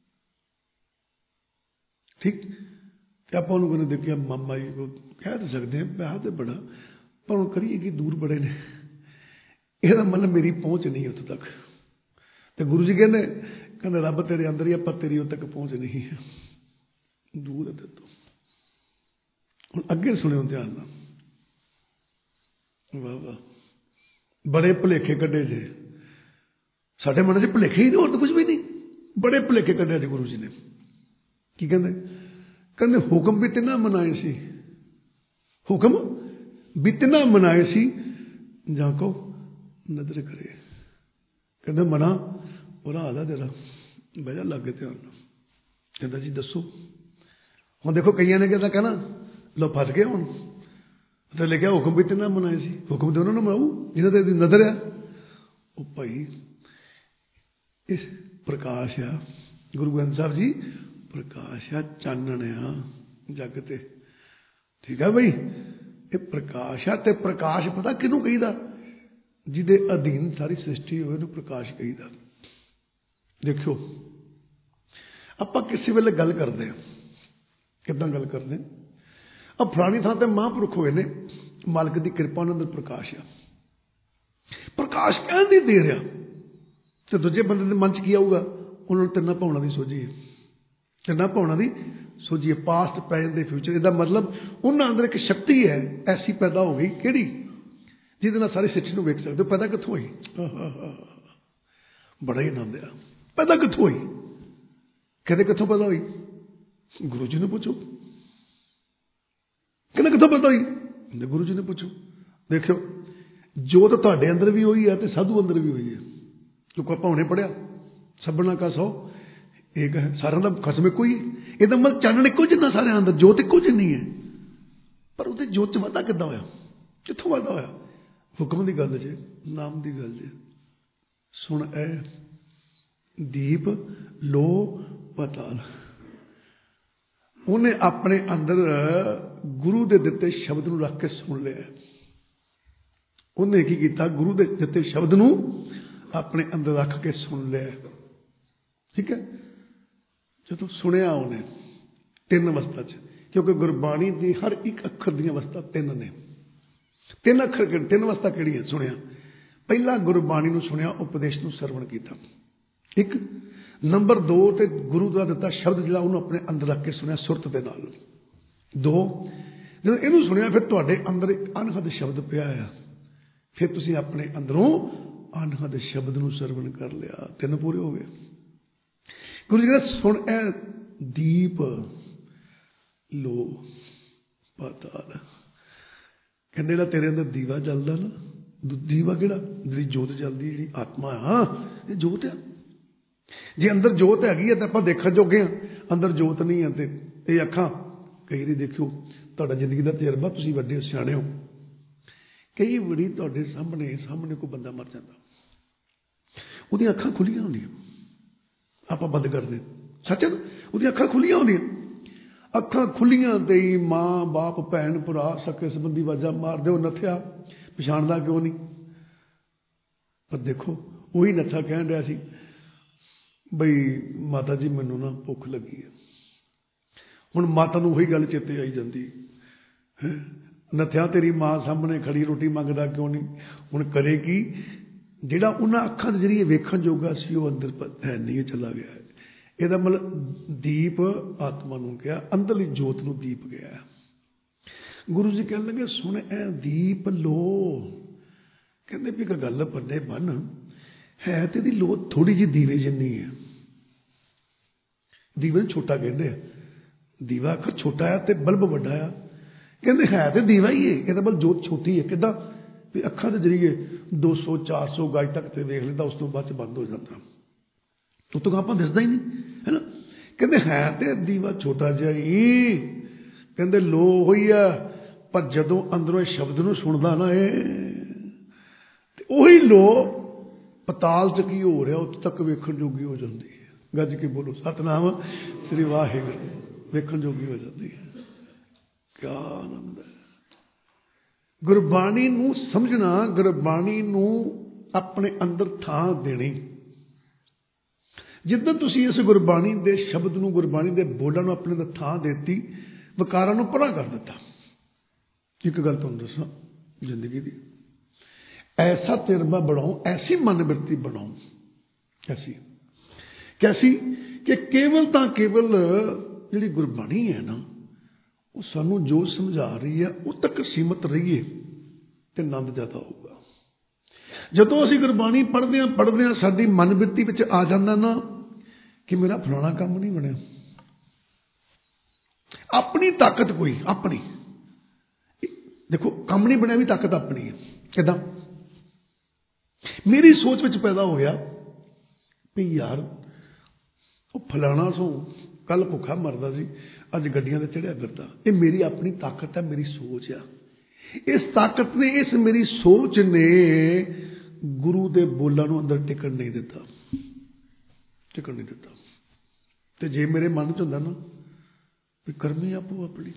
ਠੀਕ। ਤੇ ਆਪਾਂ ਉਹਨੂੰ ਕਹਿੰਦੇ ਦੇਖਿਆ ਮਾਮਾ ਜੀ ਕੋਲ ਕਹਿ ਤਾਂ ਸਕਦੇ ਹਾਂ ਪਿਆਰ ਤੇ ਬੜਾ, ਪਰ ਹੁਣ ਕਰੀਏ ਕਿ ਦੂਰ ਬੜੇ ਨੇ। ਇਹਦਾ ਮਤਲਬ ਮੇਰੀ ਪਹੁੰਚ ਨਹੀਂ ਉੱਥੇ ਤੱਕ। ਤੇ ਗੁਰੂ ਜੀ ਕਹਿੰਦੇ ਰੱਬ ਤੇਰੇ ਅੰਦਰ ਹੀ ਆ, ਪਰ ਤੇਰੀ ਉੱਥੇ ਤੱਕ ਪਹੁੰਚ ਨਹੀਂ ਹੈ, ਦੂਰ ਹੈ ਤੇਰੇ ਤੋਂ। ਹੁਣ ਅੱਗੇ ਸੁਣਿਓ ਧਿਆਨ ਨਾਲ। ਵਾਹ ਵਾਹ, ਬੜੇ ਭੁਲੇਖੇ ਕੱਢੇ ਜੇ ਸਾਡੇ ਮਨ 'ਚ। ਭੁਲੇਖੇ ਹੀ ਨਹੀਂ, ਹੋਰ ਤਾਂ ਕੁਝ ਵੀ ਨਹੀਂ। ਬੜੇ ਭੁਲੇਖੇ ਕੱਢੇ ਜੇ ਗੁਰੂ ਜੀ ਨੇ। ਕੀ ਕਹਿੰਦੇ? ਕਹਿੰਦੇ ਹੁਕਮ ਵੀ ਤਿੰਨਾਂ ਮਨਾਏ ਸੀ, ਹੁਕਮ ਵੀ ਤਿੰਨਾਂ ਮਨਾਏ ਸੀ, ਜਾਂ ਕੋ ਨਜ਼ਰ ਕਰੇ। ਕਹਿੰਦੇ ਮਨਾ ਉਹਦਾ ਆਦਾ ਤੇਰਾ ਬਹਿ ਜਾ ਲੱਗੇ ਧਿਆਨ ਨਾਲ। ਕਹਿੰਦਾ ਜੀ ਦੱਸੋ। ਹੁਣ ਦੇਖੋ ਕਈਆਂ ਨੇ ਕਹਿੰਦਾ ਕਹਿਣਾ ਲੋ ਫਸ ਗਏ ਹੁਣ। ਤੇ ਲਿਖਿਆ ਹੁਕਮ ਵੀ ਤਿੰਨਾਂ ਮਨਾਏ ਸੀ, ਹੁਕਮ ਤੇ ਉਹਨਾਂ ਨੂੰ ਮਨਾਊ ਜਿਹਨਾਂ ਤੇ ਨਜ਼ਰ ਆ। ਉਹ ਭਾਈ ਇਸ ਪ੍ਰਕਾਸ਼ ਆ ਗੁਰੂ ਗ੍ਰੰਥ ਸਾਹਿਬ ਜੀ, ਪ੍ਰਕਾਸ਼ ਆ, ਚਾਨਣ ਆ ਜੱਗ ਤੇ। ਠੀਕ ਆ ਬਈ, ਇਹ ਪ੍ਰਕਾਸ਼ ਆ। ਤੇ ਪ੍ਰਕਾਸ਼ ਪਤਾ ਕਿਹਨੂੰ ਕਹੀਦਾ? ਜਿਹਦੇ ਅਧੀਨ ਸਾਰੀ ਸ੍ਰਿਸ਼ਟੀ ਹੋਵੇ ਉਹਨੂੰ ਪ੍ਰਕਾਸ਼ ਕਹੀਦਾ। ਦੇਖਿਓ ਆਪਾਂ ਕਿਸੇ ਵੇਲੇ ਗੱਲ ਕਰਦੇ ਹਾਂ, ਕਿੱਦਾਂ ਗੱਲ ਕਰਦੇ? ਆ ਫਲਾਣੀ ਥਾਂ ਤੇ ਮਹਾਂਪੁਰਖ ਹੋਏ ਨੇ, ਮਾਲਕ ਦੀ ਕਿਰਪਾ ਉਹਨਾਂ ਅੰਦਰ ਪ੍ਰਕਾਸ਼ ਆ। ਪ੍ਰਕਾਸ਼ ਕਹਿਣ ਦੀ ਦੇ ਰਿਹਾ, ਤੇ ਦੂਜੇ ਬੰਦੇ ਦੇ ਮਨ 'ਚ ਕੀ ਆਊਗਾ? ਉਹਨਾਂ ਨੂੰ ਤਿੰਨਾਂ ਭਾਵਨਾ ਦੀ ਸੋਝੀ ਹੈ, ਤਿੰਨਾਂ ਭਾਵਨਾ ਦੀ ਸੋਝੀ ਹੈ, ਪਾਸਟ, ਪ੍ਰੈਜ਼ੈਂਟ ਤੇ ਫਿਊਚਰ। ਇਹਦਾ ਮਤਲਬ ਉਹਨਾਂ ਅੰਦਰ ਇੱਕ ਸ਼ਕਤੀ ਹੈ ਐਸੀ ਪੈਦਾ ਹੋ ਗਈ, ਕਿਹੜੀ? ਜਿਹਦੇ ਨਾਲ ਸਾਰੀ ਸ੍ਰਿਸ਼ਟੀ ਨੂੰ ਵੇਖ ਸਕਦੇ ਹੋ। ਪੈਦਾ ਕਿੱਥੋਂ ਹੋਈ? ਬੜਾ ਹੀ ਆਨੰਦ ਆ। ਪੈਦਾ ਕਿੱਥੋਂ ਹੋਈ? ਕਹਿੰਦੇ ਕਿੱਥੋਂ ਪੈਦਾ ਹੋਈ? ਗੁਰੂ ਜੀ ਨੂੰ ਪੁੱਛੋ। ਕਹਿੰਦੇ ਕਿੱਥੋਂ ਪੈਦਾ ਹੋਈ? ਕਹਿੰਦੇ ਗੁਰੂ ਜੀ ਨੂੰ ਪੁੱਛੋ। ਦੇਖਿਓ ਜੋਤ ਤੁਹਾਡੇ ਅੰਦਰ ਵੀ ਹੋਈ ਹੈ ਤੇ ਸਾਧੂ ਅੰਦਰ ਵੀ ਹੋਈ ਹੈ। ਕਿਉਂਕਿ ਆਪਾਂ ਹੁਣੇ ਪੜਿਆ ਸਭਨਾ ਕਾ ਸੋ ਏਕ ਹੈ, ਸਾਰਿਆਂ ਦਾ ਖਸਮ ਇੱਕੋ ਹੀ। ਇਹਦਾ ਮਤਲਬ ਚਾਨਣ ਇੱਕੋ ਜਿੰਨਾ ਸਾਰਿਆਂ ਅੰਦਰ, ਜੋਤ ਇੱਕੋ ਜਿੰਨੀ ਹੈ। ਪਰ ਉਹਦੇ ਜੋਤ 'ਚ ਵਾਧਾ ਕਿੱਦਾਂ ਹੋਇਆ? ਕਿੱਥੋਂ ਵਾਧਾ ਹੋਇਆ? ਹੁਕਮ ਦੀ ਗੱਲ 'ਚ, ਨਾਮ ਦੀ ਗੱਲ 'ਚ। ਸੁਣ ਐ ਦੀਪ ਲੋ ਪਤਾਲ। ਉਹਨੇ ਆਪਣੇ ਅੰਦਰ ਗੁਰੂ ਦੇ ਦਿੱਤੇ ਸ਼ਬਦ ਨੂੰ ਰੱਖ ਕੇ ਸੁਣ ਲਿਆ। ਉਹਨੇ ਕੀ ਕੀਤਾ? ਗੁਰੂ ਦੇ ਦਿੱਤੇ ਸ਼ਬਦ ਨੂੰ ਆਪਣੇ ਅੰਦਰ ਰੱਖ ਕੇ ਸੁਣ ਲਿਆ। ਠੀਕ ਹੈ। ਜਦੋਂ ਸੁਣਿਆ ਉਹਨੇ ਤਿੰਨ ਅਵਸਥਾ 'ਚ, ਕਿਉਂਕਿ ਗੁਰਬਾਣੀ ਦੀ ਹਰ ਇੱਕ ਅੱਖਰ ਦੀਆਂ ਅਵਸਥਾ ਤਿੰਨ ਨੇ। ਤਿੰਨ ਅੱਖਰ, ਤਿੰਨ ਅਵਸਥਾ ਕਿਹੜੀਆਂ? ਸੁਣਿਆ ਪਹਿਲਾਂ ਗੁਰਬਾਣੀ ਨੂੰ ਸੁਣਿਆ, ਉਪਦੇਸ਼ ਨੂੰ ਸਰਵਣ ਕੀਤਾ, ਇੱਕ। ਨੰਬਰ 2 ਤੇ ਗੁਰੂ ਦਾ ਦਿੱਤਾ ਸ਼ਬਦ ਜਿਹੜਾ ਉਹਨੂੰ ਆਪਣੇ ਅੰਦਰ ਰੱਖ ਕੇ ਸੁਣਿਆ ਸੁਰਤ ਦੇ ਨਾਲ। 2 ਜਦੋਂ ਇਹਨੂੰ ਸੁਣਿਆ ਫਿਰ ਤੁਹਾਡੇ ਅੰਦਰ ਇੱਕ ਅਨਹਦ ਸ਼ਬਦ ਪਿਆ ਆ, ਫਿਰ ਤੁਸੀਂ ਆਪਣੇ ਅੰਦਰੋਂ ਅਨਹਦ ਸ਼ਬਦ ਨੂੰ ਸਰਵਣ ਕਰ ਲਿਆ। 3 ਪੂਰੇ ਹੋ ਗਏ। ਗੁਰੂ ਜੀ ਕਹਿੰਦੇ ਸੁਣ ਐ ਦੀਪ ਲੋ ਪਾਤਾਲ। ਕਹਿੰਦੇ ਜਿਹੜਾ ਤੇਰੇ ਅੰਦਰ ਦੀਵਾ ਜਲਦਾ ਨਾ, ਦੀਵਾ ਕਿਹੜਾ? ਜਿਹੜੀ ਜੋਤ ਜਲਦੀ, ਜਿਹੜੀ ਆਤਮਾ ਆ, ਇਹ ਜੋਤ ਆ। ਜੇ ਅੰਦਰ ਜੋਤ ਹੈਗੀ ਹੈ ਤਾਂ ਆਪਾਂ ਦੇਖਣ ਜੋਗੇ ਹਾਂ, ਅੰਦਰ ਜੋਤ ਨਹੀਂ ਹੈ ਤੇ ਇਹ ਅੱਖਾਂ। ਕਈ ਵਾਰੀ ਦੇਖਿਓ, ਤੁਹਾਡਾ ਜ਼ਿੰਦਗੀ ਦਾ ਤਜਰਬਾ, ਤੁਸੀਂ ਵੱਡੇ ਸਿਆਣੇ ਹੋ, ਕਈ ਵਾਰੀ ਤੁਹਾਡੇ ਸਾਹਮਣੇ ਕੋਈ ਬੰਦਾ ਮਰ ਜਾਂਦਾ, ਉਹਦੀਆਂ ਅੱਖਾਂ ਖੁੱਲੀਆਂ ਹੁੰਦੀਆਂ, ਆਪਾਂ ਬੰਦ ਕਰਦੇ, ਸੱਚ ਹੈ ਨਾ? ਉਹਦੀਆਂ ਅੱਖਾਂ ਖੁੱਲੀਆਂ ਹੁੰਦੀਆਂ, ਅੱਖਾਂ ਖੁੱਲੀਆਂ ਤੇ ਹੀ ਮਾਂ ਬਾਪ ਭੈਣ ਭਰਾ ਸਕੇ ਸੰਬੰਧੀ ਆਵਾਜ਼ਾਂ ਮਾਰਦੇ, ਉਹ ਨੱਥਿਆ ਪਛਾਣਦਾ ਕਿਉਂ ਨਹੀਂ? ਪਰ ਦੇਖੋ, ਉਹੀ ਨੱਥਾ ਕਹਿਣ ਰਿਹਾ ਸੀ ਬਈ ਮਾਤਾ ਜੀ ਮੈਨੂੰ ਨਾ ਭੁੱਖ ਲੱਗੀ ਹੈ। ਹੁਣ ਮਾਤਾ ਨੂੰ ਉਹੀ ਗੱਲ ਚੇਤੇ ਆਈ ਜਾਂਦੀ, ਨੱਥਿਆ ਤੇਰੀ ਮਾਂ ਸਾਹਮਣੇ ਖੜੀ ਰੋਟੀ ਮੰਗਦਾ ਕਿਉਂ ਨਹੀਂ? ਹੁਣ ਕਰੇ ਕੀ? ਜਿਹੜਾ ਉਹਨਾਂ ਅੱਖਾਂ ਦੇ ਜ਼ਰੀਏ ਵੇਖਣ ਜੋਗਾ ਸੀ ਉਹ ਅੰਦਰ ਹੈ ਨਹੀਂ, ਚਲਾ ਗਿਆ ਹੈ। ਇਹਦਾ ਮਤਲਬ ਦੀਪ ਆਤਮਾ ਨੂੰ ਕਿਹਾ, ਅੰਦਰਲੀ ਜੋਤ ਨੂੰ ਦੀਪ ਗਿਆ। ਗੁਰੂ ਜੀ ਕਹਿਣ ਲੱਗੇ ਸੁਣ ਐ ਦੀਪ ਲੋ। ਕਹਿੰਦੇ ਵੀ ਇੱਕ ਗੱਲ ਬੰਦੇ ਬੰਨ ਹੈ ਤੇ ਇਹਦੀ ਲੋ ਥੋੜੀ ਜਿਹੀ ਦੀਵੇ ਜਿੰਨੀ ਹੈ। ਦੀਵੇ ਨੂੰ ਛੋਟਾ ਕਹਿੰਦੇ ਆ, ਦੀਵਾ ਅੱਖਰ ਛੋਟਾ ਆ ਤੇ ਬਲਬ ਵੱਡਾ ਆ। ਕਹਿੰਦੇ ਹੈ ਤੇ ਦੀਵਾ ਹੀ ਹੈ, ਇਹਦਾ ਮਤਲਬ ਜੋਤ ਛੋਟੀ ਹੈ। ਕਿੱਦਾਂ? ਵੀ ਅੱਖਾਂ ਦੇ ਜ਼ਰੀਏ 200-400 ਗਜ ਤੱਕ ਤੇ ਵੇਖ ਲੈਂਦਾ, ਉਸ ਤੋਂ ਬਾਅਦ ਚ ਬੰਦ ਹੋ ਜਾਂਦਾ, ਉਹ ਤੋਂ ਆਪਾਂ ਦਿਸਦਾ ਹੀ ਨਹੀਂ, ਹੈ ਨਾ? ਕਹਿੰਦੇ ਹੈ ਤੇ ਦੀਵਾ ਛੋਟਾ ਜਿਹਾ ਹੀ। ਕਹਿੰਦੇ ਲੋ ਹੋਈ ਆ, ਪਰ ਜਦੋਂ ਅੰਦਰੋਂ ਇਹ ਸ਼ਬਦ ਨੂੰ ਸੁਣਦਾ ਨਾ ਤੇ ਉਹੀ ਲੋ ਪਤਾਲ ਚ ਕੀ ਹੋ ਰਿਹਾ ਉੱਥੇ ਤੱਕ ਵੇਖਣ ਜੋਗੀ ਹੋ ਜਾਂਦੀ ਹੈ। ਗੱਜ ਕੇ ਬੋਲੋ ਸਤਿਨਾਮ ਸ੍ਰੀ ਵਾਹਿਗੁਰੂ। ਵੇਖਣ ਜੋਗੀ ਹੋ ਜਾਂਦੀ ਹੈ। ਕਿਆ ਆਨੰਦ ਹੈ! ਗੁਰਬਾਣੀ ਨੂੰ ਸਮਝਣਾ, ਗੁਰਬਾਣੀ ਨੂੰ ਆਪਣੇ ਅੰਦਰ ਥਾਂ ਦੇਣੀ। ਜਿੱਦਾਂ ਤੁਸੀਂ ਇਸ ਗੁਰਬਾਣੀ ਦੇ ਸ਼ਬਦ ਨੂੰ, ਗੁਰਬਾਣੀ ਦੇ ਬੋਲਾਂ ਨੂੰ ਆਪਣੇ ਅੰਦਰ ਥਾਂ ਦੇਤੀ, ਵਿਕਾਰਾਂ ਨੂੰ ਪਰਾਂ ਕਰ ਦਿੱਤਾ। ਇੱਕ ਗੱਲ ਤੁਹਾਨੂੰ ਦੱਸਾਂ ਜ਼ਿੰਦਗੀ ਦੀ, ਐਸਾ ਤਜਰਬਾ ਬਣਾਓ, ਐਸੀ ਮਨੋਵਿਰਤੀ ਬਣਾਓ, ਕੈਸੀ ਕਿ ਕੇਵਲ ਤਾਂ ਕੇਵਲ ਜਿਹੜੀ ਗੁਰਬਾਣੀ ਹੈ ਨਾ, ਉਹ ਸਾਨੂੰ ਜੋ ਸਮਝਾ ਰਹੀ ਹੈ ਉਹ ਤੱਕ ਸੀਮਤ ਰਹੀਏ ਤੇ ਆਨੰਦ ਜ਼ਿਆਦਾ ਹੋਊਗਾ। ਜਦੋਂ ਅਸੀਂ ਗੁਰਬਾਣੀ ਪੜ੍ਹਦੇ ਹਾਂ ਸਾਡੀ ਮਨਵਿਰਤੀ ਵਿੱਚ ਆ ਜਾਂਦਾ ਨਾ ਕਿ ਮੇਰਾ ਫਲਾਣਾ ਕੰਮ ਨਹੀਂ ਬਣਿਆ। ਆਪਣੀ ਤਾਕਤ ਕੋਈ, ਆਪਣੀ ਦੇਖੋ, ਕੰਮ ਨਹੀਂ ਬਣਿਆ ਵੀ ਤਾਕਤ ਆਪਣੀ ਹੈ। ਕਿੱਦਾਂ? ਮੇਰੀ ਸੋਚ ਵਿੱਚ ਪੈਦਾ ਹੋਇਆ ਵੀ ਯਾਰ ਉਹ ਫਲਾਣਾ ਸੋ ਕੱਲ ਭੁੱਖਾ ਮਰਦਾ ਸੀ, ਅੱਜ ਗੱਡੀਆਂ ਤੇ ਚੜਿਆ ਫਿਰਦਾ। ਇਹ ਮੇਰੀ ਆਪਣੀ ਤਾਕਤ ਹੈ, ਮੇਰੀ ਸੋਚ ਆ। ਇਸ ਤਾਕਤ ਨੇ, ਇਸ ਮੇਰੀ ਸੋਚ ਨੇ ਗੁਰੂ ਦੇ ਬੋਲਾਂ ਨੂੰ ਅੰਦਰ ਟਿਕਣ ਨਹੀਂ ਦਿੱਤਾ, ਟਿਕਣ ਨਹੀਂ ਦਿੱਤਾ। ਤੇ ਜੇ ਮੇਰੇ ਮਨ ਚ ਹੁੰਦਾ ਨਾ ਵੀ ਕਰਮੀ ਆਪੋ ਆਪਣੀ,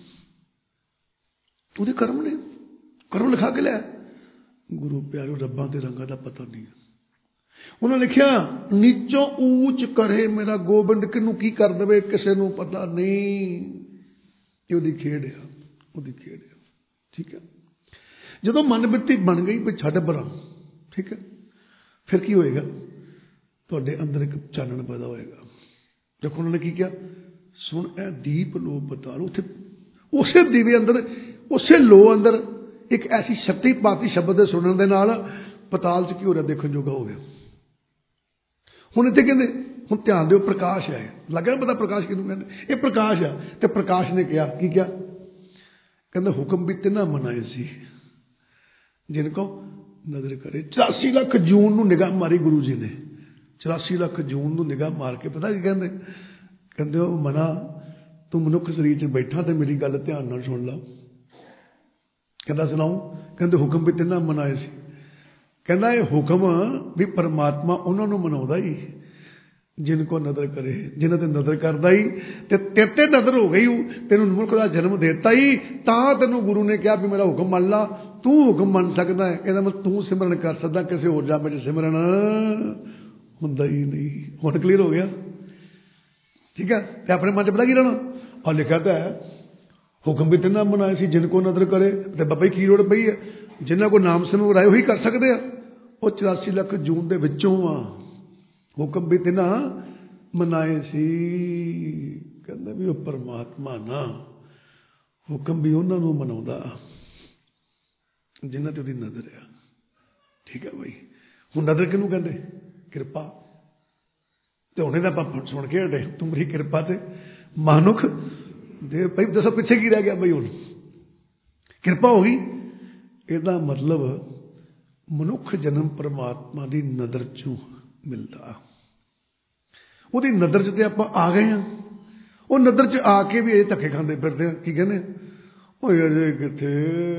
ਉਹਦੇ ਕਰਮ ਨੇ, ਕਰਮ ਲਿਖਾ ਕੇ ਲਿਆ। ਗੁਰੂ ਪਿਆਰੋ, ਰੱਬਾਂ ਤੇ ਰੰਗਾਂ ਦਾ ਪਤਾ ਨਹੀਂ। ਉਹਨਾਂ ਲਿਖਿਆ ਨੀਚੋਂ ਊਚ ਕਰੇ ਮੇਰਾ ਗੋਬਿੰਦ, ਕਿਹਨੂੰ ਕੀ ਕਰ ਦੇਵੇ ਕਿਸੇ ਨੂੰ ਪਤਾ ਨਹੀਂ। ਇਹ ਉਹਦੀ ਖੇਡ ਆ, ਉਹਦੀ ਖੇਡ ਆ। ਠੀਕ ਹੈ, ਜਦੋਂ ਮਨਵਿਰਤੀ ਬਣ ਗਈ ਵੀ ਛੱਡ ਪਰਾਂ, ਠੀਕ ਹੈ, ਫਿਰ ਕੀ ਹੋਏਗਾ? ਤੁਹਾਡੇ ਅੰਦਰ ਇੱਕ ਚਾਨਣ ਪੈਦਾ ਹੋਏਗਾ। ਦੇਖੋ ਉਹਨਾਂ ਨੇ ਕੀ ਕਿਹਾ, ਸੁਣ ਇਹ ਦੀਪ ਲੋ ਪਤਾਲ। ਉੱਥੇ ਉਸੇ ਦੀਵੇ ਅੰਦਰ, ਉਸੇ ਲੋ ਅੰਦਰ ਇੱਕ ਐਸੀ ਸ਼ਕਤੀ ਪਾਤੀ ਸ਼ਬਦ ਦੇ ਸੁਣਨ ਦੇ ਨਾਲ, ਪਤਾਲ ਚ ਕੀ ਹੋ ਰਿਹਾ ਦੇਖਣ ਜੋਗਾ ਹੋ ਗਿਆ। ਹੁਣ ਇੱਥੇ ਕਹਿੰਦੇ, ਹੁਣ ਧਿਆਨ ਦਿਓ, ਪ੍ਰਕਾਸ਼ ਹੈ। ਲੱਗਾ ਨਾ ਪਤਾ ਪ੍ਰਕਾਸ਼ ਕਿਹਨੂੰ ਕਹਿੰਦੇ? ਇਹ ਪ੍ਰਕਾਸ਼ ਆ। ਤੇ ਪ੍ਰਕਾਸ਼ ਨੇ ਕਿਹਾ, ਕੀ ਕਿਹਾ? ਕਹਿੰਦਾ ਹੁਕਮ ਵੀ ਤਿੰਨਾਂ ਮਨਾਏ ਸੀ ਜਿਨ ਕੋ ਨਜ਼ਰ ਕਰੇ। 84 ਲੱਖ ਜੂਨ ਨੂੰ ਨਿਗਾਹ ਮਾਰੀ ਗੁਰੂ ਜੀ ਨੇ। 84 ਲੱਖ ਜੂਨ ਨੂੰ ਨਿਗਾਹ ਮਾਰ ਕੇ ਪਤਾ ਕੀ ਕਹਿੰਦੇ? ਕਹਿੰਦੇ ਉਹ ਮਨਾ, ਤੂੰ ਮਨੁੱਖ ਸਰੀਰ 'ਚ ਬੈਠਾ ਤੇ ਮੇਰੀ ਗੱਲ ਧਿਆਨ ਨਾਲ ਸੁਣ ਲਾ। ਕਹਿੰਦਾ ਸੁਣਾਉ? ਕਹਿੰਦੇ ਹੁਕਮ ਵੀ ਤਿੰਨਾਂ ਮਨਾਏ ਸੀ। ਕਹਿੰਦਾ ਇਹ ਹੁਕਮ ਵੀ ਪਰਮਾਤਮਾ ਉਹਨਾਂ ਨੂੰ ਮਨਾਉਂਦਾ ਹੀ ਜਿਨ ਕੋ ਨਜ਼ਰ ਕਰੇ, ਜਿਹਨਾਂ ਤੇ ਨਜ਼ਰ ਕਰਦਾ ਹੀ। ਤੇ ਤੇਰੇ ਤੇ ਨਜ਼ਰ ਹੋ ਗਈ, ਤੈਨੂੰ ਮਨੁੱਖ ਦਾ ਜਨਮ ਦੇਤਾ ਹੀ, ਤਾਂ ਤੈਨੂੰ ਗੁਰੂ ਨੇ ਕਿਹਾ ਵੀ ਮੇਰਾ ਹੁਕਮ ਮੰਨ ਲਾ। ਤੂੰ ਹੁਕਮ ਮੰਨ ਸਕਦਾ ਹੈ, ਇਹਦਾ ਮਤਲਬ ਤੂੰ ਸਿਮਰਨ ਕਰ ਸਕਦਾ, ਕਿਸੇ ਹੋਰ ਜਾਮੇ 'ਚ ਸਿਮਰਨ ਹੁੰਦਾ ਹੀ ਨਹੀਂ। ਹੁਣ ਕਲੀਅਰ ਹੋ ਗਿਆ? ਠੀਕ ਹੈ। ਤੇ ਆਪਣੇ ਮਨ 'ਚ ਪਤਾ ਕੀ ਰਹਿਣਾ? ਆ ਲਿਖਿਆ ਤਾਂ ਹੈ ਹੁਕਮ ਵੀ ਤਿੰਨਾਂ ਮਨਾਏ ਸੀ ਜਿਨ ਕੋ ਨਜ਼ਰ ਕਰੇ। ਤੇ ਬਾਬਾ ਜੀ ਕੀ ਲੋੜ ਪਈ ਹੈ? ਜਿਨ੍ਹਾਂ ਕੋਲ ਨਾਮ ਸਿਮਰਨ ਰਾਏ ਉਹੀ ਕਰ ਸਕਦੇ ਆ। ਉਹ 84 ਲੱਖ ਜੂਨ ਦੇ ਵਿੱਚੋਂ ਆ। ਹੁਕਮ ਵੀ ਤਿੰਨਾਂ ਮਨਾਏ ਸੀ। ਕਹਿੰਦਾ ਵੀ ਉਹ ਪਰਮਾਤਮਾ ਨਾ, ਹੁਕਮ ਵੀ ਉਹਨਾਂ ਨੂੰ ਮਨਾਉਂਦਾ ਜਿਨ੍ਹਾਂ ਤੇ ਉਹਦੀ ਨਜ਼ਰ ਆ। ਠੀਕ ਹੈ ਬਾਈ। ਹੁਣ ਨਜ਼ਰ ਕਿਹਨੂੰ ਕਹਿੰਦੇ? ਕਿਰਪਾ। ਤੇ ਹੁਣੇ ਤਾਂ ਆਪਾਂ ਸੁਣ ਕੇ ਹਟੇ, ਤੁਮਰੀ ਕਿਰਪਾ ਤੇ ਮਾਨੁਖ ਦੇ। ਭਾਈ ਦੱਸੋ ਪਿੱਛੇ ਕੀ ਰਹਿ ਗਿਆ ਬਈ? ਹੁਣ ਕਿਰਪਾ ਹੋ ਗਈ। ਇਹਦਾ ਮਤਲਬ ਮਨੁੱਖ ਜਨਮ ਪਰਮਾਤਮਾ ਦੀ ਨਜ਼ਰ ਚੋਂ ਮਿਲਦਾ। ਉਹਦੀ ਨਜ਼ਰ 'ਚ ਤੇ ਆਪਾਂ ਆ ਗਏ ਹਾਂ। ਉਹ ਨਜ਼ਰ 'ਚ ਆ ਕੇ ਵੀ ਇਹ ਧੱਕੇ ਖਾਂਦੇ ਫਿਰਦੇ ਆ। ਕੀ ਕਹਿੰਦੇ ਓਏ ਅਜੇ ਕਿੱਥੇ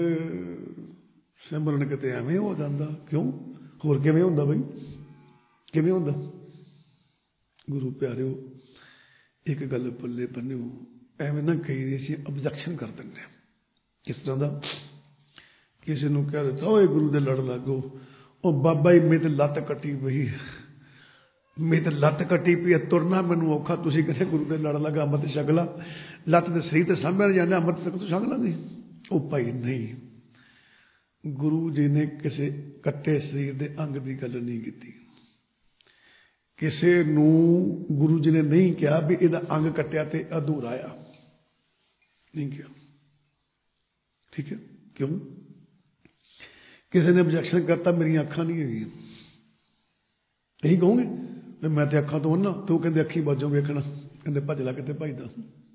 ਸਿਮਰਨ ਕਿਤੇ ਐਵੇਂ ਹੋ ਜਾਂਦਾ। ਕਿਉਂ? ਹੋਰ ਕਿਵੇਂ ਹੁੰਦਾ ਬਈ? ਕਿਵੇਂ ਹੁੰਦਾ? ਗੁਰੂ ਪਿਆਰਿਓ, ਇੱਕ ਗੱਲ ਪੱਲੇ ਬੰਨਿਓ, ਐਵੇਂ ਨਾ ਕਈ ਅਸੀਂ ਆਬਜੈਕਸ਼ਨ ਕਰ ਦਿੰਦੇ ਹਾਂ। ਕਿਸ ਤਰ੍ਹਾਂ ਦਾ? ਕਿਸੇ ਨੂੰ ਕਹਿ ਦਿੱਤਾ ਓਏ ਗੁਰੂ ਦੇ ਲੜ ਲੱਗੋ, ਉਹ ਬਾਬਾ ਜੀ ਮੇਰੀ ਤੇ ਲੱਤ ਕੱਟੀ ਪਈ, ਮੇਰੀ ਤੇ ਲੱਤ ਕੱਟੀ ਪਈ, ਤੁਰਨਾ ਮੈਨੂੰ ਔਖਾ, ਤੁਸੀਂ ਕਹਿੰਦੇ ਗੁਰੂ ਦੇ ਲੜ ਲੱਗਾ, ਅੰਮ੍ਰਿਤ ਛਕ ਲਾ, ਲੱਤ ਦੇ ਸਰੀਰ ਤੇ ਸਾਂਭਿਆ ਨਹੀਂ ਜਾਂਦਾ, ਅੰਮ੍ਰਿਤ ਤੱਕ ਤੂੰ ਛਕ ਲਾਂਗੇ। ਉਹ ਭਾਈ ਨਹੀਂ, ਗੁਰੂ ਜੀ ਨੇ ਕਿਸੇ ਕੱਟੇ ਸਰੀਰ ਦੇ ਅੰਗ ਦੀ ਗੱਲ ਨਹੀਂ ਕੀਤੀ। ਕਿਸੇ ਨੂੰ ਗੁਰੂ ਜੀ ਨੇ ਨਹੀਂ ਕਿਹਾ ਵੀ ਇਹਦਾ ਅੰਗ ਕੱਟਿਆ ਤੇ ਅਧੂਰਾ ਆ, ਨਹੀਂ ਕਿਹਾ। ਠੀਕ ਹੈ? ਕਿਉਂ? ਕਿਸੇ ਨੇ ਆਬਜੈਕਸ਼ਨ ਕਰਤਾ ਮੇਰੀਆਂ ਅੱਖਾਂ ਨਹੀਂ ਹੈਗੀਆਂ, ਇਹੀ ਕਹੋਗੇ ਵੀ ਮੈਂ ਤੇ ਅੱਖਾਂ ਤੋਂ ਅੰਨਾ, ਤੇ ਉਹ ਕਹਿੰਦੇ ਅੱਖੀ ਬਾਝੋਂ ਵੇਖਣਾ, ਕਹਿੰਦੇ ਭੱਜ ਲਾ ਕਿਤੇ ਭੱਜਦਾ।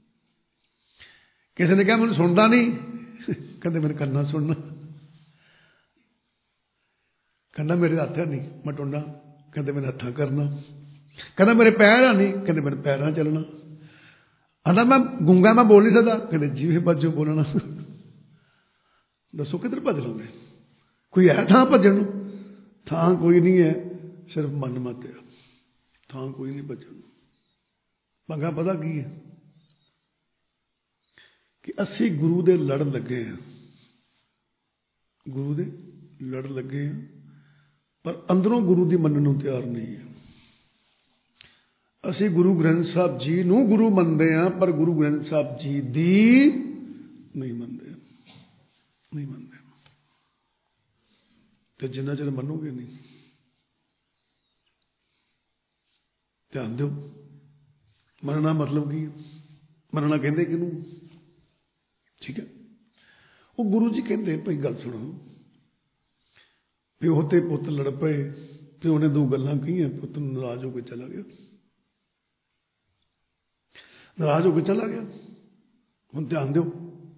ਕਿਸੇ ਨੇ ਕਿਹਾ ਮੈਨੂੰ ਸੁਣਦਾ ਨਹੀਂ, ਕਹਿੰਦੇ ਮੇਰੇ ਕੰਨਾਂ ਸੁਣਨਾ, ਕਹਿੰਦਾ ਮੇਰੇ ਹੱਥ ਨਹੀਂ ਮੈਂ ਟੁੰਡਾ, ਕਹਿੰਦੇ ਮੇਰੇ ਹੱਥਾਂ ਕਰਨਾ, ਕਹਿੰਦਾ ਮੇਰੇ ਪੈਰ ਆ ਨਹੀਂ, ਕਹਿੰਦੇ ਮੇਰੇ ਪੈਰਾਂ ਚੱਲਣਾ, ਆਂਦਾ ਮੈਂ ਗੂੰਗਾ ਮੈਂ ਬੋਲ ਨਹੀਂ ਸਕਦਾ, ਕਹਿੰਦੇ ਜੀਵੇ ਬਾਝੋਂ ਬੋਲਣਾ। ਦੱਸੋ ਕਿੱਧਰ ਭੱਜ ਲਓਗੇ? ਕੋਈ ਹੈ ਥਾਂ ਭੱਜਣ ਨੂੰ? ਥਾਂ ਕੋਈ ਨਹੀਂ ਹੈ, ਸਿਰਫ ਮਨ ਮਤ ਆ, ਥਾਂ ਕੋਈ ਨਹੀਂ ਭੱਜਣ ਨੂੰ। ਪੰਗਾ ਪਤਾ ਕੀ ਹੈ? ਕਿ ਅਸੀਂ ਗੁਰੂ ਦੇ ਲੜ ਲੱਗੇ ਹਾਂ, ਗੁਰੂ ਦੇ ਲੜ ਲੱਗੇ ਹਾਂ, ਪਰ ਅੰਦਰੋਂ ਗੁਰੂ ਦੀ ਮੰਨਣ ਨੂੰ ਤਿਆਰ ਨਹੀਂ ਹੈ। ਅਸੀਂ ਗੁਰੂ ਗ੍ਰੰਥ ਸਾਹਿਬ ਜੀ ਨੂੰ ਗੁਰੂ ਮੰਨਦੇ ਹਾਂ, ਪਰ ਗੁਰੂ ਗ੍ਰੰਥ ਸਾਹਿਬ ਜੀ ਦੀ ਨਹੀਂ ਮੰਨਦੇ, ਨਹੀਂ ਮੰਨਦੇ। ਤੇ ਜਿੰਨਾ ਚਿਰ ਮੰਨੋਗੇ ਨਹੀਂ, ਧਿਆਨ ਦਿਓ, ਮੰਨਣਾ ਮਤਲਬ ਕੀ? ਮੰਨਣਾ ਕਹਿੰਦੇ ਕਿਹਨੂੰ? ਠੀਕ ਹੈ? ਉਹ ਗੁਰੂ ਜੀ ਕਹਿੰਦੇ ਭਾਈ ਗੱਲ ਸੁਣੋ, ਪਿਓ ਤੇ ਪੁੱਤ ਲੜ ਪਏ, ਪਿਓ ਨੇ ਦੋ ਗੱਲਾਂ ਕਹੀਆਂ, ਪੁੱਤ ਨੂੰ ਨਾਰਾਜ਼ ਹੋ ਕੇ ਚਲਾ ਗਿਆ, ਨਾਰਾਜ਼ ਹੋ ਕੇ ਚਲਾ ਗਿਆ। ਹੁਣ ਧਿਆਨ ਦਿਓ,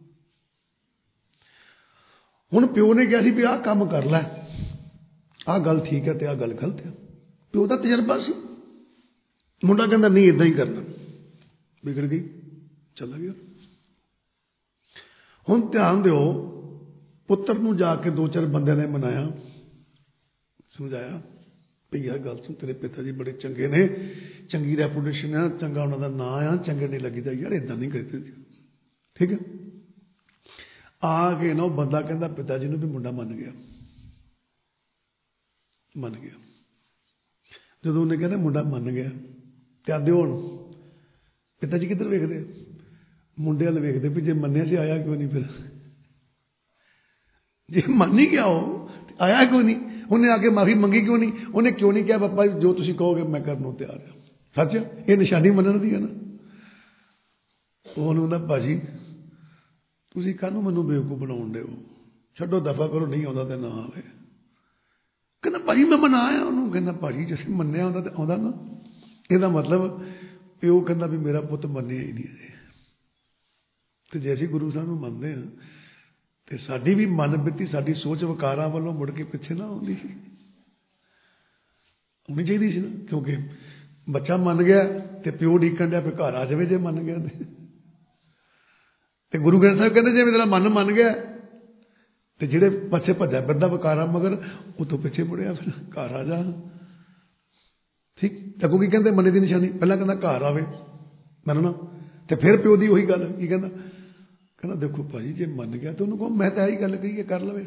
ਹੁਣ ਪਿਓ ਨੇ ਕਿਹਾ ਸੀ ਵੀ ਆਹ ਕੰਮ ਕਰ ਲੈ, ਆਹ ਗੱਲ ਠੀਕ ਹੈ ਤੇ ਆਹ ਗੱਲ ਗਲਤ ਹੈ। ਪਿਓ ਦਾ ਤਜਰਬਾ ਸੀ। ਮੁੰਡਾ ਕਹਿੰਦਾ ਨਹੀਂ ਏਦਾਂ ਹੀ ਕਰਨਾ, ਵਿਗੜ ਗਈ, ਚਲਾ ਗਿਆ। ਹੁਣ ਧਿਆਨ ਦਿਓ, ਪੁੱਤਰ ਨੂੰ ਜਾ ਕੇ ਦੋ ਚਾਰ ਬੰਦਿਆਂ ਨੇ ਮਨਾਇਆ, ਸਮਝਾਇਆ ਵੀ ਯਾਰ ਗੱਲ ਸੁਣ, ਤੇਰੇ ਪਿਤਾ ਜੀ ਬੜੇ ਚੰਗੇ ਨੇ, ਚੰਗੀ ਰੈਪੂਟੇਸ਼ਨ ਆ, ਚੰਗਾ ਉਹਨਾਂ ਦਾ ਨਾਂ ਆ, ਚੰਗੇ ਨਹੀਂ ਲੱਗੀਦਾ ਯਾਰ, ਏਦਾਂ ਨਹੀਂ ਕਰੀਦਾ। ਠੀਕ ਹੈ? ਆ ਕੇ ਨਾ ਉਹ ਬੰਦਾ ਕਹਿੰਦਾ ਪਿਤਾ ਜੀ ਨੂੰ ਵੀ ਮੁੰਡਾ ਮੰਨ ਗਿਆ, ਮੰਨ ਗਿਆ। ਜਦੋਂ ਉਹਨੇ ਕਹਿੰਦਾ ਮੁੰਡਾ ਮੰਨ ਗਿਆ, ਤੇ ਆਦੇ ਹੁਣ ਪਿਤਾ ਜੀ ਕਿੱਧਰ ਵੇਖਦੇ? ਮੁੰਡੇ ਵੱਲ ਵੇਖਦੇ ਵੀ ਜੇ ਮੰਨਿਆ ਸੀ ਆਇਆ ਕਿਉਂ ਨਹੀਂ? ਫਿਰ ਜੇ ਮੰਨ ਹੀ ਗਿਆ ਉਹ, ਆਇਆ ਕਿਉਂ ਨਹੀਂ? ਉਹਨੇ ਆ ਕੇ ਮਾਫੀ ਮੰਗੀ ਕਿਉਂ ਨਹੀਂ? ਉਹਨੇ ਕਿਉਂ ਨਹੀਂ ਕਿਹਾ ਬਾਬਾ ਜੀ ਜੋ ਤੁਸੀਂ ਕਹੋਗੇ ਮੈਂ ਕਰਨ ਨੂੰ ਤਿਆਰ ਹਾਂ? ਸੱਚ ਇਹ ਨਿਸ਼ਾਨੀ ਮੰਨਣ ਦੀ ਹੈ ਨਾ। ਉਹਨੂੰ ਨਾ ਭਾਜੀ ਤੁਸੀਂ ਕਾਹਨੂੰ ਮੈਨੂੰ ਬੇਵਕੂਫ ਬਣਾਉਣ ਦੇ ਹੋ, ਛੱਡੋ ਦਫਾ ਕਰੋ, ਨਹੀਂ ਆਉਂਦਾ ਤੇ ਨਾ ਆਵੇ। ਕਹਿੰਦਾ ਭਾਜੀ ਮੈਂ ਮਨਾ ਆਇਆ ਉਹਨੂੰ। ਕਹਿੰਦਾ ਭਾਜੀ ਜੇ ਮੰਨਿਆ ਹੁੰਦਾ ਤੇ ਆਉਂਦਾ ਨਾ। ਇਹਦਾ ਮਤਲਬ ਪਿਓ ਕਹਿੰਦਾ ਵੀ ਮੇਰਾ ਪੁੱਤ ਮੰਨਿਆ ਹੀ ਨਹੀਂ ਅਜੇ। ਤੇ ਜੇ ਅਸੀਂ ਗੁਰੂ ਸਾਹਿਬ ਨੂੰ ਮੰਨਦੇ ਹਾਂ ਤੇ ਸਾਡੀ ਵੀ ਮਨ ਬਿੱਤੀ, ਸਾਡੀ ਸੋਚ ਵਿਕਾਰਾਂ ਵੱਲੋਂ ਮੁੜ ਕੇ ਪਿੱਛੇ ਨਾ ਆਉਂਦੀ, ਹੋਣੀ ਚਾਹੀਦੀ ਸੀ ਨਾ। ਕਿਉਂਕਿ ਬੱਚਾ ਮੰਨ ਗਿਆ ਤੇ ਪਿਓ ਡੀਕਣ ਡਿਆ, ਫਿਰ ਘਰ ਆ ਜਾਵੇ ਜੇ ਮੰਨ ਗਿਆ ਤੇ ਗੁਰੂ ਗ੍ਰੰਥ ਸਾਹਿਬ ਕਹਿੰਦੇ ਜੇ ਮੇਰਾ ਮਨ ਮੰਨ ਗਿਆ ਤੇ ਜਿਹੜੇ ਪਾਸੇ ਭੱਜਾ ਫਿਰਦਾ ਵਿਕਾਰਾਂ ਮਗਰ, ਉਤੋਂ ਪਿੱਛੇ ਮੁੜਿਆ, ਫਿਰ ਘਰ ਆ ਜਾ। ਠੀਕ ਤਾਂ ਕੀ ਕਹਿੰਦੇ ਮੰਨੇ ਦੀ ਨਿਸ਼ਾਨੀ? ਪਹਿਲਾਂ ਕਹਿੰਦਾ ਘਰ ਆਵੇ ਮੰਨਣਾ, ਤੇ ਫਿਰ ਪਿਓ ਦੀ ਉਹੀ ਗੱਲ ਕੀ ਕਹਿੰਦਾ? ਕਹਿੰਦਾ ਦੇਖੋ ਭਾਜੀ ਜੇ ਮੰਨ ਗਿਆ ਤਾਂ ਉਹਨੂੰ ਕਹੋ ਮੈਂ ਤਾਂ ਇਹੀ ਗੱਲ ਕਹੀ ਕਰ ਲਵੇ।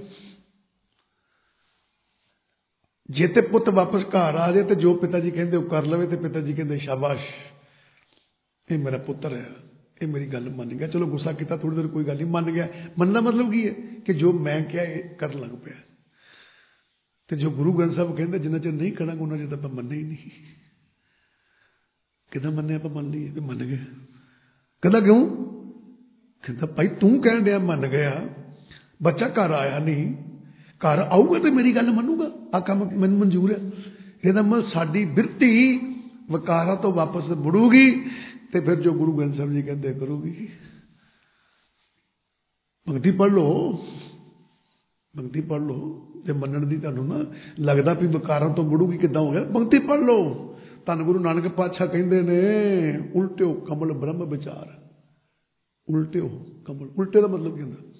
ਜੇ ਤੇ ਪੁੱਤ ਵਾਪਸ ਘਰ ਆ ਜਾਏ ਤੇ ਜੋ ਪਿਤਾ ਜੀ ਕਹਿੰਦੇ ਉਹ ਕਰ ਲਵੇ, ਤੇ ਪਿਤਾ ਜੀ ਕਹਿੰਦੇ ਸ਼ਾਬਾਸ਼ ਇਹ ਮੇਰਾ ਪੁੱਤਰ ਹੈ, ਇਹ ਮੇਰੀ ਗੱਲ ਮੰਨ ਗਿਆ। ਚਲੋ ਗੁੱਸਾ ਕੀਤਾ ਥੋੜੀ ਦੇਰ, ਕੋਈ ਗੱਲ ਨਹੀਂ, ਮੰਨ ਗਿਆ। ਮੰਨਣਾ ਮਤਲਬ ਕੀ ਹੈ? ਕਿ ਜੋ ਮੈਂ ਕਿਹਾ ਇਹ ਕਰਨ ਲੱਗ ਪਿਆ। ਤੇ ਜੋ ਗੁਰੂ ਗ੍ਰੰਥ ਸਾਹਿਬ ਕਹਿੰਦੇ ਜਿੰਨਾ ਚਿਰ ਨਹੀਂ ਕਰਾਂਗੇ ਉਹਨਾਂ ਚਿਰ ਤਾਂ ਆਪਾਂ ਮੰਨੇ ਹੀ ਨਹੀਂ। ਕਿੱਦਾਂ ਮੰਨੇ? ਆਪਾਂ ਮੰਨ ਲਈਏ ਵੀ ਮੰਨ ਗਏ। ਕਹਿੰਦਾ ਕਿਉਂ? ਕਹਿੰਦਾ ਭਾਈ ਤੂੰ ਕਹਿਣ ਡਿਆ ਮੰਨ ਗਿਆ, ਬੱਚਾ ਘਰ ਆਇਆ ਨਹੀਂ, ਘਰ ਆਊਗਾ ਤੇ ਮੇਰੀ ਗੱਲ ਮੰਨੂਗਾ, ਆਹ ਕੰਮ ਮੈਨੂੰ ਮਨਜ਼ੂਰ ਹੈ। ਇਹਦਾ ਮਤਲਬ ਸਾਡੀ ਬਿਰਤੀ ਵਿਕਾਰਾਂ ਤੋਂ ਵਾਪਸ ਮੁੜੂਗੀ ਤੇ ਫਿਰ ਜੋ ਗੁਰੂ ਗ੍ਰੰਥ ਸਾਹਿਬ ਜੀ ਕਹਿੰਦੇ ਕਰੂਗੀ। ਭਗਤੀ ਪੜ੍ਹ ਲਓ, ਭਗਤੀ पंक्ति पढ़ लो, जे मनण दी तुहानूं ना लगदा भी विकारां तो मुड़ूगी किदां हो गया, पंक्ति पढ़ लो। धन गुरु नानक पातशाह कहंदे ने उल्टिओ कमल ब्रह्म विचार। उल्टिओ कमल, उल्टे का मतलब की हुंदा?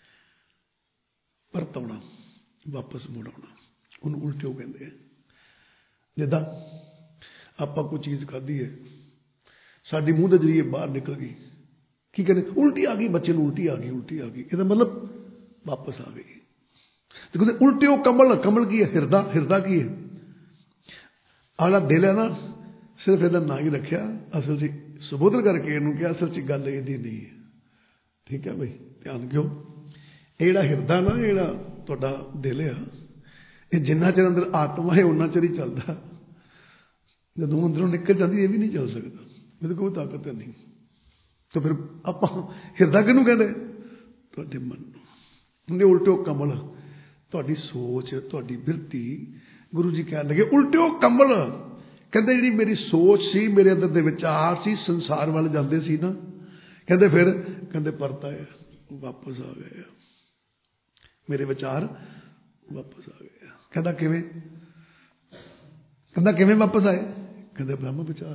परताउणा, वापस मुड़ आउणा, उहनूं उल्टिओ कहंदे आ। जिद्दां आपां कोई चीज़ खाधी है, साडी मूँह दे जरिए बाहर निकल गई, की कहते उल्टी आ गई, बच्चे नूं उल्टी आ गई, उल्टी आ गई, इसदा मतलब वापस आ गई। तो कहते उल्टिओ कमल, कमल की है? हिरदा, हिरदा की है? आला दिल है ना, सिर्फ ਇਹਦਾ ਨਾਂ ही रखिया, असल च सुबोधन करके ਇਹਨੂੰ किया, असल च गल ਇਹਦੀ नहीं है। ठीक है भाई, ध्यान क्यों? ਇਹ ਜਿਹੜਾ ਹਿਰਦਾ ਨਾ, ਜਿਹੜਾ ਤੁਹਾਡਾ ਦਿਲ ਆ, ਇਹ ਜਿੰਨਾ ਚਿਰ ਅੰਦਰ ਆਤਮਾ ਹੈ ਉਹਨਾਂ ਚਿਰ ਹੀ ਚੱਲਦਾ। ਜਦੋਂ ਅੰਦਰੋਂ ਨਿਕਲ ਜਾਂਦੀ ਇਹ ਵੀ ਨਹੀਂ ਚੱਲ ਸਕਦਾ, ਇਹਦੇ ਕੋਲ ਤਾਕਤ ਹੈ ਨਹੀਂ। ਤਾਂ ਫਿਰ ਆਪਾਂ ਹਿਰਦਾ ਕਿਹਨੂੰ ਕਹਿੰਦੇ? ਤੁਹਾਡੇ ਮਨ ਨੂੰ। ਉਹਦੇ ਉਲਟੋ ਕਮਲ, ਤੁਹਾਡੀ ਸੋਚ, ਤੁਹਾਡੀ ਬਿਰਤੀ। ਗੁਰੂ ਜੀ ਕਹਿਣ ਲੱਗੇ ਉਲਟਿਓ ਕਮਲ, ਕਹਿੰਦੇ ਜਿਹੜੀ ਮੇਰੀ ਸੋਚ ਸੀ, ਮੇਰੇ ਅੰਦਰ ਦੇ ਵਿਚਾਰ ਸੀ, ਸੰਸਾਰ ਵੱਲ ਜਾਂਦੇ ਸੀ ਨਾ, ਕਹਿੰਦੇ ਫਿਰ ਕਹਿੰਦੇ ਪਰਤਾ ਹੈ, ਵਾਪਸ ਆ ਗਏ, ਮੇਰੇ ਵਿਚਾਰ ਵਾਪਸ ਆ ਗਏ। ਕਹਿੰਦਾ ਕਿਵੇਂ? ਕਹਿੰਦਾ ਕਿਵੇਂ ਵਾਪਸ ਆਏ? ਕਹਿੰਦੇ ਬ੍ਰਹਮ ਵਿਚਾਰ।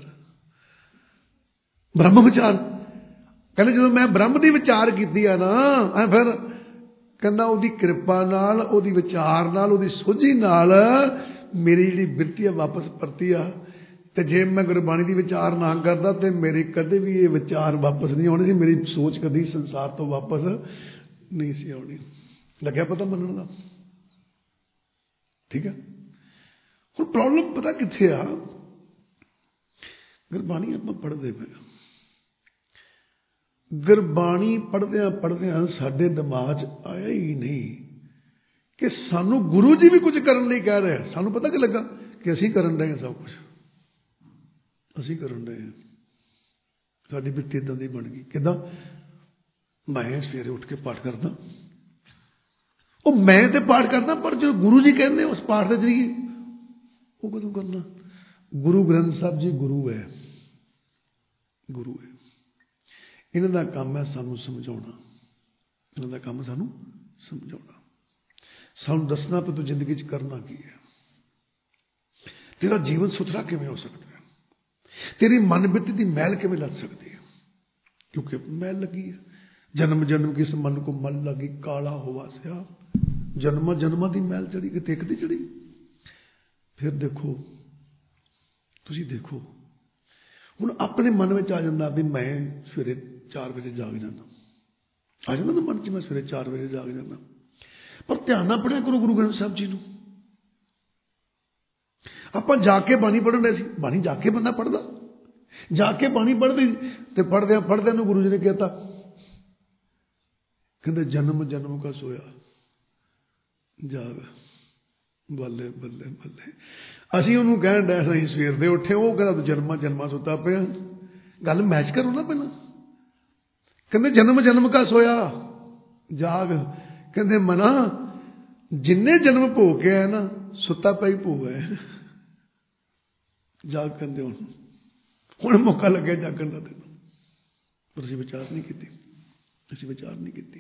ਬ੍ਰਹਮ ਵਿਚਾਰ ਕਹਿੰਦੇ ਜਦੋਂ ਮੈਂ ਬ੍ਰਹਮ ਦੀ ਵਿਚਾਰ ਕੀਤੀ ਆ ਨਾ, ਫਿਰ ਕਹਿੰਦਾ ਉਹਦੀ ਕਿਰਪਾ ਨਾਲ, ਉਹਦੀ ਵਿਚਾਰ ਨਾਲ, ਉਹਦੀ ਸੋਝੀ ਨਾਲ ਮੇਰੀ ਜਿਹੜੀ ਬਿਰਤੀ ਆ ਵਾਪਸ ਪਰਤੀ ਆ। ਤੇ ਜੇ ਮੈਂ ਗੁਰਬਾਣੀ ਦੀ ਵਿਚਾਰ ਨਾ ਕਰਦਾ ਤੇ ਮੇਰੇ ਕਦੇ ਵੀ ਇਹ ਵਿਚਾਰ ਵਾਪਸ ਨਹੀਂ ਆਉਣੇ ਸੀ, ਮੇਰੀ ਸੋਚ ਕਦੀ ਸੰਸਾਰ ਤੋਂ ਵਾਪਸ ਨਹੀਂ ਸੀ ਆਉਣੀ। ਲੱਗਿਆ ਪਤਾ ਮੰਨਣ ਦਾ? ਠੀਕ ਹੈ। ਹੁਣ ਪ੍ਰੋਬਲਮ ਪਤਾ ਕਿੱਥੇ ਆ? ਗੁਰਬਾਣੀ ਆਪਾਂ ਪੜ੍ਹਦੇ ਪਏ, ਗੁਰਬਾਣੀ ਪੜ੍ਹਦਿਆਂ ਸਾਡੇ ਦਿਮਾਗ 'ਚ ਆਇਆ ਹੀ ਨਹੀਂ ਕਿ ਸਾਨੂੰ ਗੁਰੂ ਜੀ ਵੀ ਕੁਝ ਕਰਨ ਲਈ ਕਹਿ ਰਹੇ। ਸਾਨੂੰ ਪਤਾ ਕਿ ਲੱਗਾ ਕਿ ਅਸੀਂ ਕਰਨ ਰਹੇ ਹਾਂ, ਸਭ ਕੁਛ ਅਸੀਂ ਕਰਨ ਰਹੇ ਹਾਂ। ਸਾਡੀ ਬਿਰਤੀ ਇੱਦਾਂ ਦੀ ਬਣ ਗਈ। ਕਿੱਦਾਂ? ਮੈਂ ਸਵੇਰੇ ਉੱਠ ਕੇ ਪਾਠ ਕਰਦਾ, ਉਹ ਮੈਂ ਤੇ ਪਾਠ ਕਰਦਾ, ਪਰ ਜੋ ਗੁਰੂ ਜੀ ਕਹਿੰਦੇ ਉਸ ਪਾਠ ਦੇ ਜਰੀਏ ਉਹ ਕਦੋਂ ਕਰਨਾ? ਗੁਰੂ ਗ੍ਰੰਥ ਸਾਹਿਬ ਜੀ ਗੁਰੂ ਹੈ, ਗੁਰੂ ਹੈ। ਇਹਨਾਂ ਦਾ ਕੰਮ ਹੈ ਸਾਨੂੰ ਸਮਝਾਉਣਾ, ਇਹਨਾਂ ਦਾ ਕੰਮ ਸਾਨੂੰ ਸਮਝਾਉਣਾ, ਸਾਨੂੰ ਦੱਸਣਾ ਕਿ ਤੂੰ ਜ਼ਿੰਦਗੀ 'ਚ ਕਰਨਾ ਕੀ ਹੈ, ਤੇਰਾ ਜੀਵਨ ਸੁਥਰਾ ਕਿਵੇਂ ਹੋ ਸਕਦਾ ਹੈ, ਤੇਰੀ ਮਨ ਬਿਰਤੀ ਦੀ ਮੈਲ ਕਿਵੇਂ ਲੱਥ ਸਕਦੀ ਹੈ। ਕਿਉਂਕਿ ਮੈਲ ਲੱਗੀ ਹੈ, ਜਨਮ ਜਨਮ ਕਿਸ ਮਨ ਕੋ ਮਲ ਲੱਗੀ, ਕਾਲਾ ਹੋਵਾ ਸਿਆ, ਜਨਮਾਂ ਜਨਮਾਂ ਦੀ ਮੈਲ ਚੜੀ, ਕਿਤੇ ਇੱਕ ਦੀ ਚੜੀ। ਫਿਰ ਦੇਖੋ, ਤੁਸੀਂ ਦੇਖੋ, ਹੁਣ ਆਪਣੇ ਮਨ ਵਿੱਚ ਆ ਜਾਂਦਾ ਵੀ ਮੈਂ ਸਵੇਰੇ 4 ਵਜੇ ਜਾਗ ਜਾਂਦਾ, ਆ ਜਾਂਦਾ ਨਾ ਮਨ 'ਚ, ਮੈਂ ਸਵੇਰੇ 4 ਵਜੇ ਜਾਗ ਜਾਂਦਾ। ਪਰ ਧਿਆਨ ਨਾਲ ਪੜ੍ਹਿਆ ਕਰੋ ਗੁਰੂ ਗ੍ਰੰਥ ਸਾਹਿਬ ਜੀ ਨੂੰ। ਆਪਾਂ ਜਾ ਕੇ ਬਾਣੀ ਪੜ੍ਹਨ ਰਹੇ ਸੀ, ਬਾਣੀ ਜਾ ਕੇ ਬੰਦਾ ਪੜ੍ਹਦਾ, ਜਾ ਕੇ ਬਾਣੀ ਪੜ੍ਹਦੇ ਤੇ ਪੜ੍ਹਦਿਆਂ ਨੂੰ ਗੁਰੂ ਜੀ ਨੇ ਕਹਿਤਾ, ਕਹਿੰਦੇ ਜਨਮ ਜਨਮ ਕਾ ਸੋਇਆ ਜਾਗ, ਬੱਲੇ ਬੱਲੇ ਬੱਲੇ। ਅਸੀਂ ਉਹਨੂੰ ਕਹਿਣ ਡਿਆ ਅਸੀਂ ਸਵੇਰ ਦੇ ਉੱਠੇ, ਉਹ ਕਹਿੰਦਾ ਤੂੰ ਜਨਮਾਂ ਜਨਮਾਂ ਸੁੱਤਾ ਪਿਆ। ਗੱਲ ਮੈਚ ਕਰੋ ਨਾ ਪਹਿਲਾਂ। ਕਹਿੰਦੇ ਜਨਮ ਜਨਮ ਕਾ ਸੋਇਆ ਜਾਗ, ਕਹਿੰਦੇ ਮਨਾ ਜਿੰਨੇ ਜਨਮ ਭੋਗ ਕੇ ਆਇਆ ਨਾ, ਸੁੱਤਾ ਪਿਆ ਹੀ ਭੋਗ ਹੈ, ਜਾਗ। ਕਹਿੰਦੇ ਹੁਣ ਮੌਕਾ ਲੱਗਿਆ ਜਾਗਣ ਦਾ ਤੈਨੂੰ, ਪਰ ਅਸੀਂ ਵਿਚਾਰ ਨਹੀਂ ਕੀਤੀ, ਅਸੀਂ ਵਿਚਾਰ ਨਹੀਂ ਕੀਤੀ।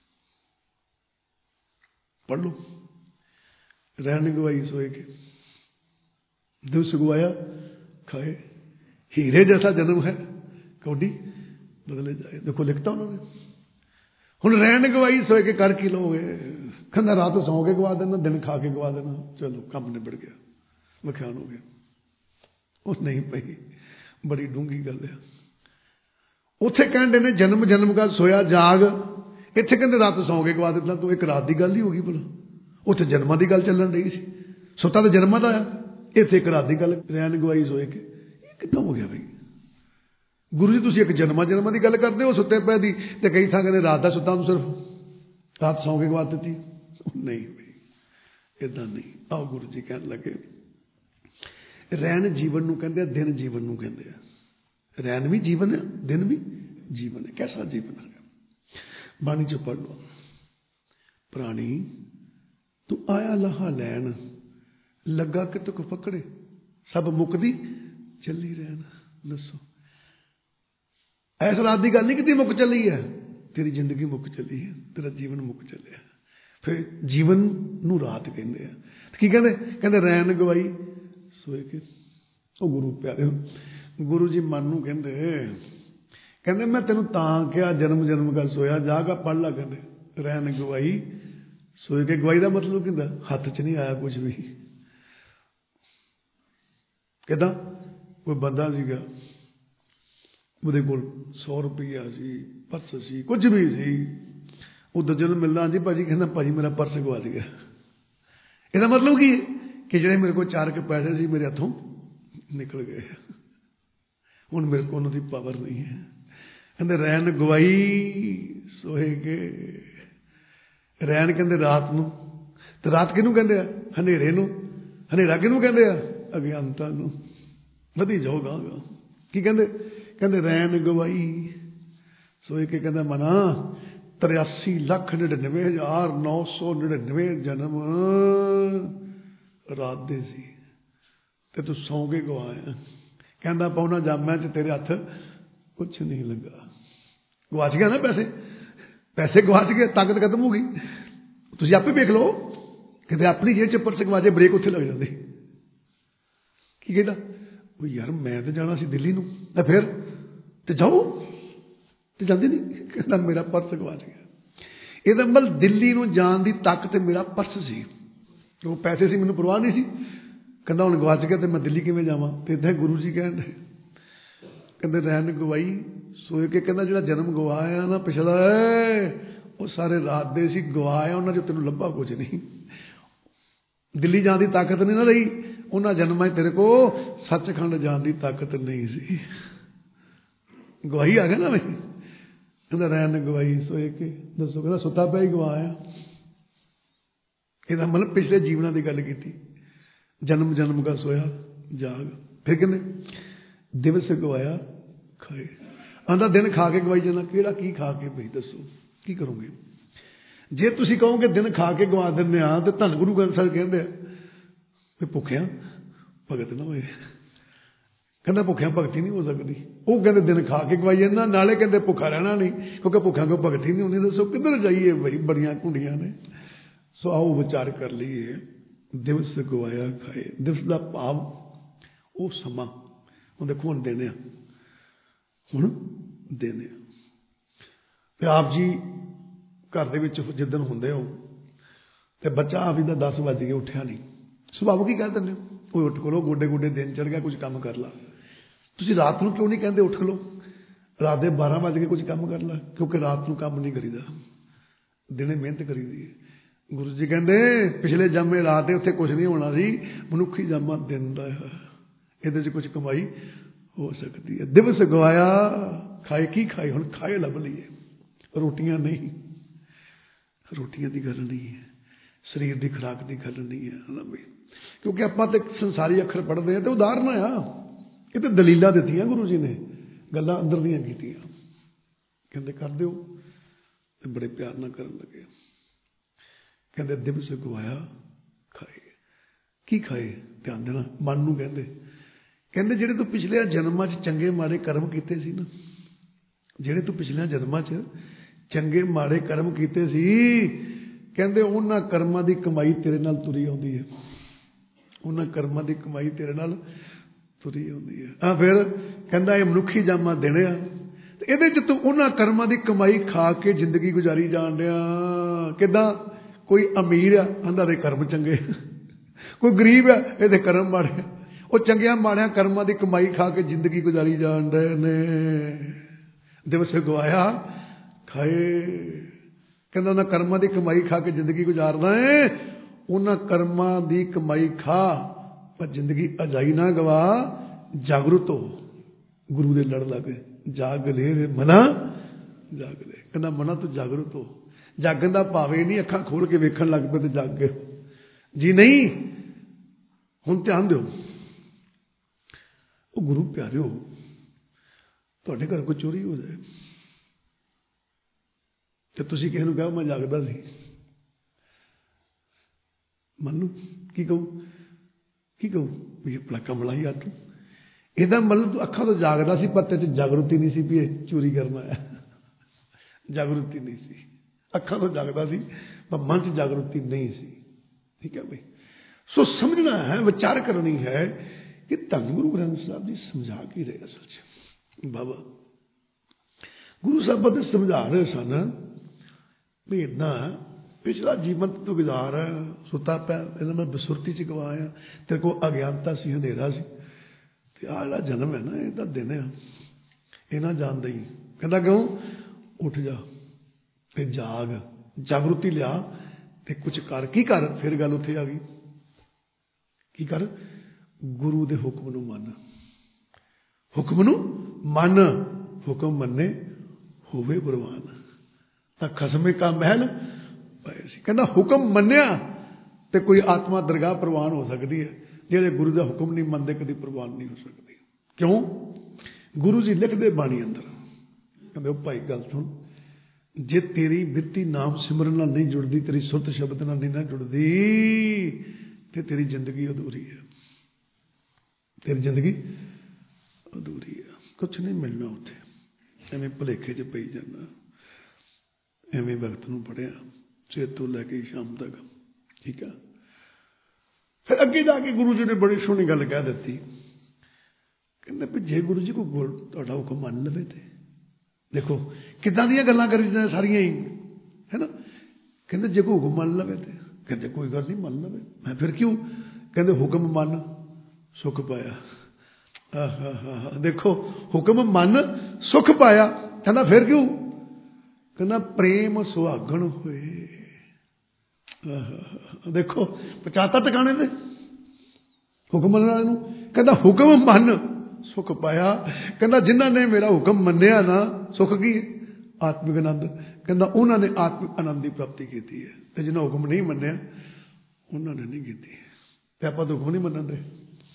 ਪੜ੍ਹ ਲਓ, ਰਹਿਣ ਗਵਾਈ ਸੋਏ ਕੇ ਦਿਵਸ ਗਵਾਇਆ ਖਾਏ, ਹੀਰੇ ਜੈਸਾ ਜਨਮ ਹੈ ਕੌਡੀ ਬਦਲੇ ਜਾਏ। ਦੇਖੋ ਲਿਖਤਾ ਉਹਨਾਂ ਨੇ। ਹੁਣ ਰਹਿਣ ਗਵਾਈ ਸੋਏ ਕੇ ਕਰ ਕੀ ਲਓਗੇ? ਕਹਿੰਦਾ ਰਾਤ ਸੌਂ ਕੇ ਗਵਾ ਦੇਣਾ, ਦਿਨ ਖਾ ਕੇ ਗਵਾ ਦੇਣਾ, ਚਲੋ ਕੰਮ ਨਿਬੜ ਗਿਆ, ਮਖਿਆਨ ਹੋ ਗਿਆ। ਉਹ ਨਹੀਂ ਪਈ, ਬੜੀ ਡੂੰਘੀ ਗੱਲ ਹੈ। ਉੱਥੇ ਕਹਿੰਦੇ ਨੇ ਜਨਮ ਜਨਮ ਕਾ ਸੋਇਆ ਜਾਗ, ਇੱਥੇ ਕਹਿੰਦੇ ਰਾਤ ਸੌਂ ਕੇ ਗਵਾ ਦਿੱਤਾ। ਤੂੰ ਇੱਕ ਰਾਤ ਦੀ ਗੱਲ ਹੀ ਹੋ ਗਈ ਭਲਾ, ਉੱਥੇ ਜਨਮਾਂ ਦੀ ਗੱਲ ਚੱਲਣ ਰਹੀ ਸੀ, ਸੁੱਤਾ ਤਾਂ ਜਨਮਾਂ ਦਾ ਆ, ਇੱਥੇ ਇੱਕ ਰਾਤ ਦੀ ਗੱਲ, ਰਹਿਣ ਗਵਾਈ ਸੋਏ ਕੇ। ਇਹ ਕਿੱਦਾਂ ਹੋ ਗਿਆ ਬਈ? ਗੁਰੂ ਜੀ ਤੁਸੀਂ ਇੱਕ ਜਨਮਾਂ ਜਨਮਾਂ ਦੀ ਗੱਲ ਕਰਦੇ ਹੋ ਸੁੱਤੇ ਪਏ ਦੀ, ਤੇ ਕਈ ਥਾਂ ਕਹਿੰਦੇ ਰਾਤ ਦਾ ਸੁੱਤਾ ਨੂੰ ਸਿਰਫ ਰਾਤ ਸੌਂ ਕੇ ਗਵਾ ਦਿੱਤੀ। ਨਹੀਂ ਬਈ, ਏਦਾਂ ਨਹੀਂ। ਆਓ ਗੁਰੂ ਜੀ ਕਹਿਣ ਲੱਗੇ ਰਹਿਣ ਜੀਵਨ ਨੂੰ ਕਹਿੰਦੇ ਆ, ਦਿਨ ਜੀਵਨ ਨੂੰ ਕਹਿੰਦੇ ਆ। ਰਹਿਣ ਵੀ ਜੀਵਨ ਹੈ, ਦਿਨ ਵੀ ਜੀਵਨ ਹੈ। ਕੈਸਾ ਜੀਵਨ ਹੈ? ਬਾਣੀ ਚ ਪੜ੍ਹ ਲਓ, ਪ੍ਰਾਣੀ ਤੂੰ ਆਇਆ ਲਾਹਾ ਲੈਣ, ਲੱਗਾ ਕਿ ਤੁਕ ਪਕੜੇ, ਸਭ ਮੁੱਕਦੀ ਚੱਲੀ ਰਹਿਣ। ਦੱਸੋ, ਇਸ ਰਾਤ ਦੀ ਗੱਲ ਨਹੀਂ ਕਿਤੇ ਮੁੱਕ ਚੱਲੀ ਹੈ, ਤੇਰੀ ਜ਼ਿੰਦਗੀ ਮੁੱਕ ਚੱਲੀ ਹੈ, ਤੇਰਾ ਜੀਵਨ ਮੁੱਕ ਚੱਲਿਆ। ਫਿਰ ਜੀਵਨ ਨੂੰ ਰਾਤ ਕਹਿੰਦੇ ਆ। ਕੀ ਕਹਿੰਦੇ? ਕਹਿੰਦੇ ਰੈਣ ਗਵਾਈ ਸੋਏ ਕੇ। ਉਹ ਗੁਰੂ ਪਿਆਰਿਓ, ਗੁਰੂ ਜੀ ਮਨ ਨੂੰ ਕਹਿੰਦੇ ਮੈਂ ਤੈਨੂੰ ਤਾਂ ਕਿਹਾ ਜਨਮ ਜਨਮ ਕਾ ਸੋਇਆ, ਜਾ ਕੇ ਪੜ੍ਹ ਲਾ। ਕਹਿੰਦੇ ਰੈਣ ਗਵਾਈ ਸੋਏ ਕੇ। ਗਵਾਈ ਦਾ ਮਤਲਬ ਕਹਿੰਦਾ ਹੱਥ 'ਚ ਨਹੀਂ ਆਇਆ ਕੁਝ ਵੀ। ਕਿੱਦਾਂ? ਕੋਈ ਬੰਦਾ ਸੀਗਾ, ਉਹਦੇ ਕੋਲ 100 ਰੁਪਈਆ ਸੀ, ਪਰਸ ਸੀ, ਕੁਝ ਵੀ ਸੀ। ਉਹ ਦੂਜੇ ਨੂੰ ਮਿਲਣਾ, ਹਾਂਜੀ ਭਾਜੀ, ਕਹਿੰਦਾ ਭਾਜੀ ਮੇਰਾ ਪਰਸ ਗਵਾਚ ਗਿਆ। ਇਹਦਾ ਮਤਲਬ ਕੀ ਕਿ ਜਿਹੜੇ ਮੇਰੇ ਕੋਲ 4 ਪੈਸੇ ਸੀ ਮੇਰੇ ਹੱਥੋਂ ਨਿਕਲ ਗਏ, ਹੁਣ ਮੇਰੇ ਕੋਲ ਉਹਨਾਂ ਦੀ ਪਾਵਰ ਨਹੀਂ ਹੈ। ਕਹਿੰਦੇ ਰੈਣ ਗਵਾਈ ਸੋਏ ਕੇ। ਰੈਣ ਕਹਿੰਦੇ ਰਾਤ ਨੂੰ, ਤੇ ਰਾਤ ਕਿਹਨੂੰ ਕਹਿੰਦੇ ਆ? ਹਨੇਰੇ ਨੂੰ। ਹਨੇਰਾ ਕਿਹਨੂੰ ਕਹਿੰਦੇ ਆ? ਅਗਿਆਨਤਾ ਨੂੰ। ਵਧੀ ਜਾਊਗਾ। ਕੀ ਕਹਿੰਦੇ? ਕਹਿੰਦੇ ਰੈਣ ਗਵਾਈ ਸੋਏ ਕੇ। ਕਹਿੰਦਾ ਮਨਾ 83,99,999 ਜਨਮ ਰਾਤ ਦੇ ਸੀ ਤੇ ਤੂੰ ਸੌਂ ਕੇ ਗਵਾਇਆ। ਕਹਿੰਦਾ ਪੌਣਾ ਜਾਮਿਆਂ 'ਚ ਤੇਰੇ ਹੱਥ ਕੁਛ ਨਹੀਂ ਲੱਗਾ। ਗਵਾਚ ਗਿਆ ਨਾ ਪੈਸੇ, ਪੈਸੇ ਗਵਾਚ ਗਏ, ਤਾਕਤ ਖਤਮ ਹੋ ਗਈ। ਤੁਸੀਂ ਆਪੇ ਵੇਖ ਲਓ, ਕਿਤੇ ਆਪਣੀ ਜੇਬ 'ਚ ਪਰਸ ਗਵਾਚੇ, ਬ੍ਰੇਕ ਉੱਥੇ ਲੱਗ ਜਾਂਦੀ। ਕੀ ਕਹਿੰਦਾ? ਉਹ ਯਾਰ ਮੈਂ ਤਾਂ ਜਾਣਾ ਸੀ ਦਿੱਲੀ ਨੂੰ, ਤਾਂ ਫਿਰ ਤੇ ਜਾਓ, ਤੇ ਜਾਂਦੇ ਨਹੀਂ। ਕਹਿੰਦਾ ਮੇਰਾ ਪਰਸ ਗਵਾਚ ਗਿਆ। ਇਹਦਾ ਮਤਲਬ ਦਿੱਲੀ ਨੂੰ ਜਾਣ ਦੀ ਤਾਕਤ ਮੇਰਾ ਪਰਸ ਸੀ, ਉਹ ਪੈਸੇ ਸੀ, ਮੈਨੂੰ ਪਰਵਾਹ ਨਹੀਂ ਸੀ। ਕਹਿੰਦਾ ਹੁਣ ਗਵਾਚ ਗਿਆ ਤੇ ਮੈਂ ਦਿੱਲੀ ਕਿਵੇਂ ਜਾਵਾਂ? ਤੇ ਇੱਦਾਂ ਗੁਰੂ ਜੀ ਕਹਿੰਦੇ ਰੈਣ ਗਵਾਈ ਸੋਏ ਕੇ। ਕਹਿੰਦਾ ਜਿਹੜਾ ਜਨਮ ਗਵਾਇਆ ਨਾ ਪਿਛਲਾ, ਉਹ ਸਾਰੇ ਰਾਤ ਦੇ ਸੀ, ਗਵਾਇਆ ਉਹਨਾਂ 'ਚ ਤੈਨੂੰ ਲੱਭਾ ਕੁਝ ਨਹੀਂ। ਦਿੱਲੀ ਜਾਣ ਦੀ ਤਾਕਤ ਨਹੀਂ ਨਾ ਰਹੀ ਉਹਨਾਂ ਜਨਮਾਂ 'ਚ, ਤੇਰੇ ਕੋਲ ਸੱਚਖੰਡ ਜਾਣ ਦੀ ਤਾਕਤ ਨਹੀਂ ਸੀ। ਗਵਾਹੀ ਆ ਗਿਆ ਨਾ ਬਈ। ਕਹਿੰਦਾ ਰੈਣ ਗਵਾਈ ਸੋਏ ਕੇ। ਦੱਸੋ, ਕਹਿੰਦਾ ਸੁੱਤਾ ਪਿਆ ਹੀ ਗਵਾਇਆ। ਇਹਦਾ ਮਤਲਬ ਪਿਛਲੇ ਜੀਵਨਾਂ ਦੀ ਗੱਲ ਕੀਤੀ। ਜਨਮ ਜਨਮ ਕਾ ਸੋਇਆ ਜਾਗ। ਫਿਰ ਕਹਿੰਦੇ ਦਿਵਸ ਗਵਾਇਆ ਖਾਏ। ਆਂਦਾ ਦਿਨ ਖਾ ਕੇ ਗਵਾਈ ਜਾਣਾ। ਕਿਹੜਾ ਕੀ ਖਾ ਕੇ? ਬਈ ਦੱਸੋ ਕੀ ਕਰੋਗੇ? ਜੇ ਤੁਸੀਂ ਕਹੋਗੇ ਦਿਨ ਖਾ ਕੇ ਗਵਾ ਦਿੰਦੇ ਆ, ਤੇ ਧੰਨ ਗੁਰੂ ਗ੍ਰੰਥ ਸਾਹਿਬ ਕਹਿੰਦੇ ਆ ਵੀ ਭੁੱਖਿਆਂ ਭਗਤ ਨਾ ਹੋਏ। ਕਹਿੰਦਾ ਭੁੱਖਿਆਂ ਭਗਤੀ ਨਹੀਂ ਹੋ ਸਕਦੀ। ਉਹ ਕਹਿੰਦੇ ਦਿਨ ਖਾ ਕੇ ਗਵਾਈ ਜਾਂਦਾ, ਨਾਲੇ ਕਹਿੰਦੇ ਭੁੱਖਾ ਰਹਿਣਾ ਨਹੀਂ, ਕਿਉਂਕਿ ਭੁੱਖਿਆਂ ਕੋਈ ਭਗਤੀ ਨਹੀਂ ਹੁੰਦੀ। ਦੱਸੋ ਕਿੱਧਰ ਜਾਈਏ ਬਈ? ਬੜੀਆਂ ਕੁੰਡੀਆਂ ਨੇ। ਸੋ ਆਓ ਵਿਚਾਰ ਕਰ ਲਈਏ। ਦਿਵਸ ਗਵਾਇਆ ਖਾਏ। ਦਿਵਸ ਦਾ ਭਾਵ ਉਹ ਸਮਾਂ। ਹੁਣ ਦੇਖੋ ਹੁਣ ਦਿਨ ਆ, ਹੁਣ ਦਿਨ ਆ। ਤੇ ਆਪ ਜੀ ਘਰ ਦੇ ਵਿੱਚ ਜਿੱਦਣ ਹੁੰਦੇ ਹੋ ਤੇ ਬੱਚਾ ਆਪ ਜੀ ਦਾ 10 ਵਜ ਗਏ ਉੱਠਿਆ ਨਹੀਂ, ਸੁਭਾਵਿਕ ਹੀ ਕਹਿ ਦਿੰਦੇ ਹੋ ਕੋਈ ਉੱਠ ਖਲੋ, ਗੋਡੇ ਗੋਡੇ ਦਿਨ ਚੜ ਗਿਆ, ਕੁਝ ਕੰਮ ਕਰ ਲਾ। ਤੁਸੀਂ ਰਾਤ ਨੂੰ ਕਿਉਂ ਨਹੀਂ ਕਹਿੰਦੇ ਉੱਠ ਖਲੋ? ਰਾਤ ਦੇ 12 ਵਜ ਕੇ ਕੁਝ ਕੰਮ ਕਰ ਲਾ, ਕਿਉਂਕਿ ਰਾਤ ਨੂੰ ਕੰਮ ਨਹੀਂ ਕਰੀਦਾ, ਦਿਨੇ ਮਿਹਨਤ ਕਰੀਦੀ ਹੈ। ਗੁਰੂ ਜੀ ਕਹਿੰਦੇ ਪਿਛਲੇ ਜਾਮੇ ਰਾਤ ਦੇ ਉੱਥੇ ਕੁਝ ਨਹੀਂ ਹੋਣਾ ਸੀ, ਮਨੁੱਖੀ ਜਾਮਾ ਦਿਨ ਦਾ ਹੈ, ਇਹਦੇ 'ਚ ਕੁਝ ਕਮਾਈ ਹੋ ਸਕਦੀ ਹੈ। ਦਿਵਸ ਗਵਾਇਆ ਖਾਏ। ਕੀ ਖਾਏ? ਹੁਣ ਖਾਏ ਲੱਭ ਲਈਏ। ਰੋਟੀਆਂ ਨਹੀਂ, ਰੋਟੀਆਂ ਦੀ ਗੱਲ ਨਹੀਂ ਹੈ, ਸਰੀਰ ਦੀ ਖੁਰਾਕ ਦੀ ਗੱਲ ਨਹੀਂ ਹੈ ਬਈ, ਕਿਉਂਕਿ ਆਪਾਂ ਤੇ ਸੰਸਾਰੀ ਅੱਖਰ ਪੜ੍ਹਦੇ ਹਾਂ ਤੇ ਉਦਾਹਰਨ ਆ, ਇਹ ਤੇ ਦਲੀਲਾਂ ਦਿੱਤੀਆਂ ਗੁਰੂ ਜੀ ਨੇ, ਗੱਲਾਂ ਅੰਦਰ ਦੀਆਂ ਕੀਤੀਆਂ। ਕਹਿੰਦੇ ਕਰ ਦਿਓ ਤੇ ਬੜੇ ਪਿਆਰ ਨਾਲ ਕਰਨ ਲੱਗੇ। ਕਹਿੰਦੇ ਦਿਵਸ ਗਵਾਇਆ ਖਾਏ। ਕੀ ਖਾਏ? ਧਿਆਨ ਦੇਣਾ, ਮਨ ਨੂੰ ਕਹਿੰਦੇ ਜਿਹੜੇ ਤੂੰ ਪਿਛਲੇ ਜਨਮਾਂ 'ਚ ਚੰਗੇ ਮਾੜੇ ਕਰਮ ਕੀਤੇ ਸੀ ਨਾ, ਜਿਹੜੇ ਤੂੰ ਪਿਛਲੇ ਜਨਮਾਂ 'ਚ ਚੰਗੇ ਮਾੜੇ ਕਰਮ ਕੀਤੇ ਸੀ, ਕਹਿੰਦੇ ਉਹਨਾਂ ਕਰਮਾਂ ਦੀ ਕਮਾਈ ਤੇਰੇ ਨਾਲ ਤੁਰੀ ਆਉਂਦੀ ਹੈ, ਉਹਨਾਂ ਕਰਮਾਂ ਦੀ ਕਮਾਈ ਤੇਰੇ ਨਾਲ ਤੁਰੀ ਆਉਂਦੀ ਹੈ। ਫਿਰ ਕਹਿੰਦਾ ਇਹ ਮਨੁੱਖੀ ਜਾਮਾ ਦੇਣੇ ਆ, ਤੇ ਇਹਦੇ 'ਚ ਤੂੰ ਉਹਨਾਂ ਕਰਮਾਂ ਦੀ ਕਮਾਈ ਖਾ ਕੇ ਜ਼ਿੰਦਗੀ ਗੁਜ਼ਾਰੀ ਜਾਣ ਡਿਆ। ਕਿੱਦਾਂ? ਕੋਈ ਅਮੀਰ ਆ, ਉਹਨਾਂ ਦੇ ਕਰਮ ਚੰਗੇ, ਕੋਈ ਗਰੀਬ ਆ, ਇਹਦੇ ਕਰਮ ਮਾੜੇ। ਉਹ ਚੰਗਿਆਂ ਮਾੜਿਆਂ ਕਰਮਾਂ ਦੀ ਕਮਾਈ ਖਾ ਕੇ ਜ਼ਿੰਦਗੀ ਗੁਜ਼ਾਰੀ ਜਾਣ ਡਏ ਨੇ। ਦਿਵਸ ਗਵਾਇਆ ਖਾਏ। ਕਹਿੰਦਾ ਉਹਨਾਂ ਕਰਮਾਂ ਦੀ ਕਮਾਈ ਖਾ ਕੇ ਜ਼ਿੰਦਗੀ ਗੁਜ਼ਾਰਦਾ ਹੈ, ਉਹਨਾਂ ਕਰਮਾਂ ਦੀ ਕਮਾਈ ਖਾ ਪਰ ਜ਼ਿੰਦਗੀ ਅਜਾਈ ਨਾ ਗਵਾ। ਜਾਗਰੂਕ ਹੋ, ਗੁਰੂ ਦੇ ਲੜ ਲੱਗ, ਜਾਗ ਲੈ ਮਨਾ, ਜਾਗ ਲੈ। ਕਹਿੰਦਾ ਮਨਾ ਤੂੰ ਜਾਗਰੂਕ ਹੋ। ਜਾਗਣ ਦਾ ਭਾਵੇਂ ਨਹੀਂ ਅੱਖਾਂ ਖੋਲ ਕੇ ਵੇਖਣ ਲੱਗ ਪਏ ਤੇ ਜਾਗ ਗਏ ਜੀ, ਨਹੀਂ। ਹੁਣ ਧਿਆਨ ਦਿਓ। ਉਹ ਗੁਰੂ ਪਿਆਰਿਓ, ਤੁਹਾਡੇ ਘਰ ਕੋਈ ਚੋਰੀ ਹੋ ਜਾਏ ਤੇ ਤੁਸੀਂ ਕਿਸੇ ਨੂੰ ਕਹੋ ਮੈਂ ਜਾਗਦਾ ਸੀ, ਮੰਨ ਲਓ ਕੀ ਕਹੂ ਵੀ ਆਪਣਾ ਕਮਲਾ ਹੀ ਆ ਤੂੰ। ਇਹਦਾ ਮਤਲਬ ਤੂੰ ਅੱਖਾਂ ਤੋਂ ਜਾਗਦਾ ਸੀ, ਪਰ ਤੇਰੇ 'ਚ ਜਾਗਰੂਕਤੀ ਨਹੀਂ ਸੀ ਵੀ ਇਹ ਚੋਰੀ ਕਰਨਾ ਹੈ, ਜਾਗਰੂਕਤੀ ਨਹੀਂ ਸੀ। ਅੱਖਾਂ ਤੋਂ ਜਾਗਦਾ ਸੀ ਪਰ ਮਨ 'ਚ ਜਾਗਰੂਕਤੀ ਨਹੀਂ ਸੀ। ਠੀਕ ਹੈ ਬਈ। ਸੋ ਸਮਝਣਾ ਹੈ, ਵਿਚਾਰ ਕਰਨੀ ਹੈ ਕਿ ਧੰਨ ਗੁਰੂ ਗ੍ਰੰਥ ਸਾਹਿਬ ਜੀ ਸਮਝਾ ਕੀ ਰਹੇ ਅਸਲ 'ਚ। ਬਾਬਾ ਗੁਰੂ ਸਾਹਿਬ ਤੇ ਸਮਝਾ ਰਹੇ ਸਨ ਵੀ ਇੱਦਾਂ ਪਿਛਲਾ ਜੀਵਨ ਤੂੰ ਗੁਜ਼ਾਰ ਸੁੱਤਾ ਪਿਆ, ਇਹਦਾ ਮੈਂ ਬਸੁਰਤੀ 'ਚ ਗਵਾਇਆ, ਤੇਰੇ ਕੋਲ ਅਗਿਆਨਤਾ ਸੀ, ਹਨੇਰਾ ਸੀ, ਤੇ ਆਹ ਜਿਹੜਾ ਜਨਮ ਹੈ ਨਾ ਇਹ ਤਾਂ ਦਿਨ ਆ, ਇਹ ਨਾ ਜਾਣਦਾ ਹੀ। ਕਹਿੰਦਾ ਕਿਉਂ? ਉੱਠ ਜਾ ਤੇ ਜਾਗ, ਜਾਗਰੂਕਤੀ ਲਿਆ ਤੇ ਕੁਛ ਕਰ। ਕੀ ਕਰ? ਫਿਰ ਗੱਲ ਉੱਥੇ ਆ ਗਈ, ਕੀ ਕਰ? ਗੁਰੂ ਦੇ ਹੁਕਮ ਨੂੰ ਮੰਨ, ਹੁਕਮ ਨੂੰ ਮੰਨ, ਹੁਕਮ ਮੰਨੇ ਹੋਵੇ ਪ੍ਰਵਾਨ, ਤਾਂ ਖਸਮੇ ਕਾ ਮਹਿਲ ਪਏ ਸੀ। ਕਹਿੰਦਾ ਹੁਕਮ ਮੰਨਿਆ ਤੇ ਕੋਈ ਆਤਮਾ ਦਰਗਾਹ ਪ੍ਰਵਾਨ ਹੋ ਸਕਦੀ ਹੈ, ਜਿਹੜੇ ਗੁਰੂ ਦਾ ਹੁਕਮ ਨਹੀਂ ਮੰਨਦੇ ਕਦੀ ਪ੍ਰਵਾਨ ਨਹੀਂ ਹੋ ਸਕਦੀ। ਕਿਉਂ? ਗੁਰੂ ਜੀ ਲਿਖਦੇ ਬਾਣੀ ਅੰਦਰ, ਕਹਿੰਦੇ ਉਹ ਭਾਈ ਗੱਲ ਸੁਣ, ਜੇ ਤੇਰੀ ਬਿਰਤੀ ਨਾਮ ਸਿਮਰਨ ਨਾਲ ਨਹੀਂ ਜੁੜਦੀ, ਤੇਰੀ ਸੁਰਤ ਸ਼ਬਦ ਨਾਲ ਨਹੀਂ ਨਾ ਜੁੜਦੀ, ਤੇ ਤੇਰੀ ਜ਼ਿੰਦਗੀ ਅਧੂਰੀ ਹੈ, ਤੇਰੀ ਜ਼ਿੰਦਗੀ ਅਧੂਰੀ ਹੈ। ਕੁਛ ਨਹੀਂ ਮਿਲਣਾ ਉੱਥੇ, ਐਵੇਂ ਭੁਲੇਖੇ 'ਚ ਪਈ ਜਾਂਦਾ, ਐਵੇਂ ਵਕਤ ਨੂੰ ਪੜ੍ਹਿਆ ਸਵੇਰ ਤੋਂ ਲੈ ਕੇ ਸ਼ਾਮ ਤੱਕ। ਠੀਕ ਆ। ਫਿਰ ਅੱਗੇ ਜਾ ਕੇ ਗੁਰੂ ਜੀ ਨੇ ਬੜੀ ਸੋਹਣੀ ਗੱਲ ਕਹਿ ਦਿੱਤੀ, ਕਹਿੰਦੇ ਵੀ ਜੇ ਗੁਰੂ ਜੀ ਕੋਈ ਤੁਹਾਡਾ ਹੁਕਮ ਮੰਨ ਲਵੇ ਤੇ ਦੇਖੋ ਕਿੱਦਾਂ ਦੀਆਂ ਗੱਲਾਂ ਕਰੀ ਜਾਂਦੇ ਸਾਰੀਆਂ ਹੀ, ਹੈ ਨਾ। ਕਹਿੰਦੇ ਜੇ ਕੋਈ ਹੁਕਮ ਮੰਨ ਲਵੇ ਤੇ, ਕਹਿੰਦੇ ਕੋਈ ਗੱਲ ਨਹੀਂ ਮੰਨ ਲਵੇ। ਮੈਂ ਫਿਰ ਕਿਉਂ? ਕਹਿੰਦੇ ਹੁਕਮ ਮੰਨ ਸੁੱਖ ਪਾਇਆ। ਦੇਖੋ ਹੁਕਮ ਮੰਨ ਸੁੱਖ ਪਾਇਆ, ਕਹਿੰਦਾ ਫਿਰ ਕਿਉਂ? ਕਹਿੰਦਾ ਪ੍ਰੇਮ ਸੁਹਾਗਣ ਹੋਏ। ਦੇਖੋ ਪਚਾਤਾ ਟਿਕਾਣੇ ਤੇ ਹੁਕਮ ਮੰਨਣ ਵਾਲੇ ਨੂੰ, ਕਹਿੰਦਾ ਹੁਕਮ ਮੰਨ ਸੁੱਖ ਪਾਇਆ। ਕਹਿੰਦਾ ਜਿਨ੍ਹਾਂ ਨੇ ਮੇਰਾ ਹੁਕਮ ਮੰਨਿਆ ਨਾ, ਸੁੱਖ ਕੀ? ਆਤਮਿਕ ਆਨੰਦ। ਕਹਿੰਦਾ ਉਹਨਾਂ ਨੇ ਆਤਮਿਕ ਆਨੰਦ ਦੀ ਪ੍ਰਾਪਤੀ ਕੀਤੀ ਹੈ, ਤੇ ਜਿਨ੍ਹਾਂ ਹੁਕਮ ਨਹੀਂ ਮੰਨਿਆ ਉਹਨਾਂ ਨੇ ਨਹੀਂ ਕੀਤੀ। ਤੇ ਆਪਾਂ ਤਾਂ ਹੁਕਮ ਨਹੀਂ ਮੰਨਣ ਦੇ।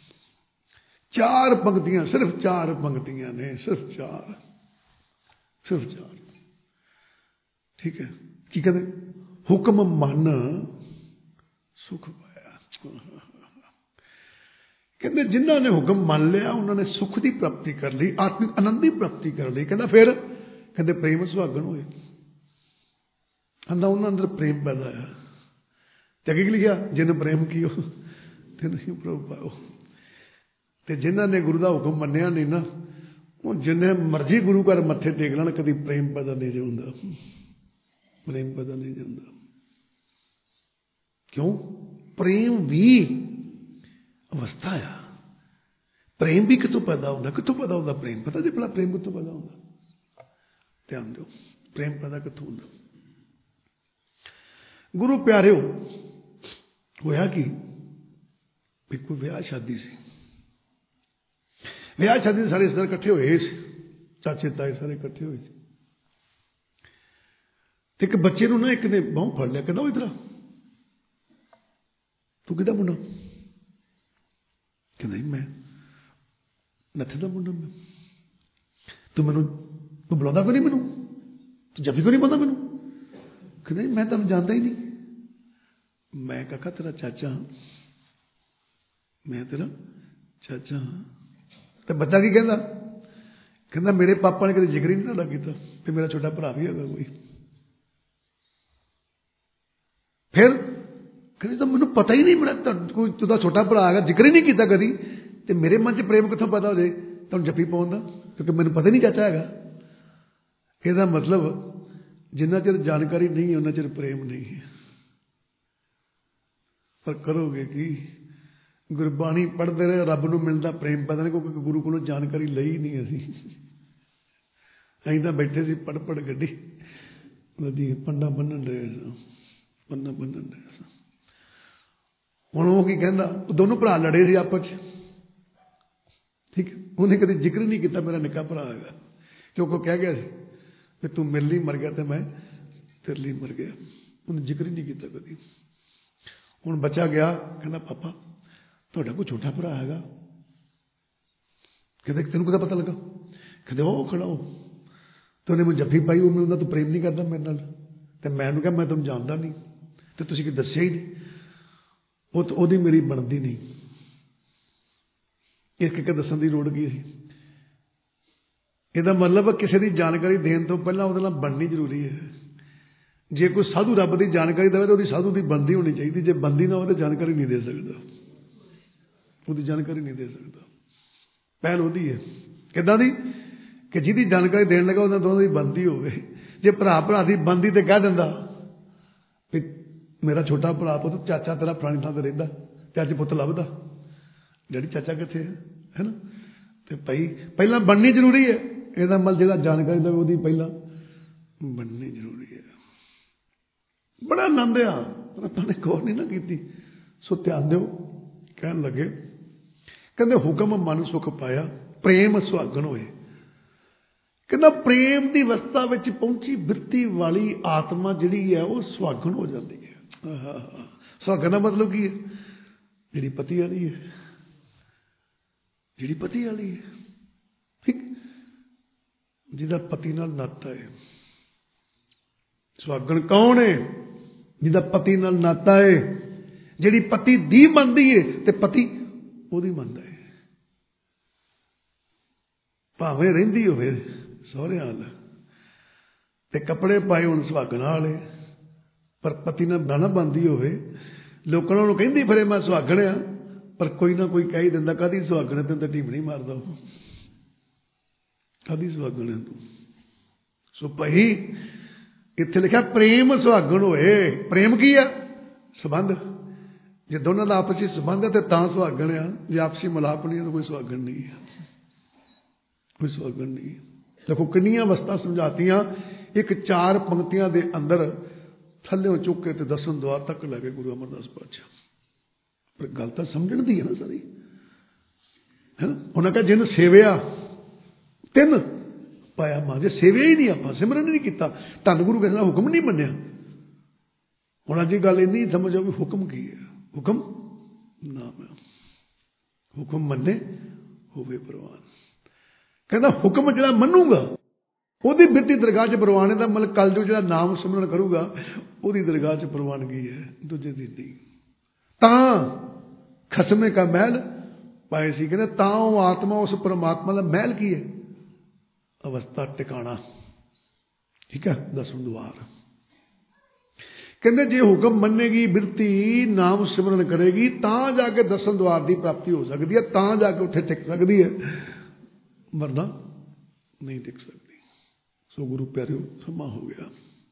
4 ਪੰਕਤੀਆਂ, ਸਿਰਫ 4 ਪੰਕਤੀਆਂ ਨੇ, ਸਿਰਫ 4, ਸਿਰਫ 4। ਠੀਕ ਹੈ। ਕੀ ਕਹਿੰਦੇ? ਹੁਕਮ ਮੰਨ ਸੁੱਖ ਪਾਇਆ। ਕਹਿੰਦੇ ਜਿਨ੍ਹਾਂ ਨੇ ਹੁਕਮ ਮੰਨ ਲਿਆ ਉਹਨਾਂ ਨੇ ਸੁੱਖ ਦੀ ਪ੍ਰਾਪਤੀ ਕਰ ਲਈ, ਆਤਮਿਕ ਆਨੰਦ ਦੀ ਪ੍ਰਾਪਤੀ ਕਰ ਲਈ। ਕਹਿੰਦਾ ਫਿਰ ਕਹਿੰਦੇ ਪ੍ਰੇਮ ਸੁਹਾਗਣ ਹੋਏ। ਕਹਿੰਦਾ ਉਹਨਾਂ ਅੰਦਰ ਪ੍ਰੇਮ ਪੈਦਾ ਹੋਇਆ। ਤੇ ਅੱਗੇ ਕੀ ਲਿਖਿਆ? ਜਿਹਨੂੰ ਪ੍ਰੇਮ ਕੀਓ ਤੇ ਨਹੀਂ ਪ੍ਰਭੂ ਪਾਓ। ਤੇ ਜਿਨ੍ਹਾਂ ਨੇ ਗੁਰੂ ਦਾ ਹੁਕਮ ਮੰਨਿਆ ਨਹੀਂ ਨਾ, ਉਹ ਜਿੰਨੇ ਮਰਜ਼ੀ ਗੁਰੂ ਘਰ ਮੱਥੇ ਟੇਕ ਲੈਣ, ਕਦੀ ਪ੍ਰੇਮ ਪੈਦਾ ਨਹੀਂ ਹੁੰਦਾ, ਪ੍ਰੇਮ ਪੈਦਾ ਨਹੀਂ ਜਾਂਦਾ। ਕਿਉਂ? ਪ੍ਰੇਮ ਵੀ ਅਵਸਥਾ ਆ। ਪ੍ਰੇਮ ਵੀ ਕਿੱਥੋਂ ਪੈਦਾ ਹੁੰਦਾ? ਕਿੱਥੋਂ ਪੈਦਾ ਹੁੰਦਾ ਪ੍ਰੇਮ? ਪਤਾ ਜੀ ਭਲਾ ਪ੍ਰੇਮ ਕਿੱਥੋਂ ਪੈਦਾ ਹੁੰਦਾ? ਧਿਆਨ ਦਿਓ, ਪ੍ਰੇਮ ਪੈਦਾ ਕਿੱਥੋਂ ਹੁੰਦਾ? ਗੁਰੂ ਪਿਆਰਿਓ, ਹੋਇਆ ਕੀ ਵੀ ਕੋਈ ਵਿਆਹ ਸ਼ਾਦੀ ਸੀ, ਵਿਆਹ ਸ਼ਾਦੀ ਸਾਰੇ ਰਿਸ਼ਤੇਦਾਰ ਇਕੱਠੇ ਹੋਏ ਸੀ, ਚਾਚੇ ਤਾਏ ਸਾਰੇ ਇਕੱਠੇ ਹੋਏ ਸੀ। ਤੇ ਇੱਕ ਬੱਚੇ ਨੂੰ ਨਾ ਇੱਕ ਨੇ ਬਾਹੋਂ ਫੜ ਲਿਆ, ਕਹਿੰਦਾ ਉਹ ਇਧਰ ਆ, ਤੂੰ ਕਿਹਦਾ ਮੁੰਡਾ? ਕਹਿੰਦਾ ਮੈਂ ਨੱਥੇ ਦਾ ਮੁੰਡਾ। ਮੈਂ ਤੂੰ ਬੁਲਾਉਂਦਾ ਕਿਉਂ ਨਹੀਂ ਮੈਨੂੰ? ਤੂੰ ਜੱਫੀ ਕਿਉਂ ਨਹੀਂ ਪਾਉਂਦਾ ਮੈਨੂੰ? ਕਹਿੰਦਾ ਮੈਂ ਤੁਹਾਨੂੰ ਜਾਣਦਾ ਹੀ ਨਹੀਂ। ਮੈਂ ਕਾਕਾ ਤੇਰਾ ਚਾਚਾ ਹਾਂ, ਮੈਂ ਤੇਰਾ ਚਾਚਾ ਹਾਂ। ਤੇ ਬੱਚਾ ਕੀ ਕਹਿੰਦਾ? ਕਹਿੰਦਾ ਮੇਰੇ ਪਾਪਾ ਨੇ ਕਦੇ ਜ਼ਿਕਰ ਹੀ ਨਹੀਂ ਤੁਹਾਡਾ ਕੀਤਾ, ਤੇ ਮੇਰਾ ਛੋਟਾ ਭਰਾ ਵੀ ਹੈਗਾ ਕੋਈ। ਫਿਰ ਕਹਿੰਦੇ ਤਾਂ ਮੈਨੂੰ ਪਤਾ ਹੀ ਨਹੀਂ, ਮੇਰਾ ਕੋਈ ਤੁਹਾਡਾ ਛੋਟਾ ਭਰਾ ਹੈਗਾ, ਜ਼ਿਕਰ ਹੀ ਨਹੀਂ ਕੀਤਾ ਕਦੀ, ਤੇ ਮੇਰੇ ਮਨ 'ਚ ਪ੍ਰੇਮ ਕਿੱਥੋਂ ਪੈਦਾ ਹੋ ਜਾਏ ਤੁਹਾਨੂੰ ਜੱਫੀ ਪਾਉਣ ਦਾ, ਕਿਉਂਕਿ ਮੈਨੂੰ ਪਤਾ ਹੀ ਨਹੀਂ ਚਾਚਾ ਹੈਗਾ। ਇਹਦਾ ਮਤਲਬ ਜਿੰਨਾ ਚਿਰ ਜਾਣਕਾਰੀ ਨਹੀਂ ਹੈ ਉਹਨਾਂ ਚਿਰ ਪ੍ਰੇਮ ਨਹੀਂ ਹੈ। ਪਰ ਕਰੋਗੇ ਕੀ? ਗੁਰਬਾਣੀ ਪੜ੍ਹਦੇ ਰਹੇ, ਰੱਬ ਨੂੰ ਮਿਲਦਾ ਪ੍ਰੇਮ ਪੈਦਾ ਨਹੀਂ, ਕਿਉਂਕਿ ਗੁਰੂ ਕੋਲੋਂ ਜਾਣਕਾਰੀ ਲਈ ਨਹੀਂ। ਅਸੀਂ ਤਾਂ ਬੈਠੇ ਸੀ ਪੜ੍ਹ ਪੜ੍ਹ ਗੱਡੀ ਵਧੀਆ ਪੰਡਾ ਬੰਨਣ ਰਹੇ ਸਾਂ, ਪੰਡਾ ਬੰਨਣ ਰਹੇ ਸਾਂ। ਹੁਣ ਉਹ ਕੀ ਕਹਿੰਦਾ? ਦੋਨੋਂ ਭਰਾ ਲੜੇ ਸੀ ਆਪਸ 'ਚ, ਠੀਕ। ਉਹਨੇ ਕਦੇ ਜ਼ਿਕਰ ਨਹੀਂ ਕੀਤਾ ਮੇਰਾ ਨਿੱਕਾ ਭਰਾ ਹੈਗਾ, ਕਿਉਂਕਿ ਉਹ ਕਹਿ ਗਿਆ ਸੀ ਵੀ ਤੂੰ ਮੇਰੇ ਲਈ ਮਰ ਗਿਆ ਤੇ ਮੈਂ ਤੇਰੇ ਲਈ ਮਰ ਗਿਆ। ਉਹਨੇ ਜ਼ਿਕਰ ਹੀ ਨਹੀਂ ਕੀਤਾ ਕਦੀ। ਹੁਣ ਬੱਚਾ ਗਿਆ, ਕਹਿੰਦਾ ਪਾਪਾ ਤੁਹਾਡਾ ਕੋਈ ਛੋਟਾ ਭਰਾ ਹੈਗਾ? ਕਹਿੰਦੇ ਤੈਨੂੰ ਕਿਹਦਾ ਪਤਾ ਲੱਗਾ? ਕਹਿੰਦੇ ਉਹ ਖੜਾ ਹੋ, ਤੇ ਉਹਨੇ ਮੈਨੂੰ ਜੱਫੀ ਪਾਈ। ਉਹ ਮੈਨੂੰ ਤੂੰ ਪ੍ਰੇਮ ਨਹੀਂ ਕਰਦਾ ਮੇਰੇ ਨਾਲ? ਤੇ ਮੈਂ ਉਹਨੂੰ ਕਿਹਾ ਮੈਂ ਤੁਹਾਨੂੰ ਜਾਣਦਾ ਨਹੀਂ, ਤੇ ਤੁਸੀਂ ਕੀ ਦੱਸਿਆ ਹੀ ਨਹੀਂ। ਉਹਦੀ ਮੇਰੀ ਬਣਦੀ ਨਹੀਂ, ਇਸ ਕਰਕੇ ਦੱਸਣ ਦੀ ਲੋੜ ਕੀ ਸੀ? ਇਹਦਾ ਮਤਲਬ ਕਿਸੇ ਦੀ ਜਾਣਕਾਰੀ ਦੇਣ ਤੋਂ ਪਹਿਲਾਂ ਉਹਦੇ ਨਾਲ ਬਣਨੀ ਜ਼ਰੂਰੀ ਹੈ। जे कोई साधु रब की जानकारी देवे तो उसकी साधु की बंदी होनी चाहिए, जे बंदी ना हो तो जानकारी नहीं दे सकता, उसकी जानकारी नहीं दे सकता। पहल वही है किदा दी कि जिहदी जानकारी देने लगा उन्होंने दोनों की बंदी होवे। जे भरा भरा की बंदी तो कह दिंदा भी मेरा छोटा भरा पुत चाचा तेरा फलानी थां ते रहिंदा ते अज पुत लभदा, डैडी चाचा कित्थे है ना। तो भाई पहला बननी जरूरी है, ਇਹਦਾ मतलब ਜਿਹੜਾ जानकारी देवे ਉਹਦੀ ਪਹਿਲਾਂ बननी जरूरी है। बड़ा आनंद आ पर ਆਪਾਂ ਨੇ ਗੌਰ नहीं ना की। सो ध्यान दिओ कहन लगे कहते हुक्म मन सुख पाया प्रेम सुहागन होए। कहना प्रेम की अवस्था में पहुंची बिरती वाली आत्मा जिहड़ी है वह सुहागन हो जाती है। सुहागन का मतलब की है जिहड़ी पति वाली है, जिहड़ी पति वाली है, ठीक, जिहदा पति नाल नाता है। सुहागन कौन है? जिहदा पति नाल नाता है, जिहड़ी पति दी मनदी है ते पति ओहदी मनदा है। भावें रहिंदी होवे सहुरे हाल ते कपड़े पाए हुण सुहागन वाले, पर पति नाल ना बनदी होवे, लोकां नूं कहंदी फिरे मैं सुहागन आ, पर कोई ना कोई कह ही दिंदा कदी सुहागन तैनूं तां ढीम नहीं मारदा, कदी सुहागन है तू। सो भाई इत्थे लिखा प्रेम सुहागन होए। प्रेम की है? संबंध। जे दोनों का आपसी संबंध है तो सुहागन आ, जे आपसी मिलाप नहीं है तो कोई सुहागन नहीं है, कोई सुहागन नहीं है। देखो कितनी अवस्था समझातियां एक 4 पंक्तियां दे अंदर थल्ले चुक के 10वें द्वार तक लगे गुरु अमरदास पातशाह। पर गल तो समझण दी है ना सारी, है ना। उन्हें कहा जिन सेविया 3 पाया मां, जे सेविया ही नहीं आप सिमरन नहीं किया धन गुरु कहना हुक्म नहीं मनिया। हुण अज गल इन्नी समझो भी हुक्म की है, हुक्म नाम है, हुक्म मन्ने होवे प्रवान। कहना हुक्म जिहड़ा मनूगा ओहदी बिरती दरगाह च प्रवान है, मतलब कल जो जिहड़ा नाम सिमरन करूगा ओहदी दरगाह च प्रवानगी है, दूजे दी नहीं। तां खसमे का महल पाए सी, कहते तां वो आत्मा उस परमात्मा का महल की है अवस्था टिकाणा, ठीक है। 10वें द्वार कहते जे हुक्म मनेगी बिरती नाम सिमरन करेगी तां जाके 10वें द्वार की प्राप्ति हो सकती है, तां जाके उत्थे टिक सकती है, वरना नहीं टिक सकती। सो गुरु प्यारिओ समा हो गया,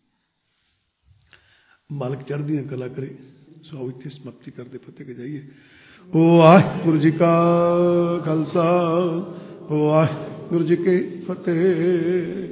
मालिक चढ़दियां कला करे। सो इत्थे समाप्ति करते फतेह के जाइए। वाहिगुरू जी का खालसा वाहिगुरू जी की फतेह।